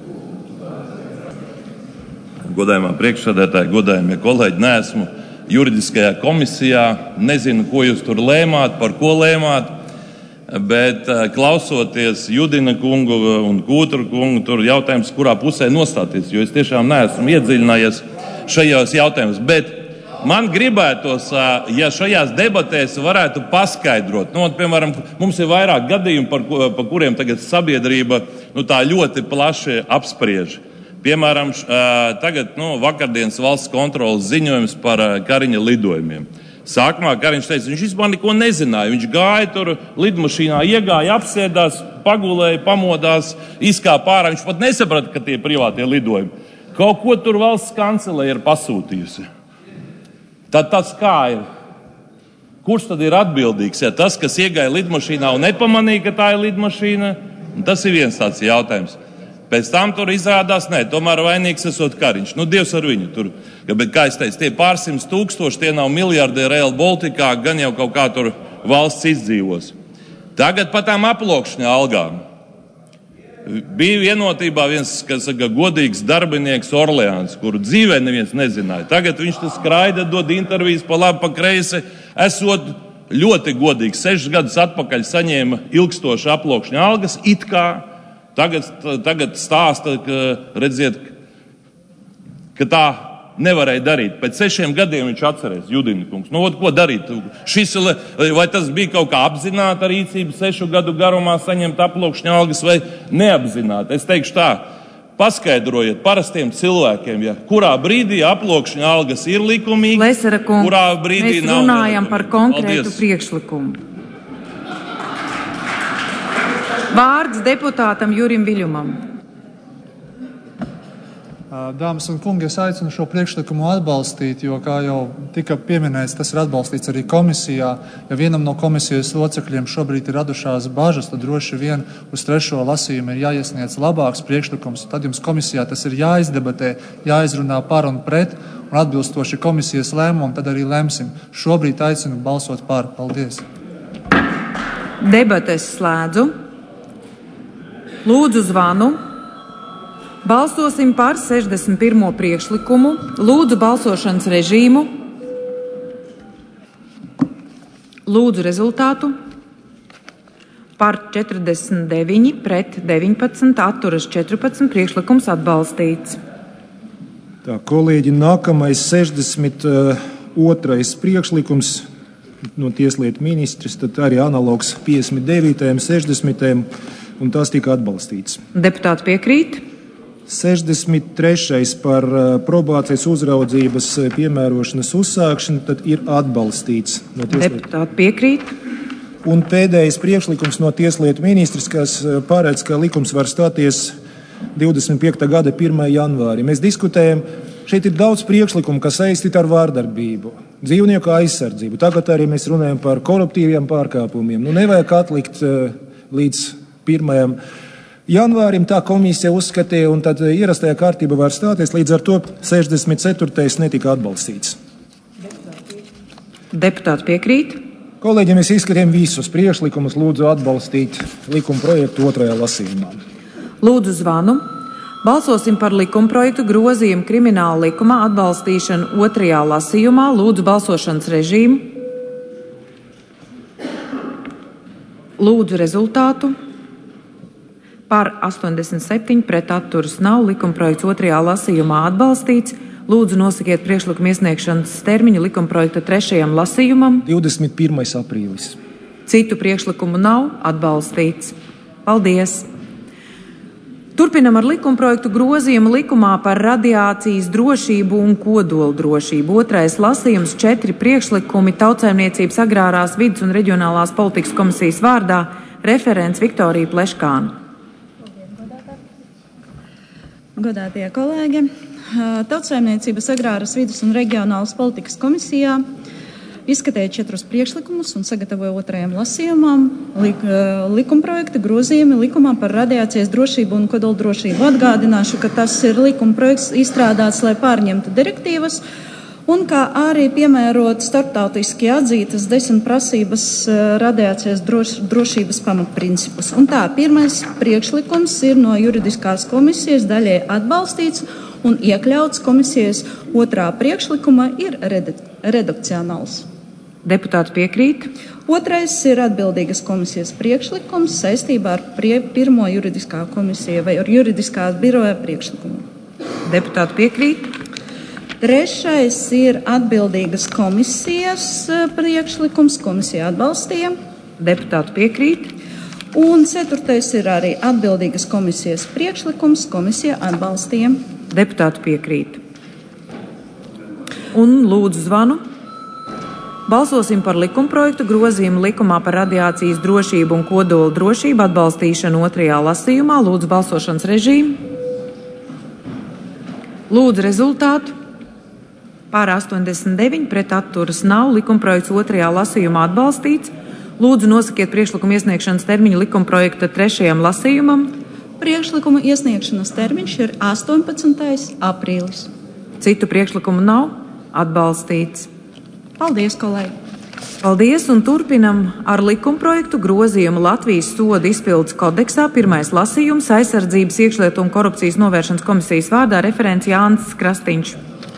Godājumā priekšsēdētāji, godājumie kolēģi, neesmu juridiskajā komisijā, nezinu, ko jūs tur lēmāt, par ko lēmāt. Bet klausoties Judina kungu un Kūtru kungu, tur jautājums, kurā pusē nostāties, jo es tiešām neesmu iedziļinājies šajos jautājumus. Bet man gribētos, ja šajās debatēs varētu paskaidrot, piemēram, mums ir vairāk gadījumu, par kuriem tagad sabiedrība tā ļoti plaši apspriež. Piemēram, tagad vakardienas valsts kontrolas ziņojums par Kariņa lidojumiem. Sākumā Kariņš teica, viņš vispār neko nezināja. Viņš gāja tur lidmašīnā, iegāja, apsēdās, pagulēja, pamodās, izkāpa ārā. Viņš pat nesaprata, ka tie privātie lidojumi. Kaut ko tur valsts kancelēja ir pasūtījusi. Tad tas kā ir? Kurš tad ir atbildīgs? Ja tas, kas iegāja lidmašīnā un nepamanīja, ka tā ir lidmašīna, tas ir viens tāds jautājums. Pēc tam tur izrādās, tomēr vainīgs esot Kariņš. Dievs ar viņu tur. Bet, kā es teicu, tie pārsimts tūkstoši, tie nav miljardi Rail Balticā, gan jau kaut kā tur valsts izdzīvos. Tagad par tām aploksņa algām. Bija vienotībā viens, kas saka, godīgs darbinieks Orleāns, kuru dzīvē neviens nezināja. Tagad viņš tas skraida, dod intervijas pa labi, pa kreisi, esot ļoti godīgs. 6 gadus atpakaļ saņēma ilgstoši aploksņa algas, it kā. Tagad stāsta, ka, redziet, ka tā nevarēja darīt. Pēc 6 gadiem viņš atcerēs, Judina kungs. Ko darīt? Vai tas bija kaut kā apzināta rīcība 6 gadu garumā saņemt aploksņa algas vai neapzināti? Es teikšu tā, paskaidrojiet parastiem cilvēkiem, kurā brīdī aploksņa algas ir likumīgi, Lesera kungs, kurā brīdī mēs nav. Runājam par konkrētu priekšlikumu. Vārds deputātam Jurim Viļumam. Dāmas un kungi, es aicinu šo priekšlikumu atbalstīt, jo, kā jau tika pieminēts, tas ir atbalstīts arī komisijā. Ja vienam no komisijas locekļiem šobrīd ir radušās bažas, tad droši vien uz 3. lasījumu ir jāiesniedz labāks priekšlikums. Tad jums komisijā tas ir jāizdebatē, jāizrunā par un pret, un atbilstoši komisijas lēmumam, tad arī lemsim. Šobrīd aicinu balsot par. Paldies! Debates slēdzu. Lūdzu zvanu. Balsosim par 61. priekšlikumu. Lūdzu balsošanas režīmu. Lūdzu rezultātu. Par 49, pret 19, atturas 14. Priekšlikums atbalstīts. Tā, kolēģi, nākamais 62. priekšlikums no Tieslietu ministrs, tad arī analogs 59. 60. un tas tika atbalstīts. Deputāti piekrīt? 63. par probācijas uzraudzības piemērošanas uzsākšanu, tad ir atbalstīts. No Deputāti piekrīt? Un pēdējais priekšlikums no Tieslietu ministrs, kas paredz, ka likums var stāties 25. gada 1. janvārī. Mēs diskutējam, šeit ir daudz priekšlikumu, kas saistīti ar vārdarbību, dzīvnieku aizsardzību. Tagad arī mēs runājam par koruptīviem pārkāpumiem. Nevajag atlikt līdz 1. janvārim. Tā komisija uzskatīja, un tad ierastajā kārtība var stāties. Līdz ar to 64. netika atbalstīts. Deputāti piekrīt? Kolēģi, mēs izskatījām visus priekšlikumus. Lūdzu atbalstīt likuma projektu 2. lasījumā. Lūdzu zvanu. Balsosim par likumprojektu grozījumu krimināla likumā atbalstīšanu 2. lasījumā. Lūdzu balsošanas režīmu. Lūdzu rezultātu. Par 87 pret atturas nav. Likumprojekts 2. lasījumā atbalstīts. Lūdzu nosakiet priekšlikuma iesniegšanas termiņu likumprojekta 3. lasījumam. 21. aprīlis. Citu priekšlikumu nav atbalstīts. Paldies! Turpinam ar likumprojektu grozījumu likumā par radiācijas drošību un kodola drošību. 2. lasījums 4 priekšlikumi Tautsaimniecības agrārās vides un reģionālās politikas komisijas vārdā. Referents Viktorija Pleškāna. Godātie kolēģi, Tautsaimniecības agrāras vides un reģionālas politikas komisijā izskatīja 4 priekšlikumus un sagatavoja 2. lasījumam likumprojekta grozījumi likumā par radiācijas drošību un kodola drošību. Atgādināšu, ka tas ir likumprojekts izstrādāts, lai pārņemtu direktīvas un kā arī piemērot starptautiski atzītas 10 prasības radiācijas drošības pamatprincipus. Un tā, pirmais priekšlikums ir no juridiskās komisijas daļai atbalstīts un iekļauts komisijas 2. priekšlikuma ir redakcionāls. Deputāti piekrīt? 2. ir atbildīgas komisijas priekšlikums saistībā ar 1. juridiskā komisija vai ar juridiskās biroja priekšlikumu. Deputāti piekrīt? 3. ir atbildīgas komisijas priekšlikums, komisija atbalstīja. Deputāti piekrīt? Un 4. ir arī atbildīgas komisijas priekšlikums, komisija atbalstīja. Deputāti piekrīt. Un lūdzu zvanu. Balsosim par likumprojektu grozījumu likumā par radiācijas drošību un kodola drošību atbalstīšanu 2. lasījumā. Lūdzu balsošanas režīmu. Lūdzu rezultātu. Par 89 pret atturas nav. Likumprojekts 2. lasījumā atbalstīts. Lūdzu nosakiet priekšlikuma iesniegšanas termiņu likumprojekta 3. lasījumam. Priekšlikuma iesniegšanas termiņš ir 18. aprīlis. Citu priekšlikumu nav atbalstīts. Paldies, kolēģi! Paldies, un turpinam ar likumprojektu grozījumu Latvijas sodu izpildes kodeksā. 1. lasījums aizsardzības iekšlietu un korupcijas novēršanas komisijas vārdā referents Jānis Krastīņš.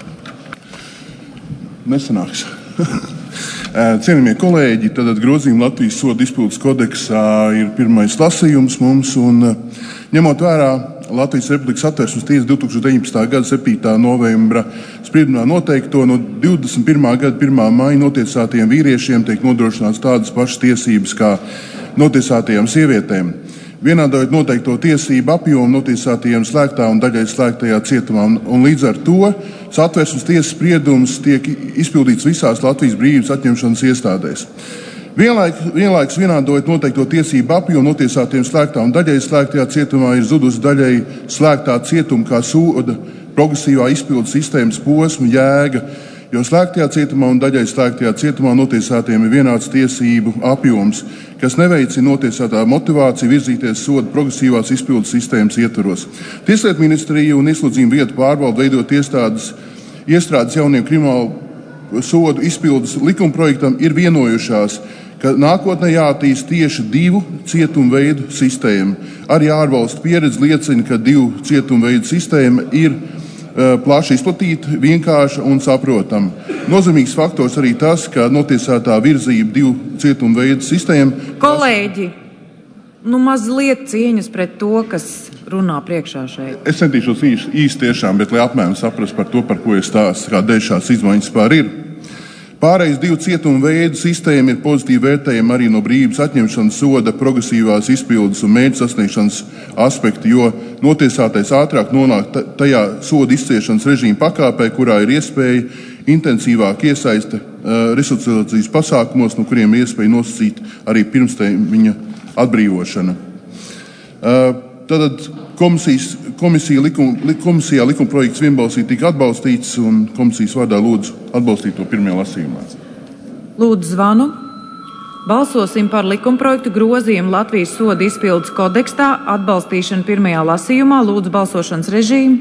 Nesanāks. Cienījamie kolēģi, tad grozījuma Latvijas sodu izpildes kodeksā ir 1. lasījums mums, un ņemot vērā Latvijas Republikas Satversmes tiesas 2019. gada 7. novembra spriedumā noteikto, no 21. gada 1. maija notiesātajiem vīriešiem tiek nodrošināts tādas pašas tiesības kā notiesātajām sievietēm. Vienādojot noteikto tiesību apjomu notiesātajiem slēgtā un daļai slēgtajā cietumā, un līdz ar to Satversmes tiesas spriedums tiek izpildīts visās Latvijas brīvības atņemšanas iestādēs. Vienlaikus vienādojot noteikto tiesību apjomu notiesātajiem slēgtā un daļai slēgtajā cietumā ir zudusi daļai slēgtā cietuma kā soda progresīvā izpildes sistēmas posma jēga, jo slēgtajā cietumā un daļai slēgtajā cietumā notiesātiem ir vienāds tiesību apjoms, kas neveicina notiesātā motivāciju virzīties soda progresīvās izpildes sistēmas ietvaros. Tieslietu ministrija un ieslodzījuma vietu pārbaude veidot iestrādes jauniem kriminālu sodu izpildes likumprojektam ir vienojušās, ka nākotnē jāattīst tieši 2 cietumveidu sistēmu. Arī ārvalstu pieredze liecina, ka 2 cietumveidu sistēma ir plaši izplatīta, vienkārša un saprotama. Nozīmīgs faktors arī tas, ka notiesātā virzība 2 cietumveidu sistēmu. Kolēģi, mazliet cieņas pret to, kas runā priekšā šeit. Es centīšos īsti tiešām, bet lai apmēram saprast par to, par ko es stāstu, kādēļ šāds izmaiņas pār ir. Pārējais 2 cietumu veidu sistēma ir pozitīvi vērtējama arī no brīvības atņemšanas soda, progresīvās izpildes un mērķu sasniegšanas aspekti, jo notiesātais ātrāk nonāk tajā soda izciešanas režīma pakāpē, kurā ir iespēja intensīvāk iesaiste resocializācijas pasākumos, no kuriem iespēja nosacīt arī pirmstermiņa atbrīvošana. Tātad komisijā likumprojekts vienbalsīgi tika atbalstīts, un komisijas vārdā lūdzu atbalstīt to 1. lasījumā. Lūdzu zvanu. Balsosim par likumprojektu grozījumu Latvijas sodu izpildes kodekstā atbalstīšanu pirmajā lasījumā. Lūdzu balsošanas režīmu.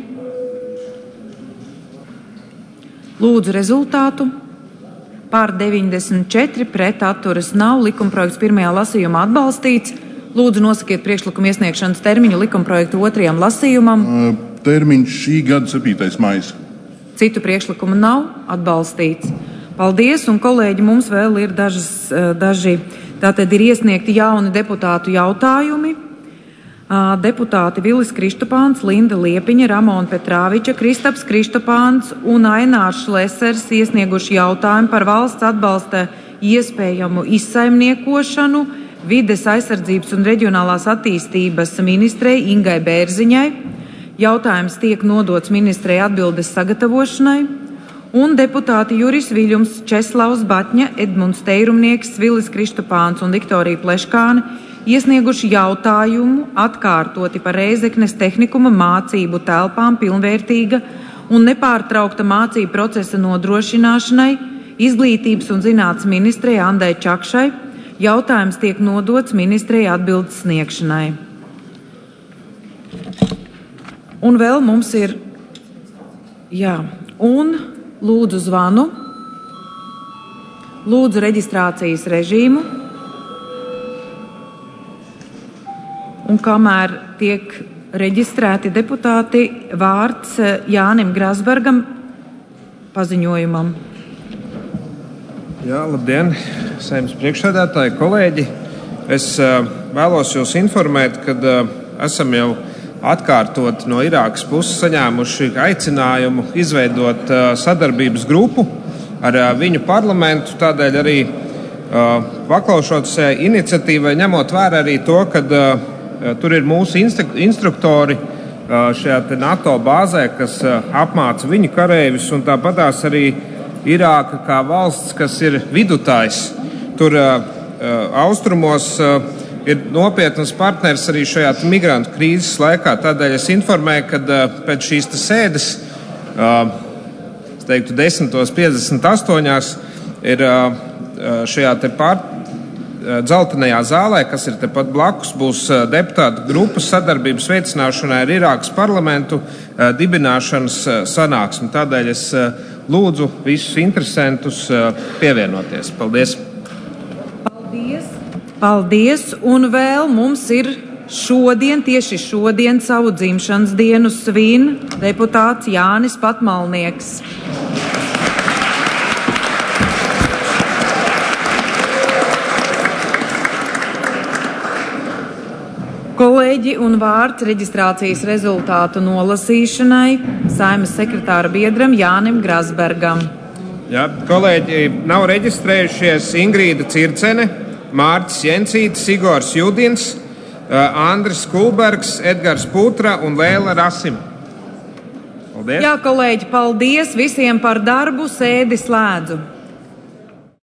Lūdzu rezultātu. Par 94, pret atturas nav. Likumprojekts pirmajā lasījumā atbalstīts. Lūdzu nosakiet priekšlikumu iesniegšanas termiņu likumprojektu otrajam lasījumam. Termiņš šī gada 7. maijs. Citu priekšlikumu nav atbalstīts. Paldies, un kolēģi, mums vēl ir daži, tātad ir iesniegti jauni deputātu jautājumi. Deputāti Vilis Kristopāns, Linda Liepiņa, Ramona Petrāviča, Kristaps Kristopāns un Ainārs Šlesers iesnieguši jautājumu par valsts atbalsta iespējamu izsaimniekošanu vides aizsardzības un reģionālās attīstības ministrei Ingai Bērziņai. Jautājums tiek nodots ministrei atbildes sagatavošanai. Un deputāti Juris Viļums, Česlavs Batņa, Edmunds Teirumnieks, Vilis Kristopāns un Viktorija Pleškāne iesnieguši jautājumu atkārtoti par Rēzeknes tehnikuma mācību telpām pilnvērtīga un nepārtraukta mācību procesa nodrošināšanai Izglītības un zinātnes ministrei Andai Čakšai. Jautājums tiek nodots ministrei atbildes sniegšanai. Un vēl mums ir, lūdzu zvanu, lūdzu reģistrācijas režīmu, un kamēr tiek reģistrēti deputāti, vārds Jānim Grasbergam paziņojumam. Jā, labdien, Saeimas priekšsēdētāji, kolēģi. Es vēlos jūs informēt, ka esam jau atkārtot no Irākas puses saņēmuši aicinājumu izveidot sadarbības grupu ar viņu parlamentu, tādēļ arī paklaušot iniciatīvai, ņemot vērā arī to, ka tur ir mūsu instruktori šajā NATO bāzē, kas apmāca viņu kareivis, un tāpatās arī Irāka kā valsts, kas ir vidutājs. Tur austrumos ir nopietnas partners arī šajā migrantu krīzes laikā. Tādēļ es informēju, ka pēc šīs sēdes, es teiktu 10:58, ir šajā dzeltenajā zālē, kas ir tepat blakus, būs deputātu grupas sadarbības veicināšanai ar Irākas parlamentu dibināšanas sanāksmi. Tādēļ es lūdzu visus interesantus pievienoties. Paldies! Paldies, un vēl mums ir tieši šodien savu dzimšanas dienu svin deputāts Jānis Patmalnieks. Kolēģi, un vārds reģistrācijas rezultātu nolasīšanai Saeimas sekretāra biedram Jānim Grasbergam. Jā, kolēģi, nav reģistrējušies Ingrīda Circene, Mārcis Jensītis, Igors Judins, Andris Kulbergs, Edgars Putra un Lēla Rasim. Paldies! Jā, kolēģi, paldies visiem par darbu, sēdi slēdzu.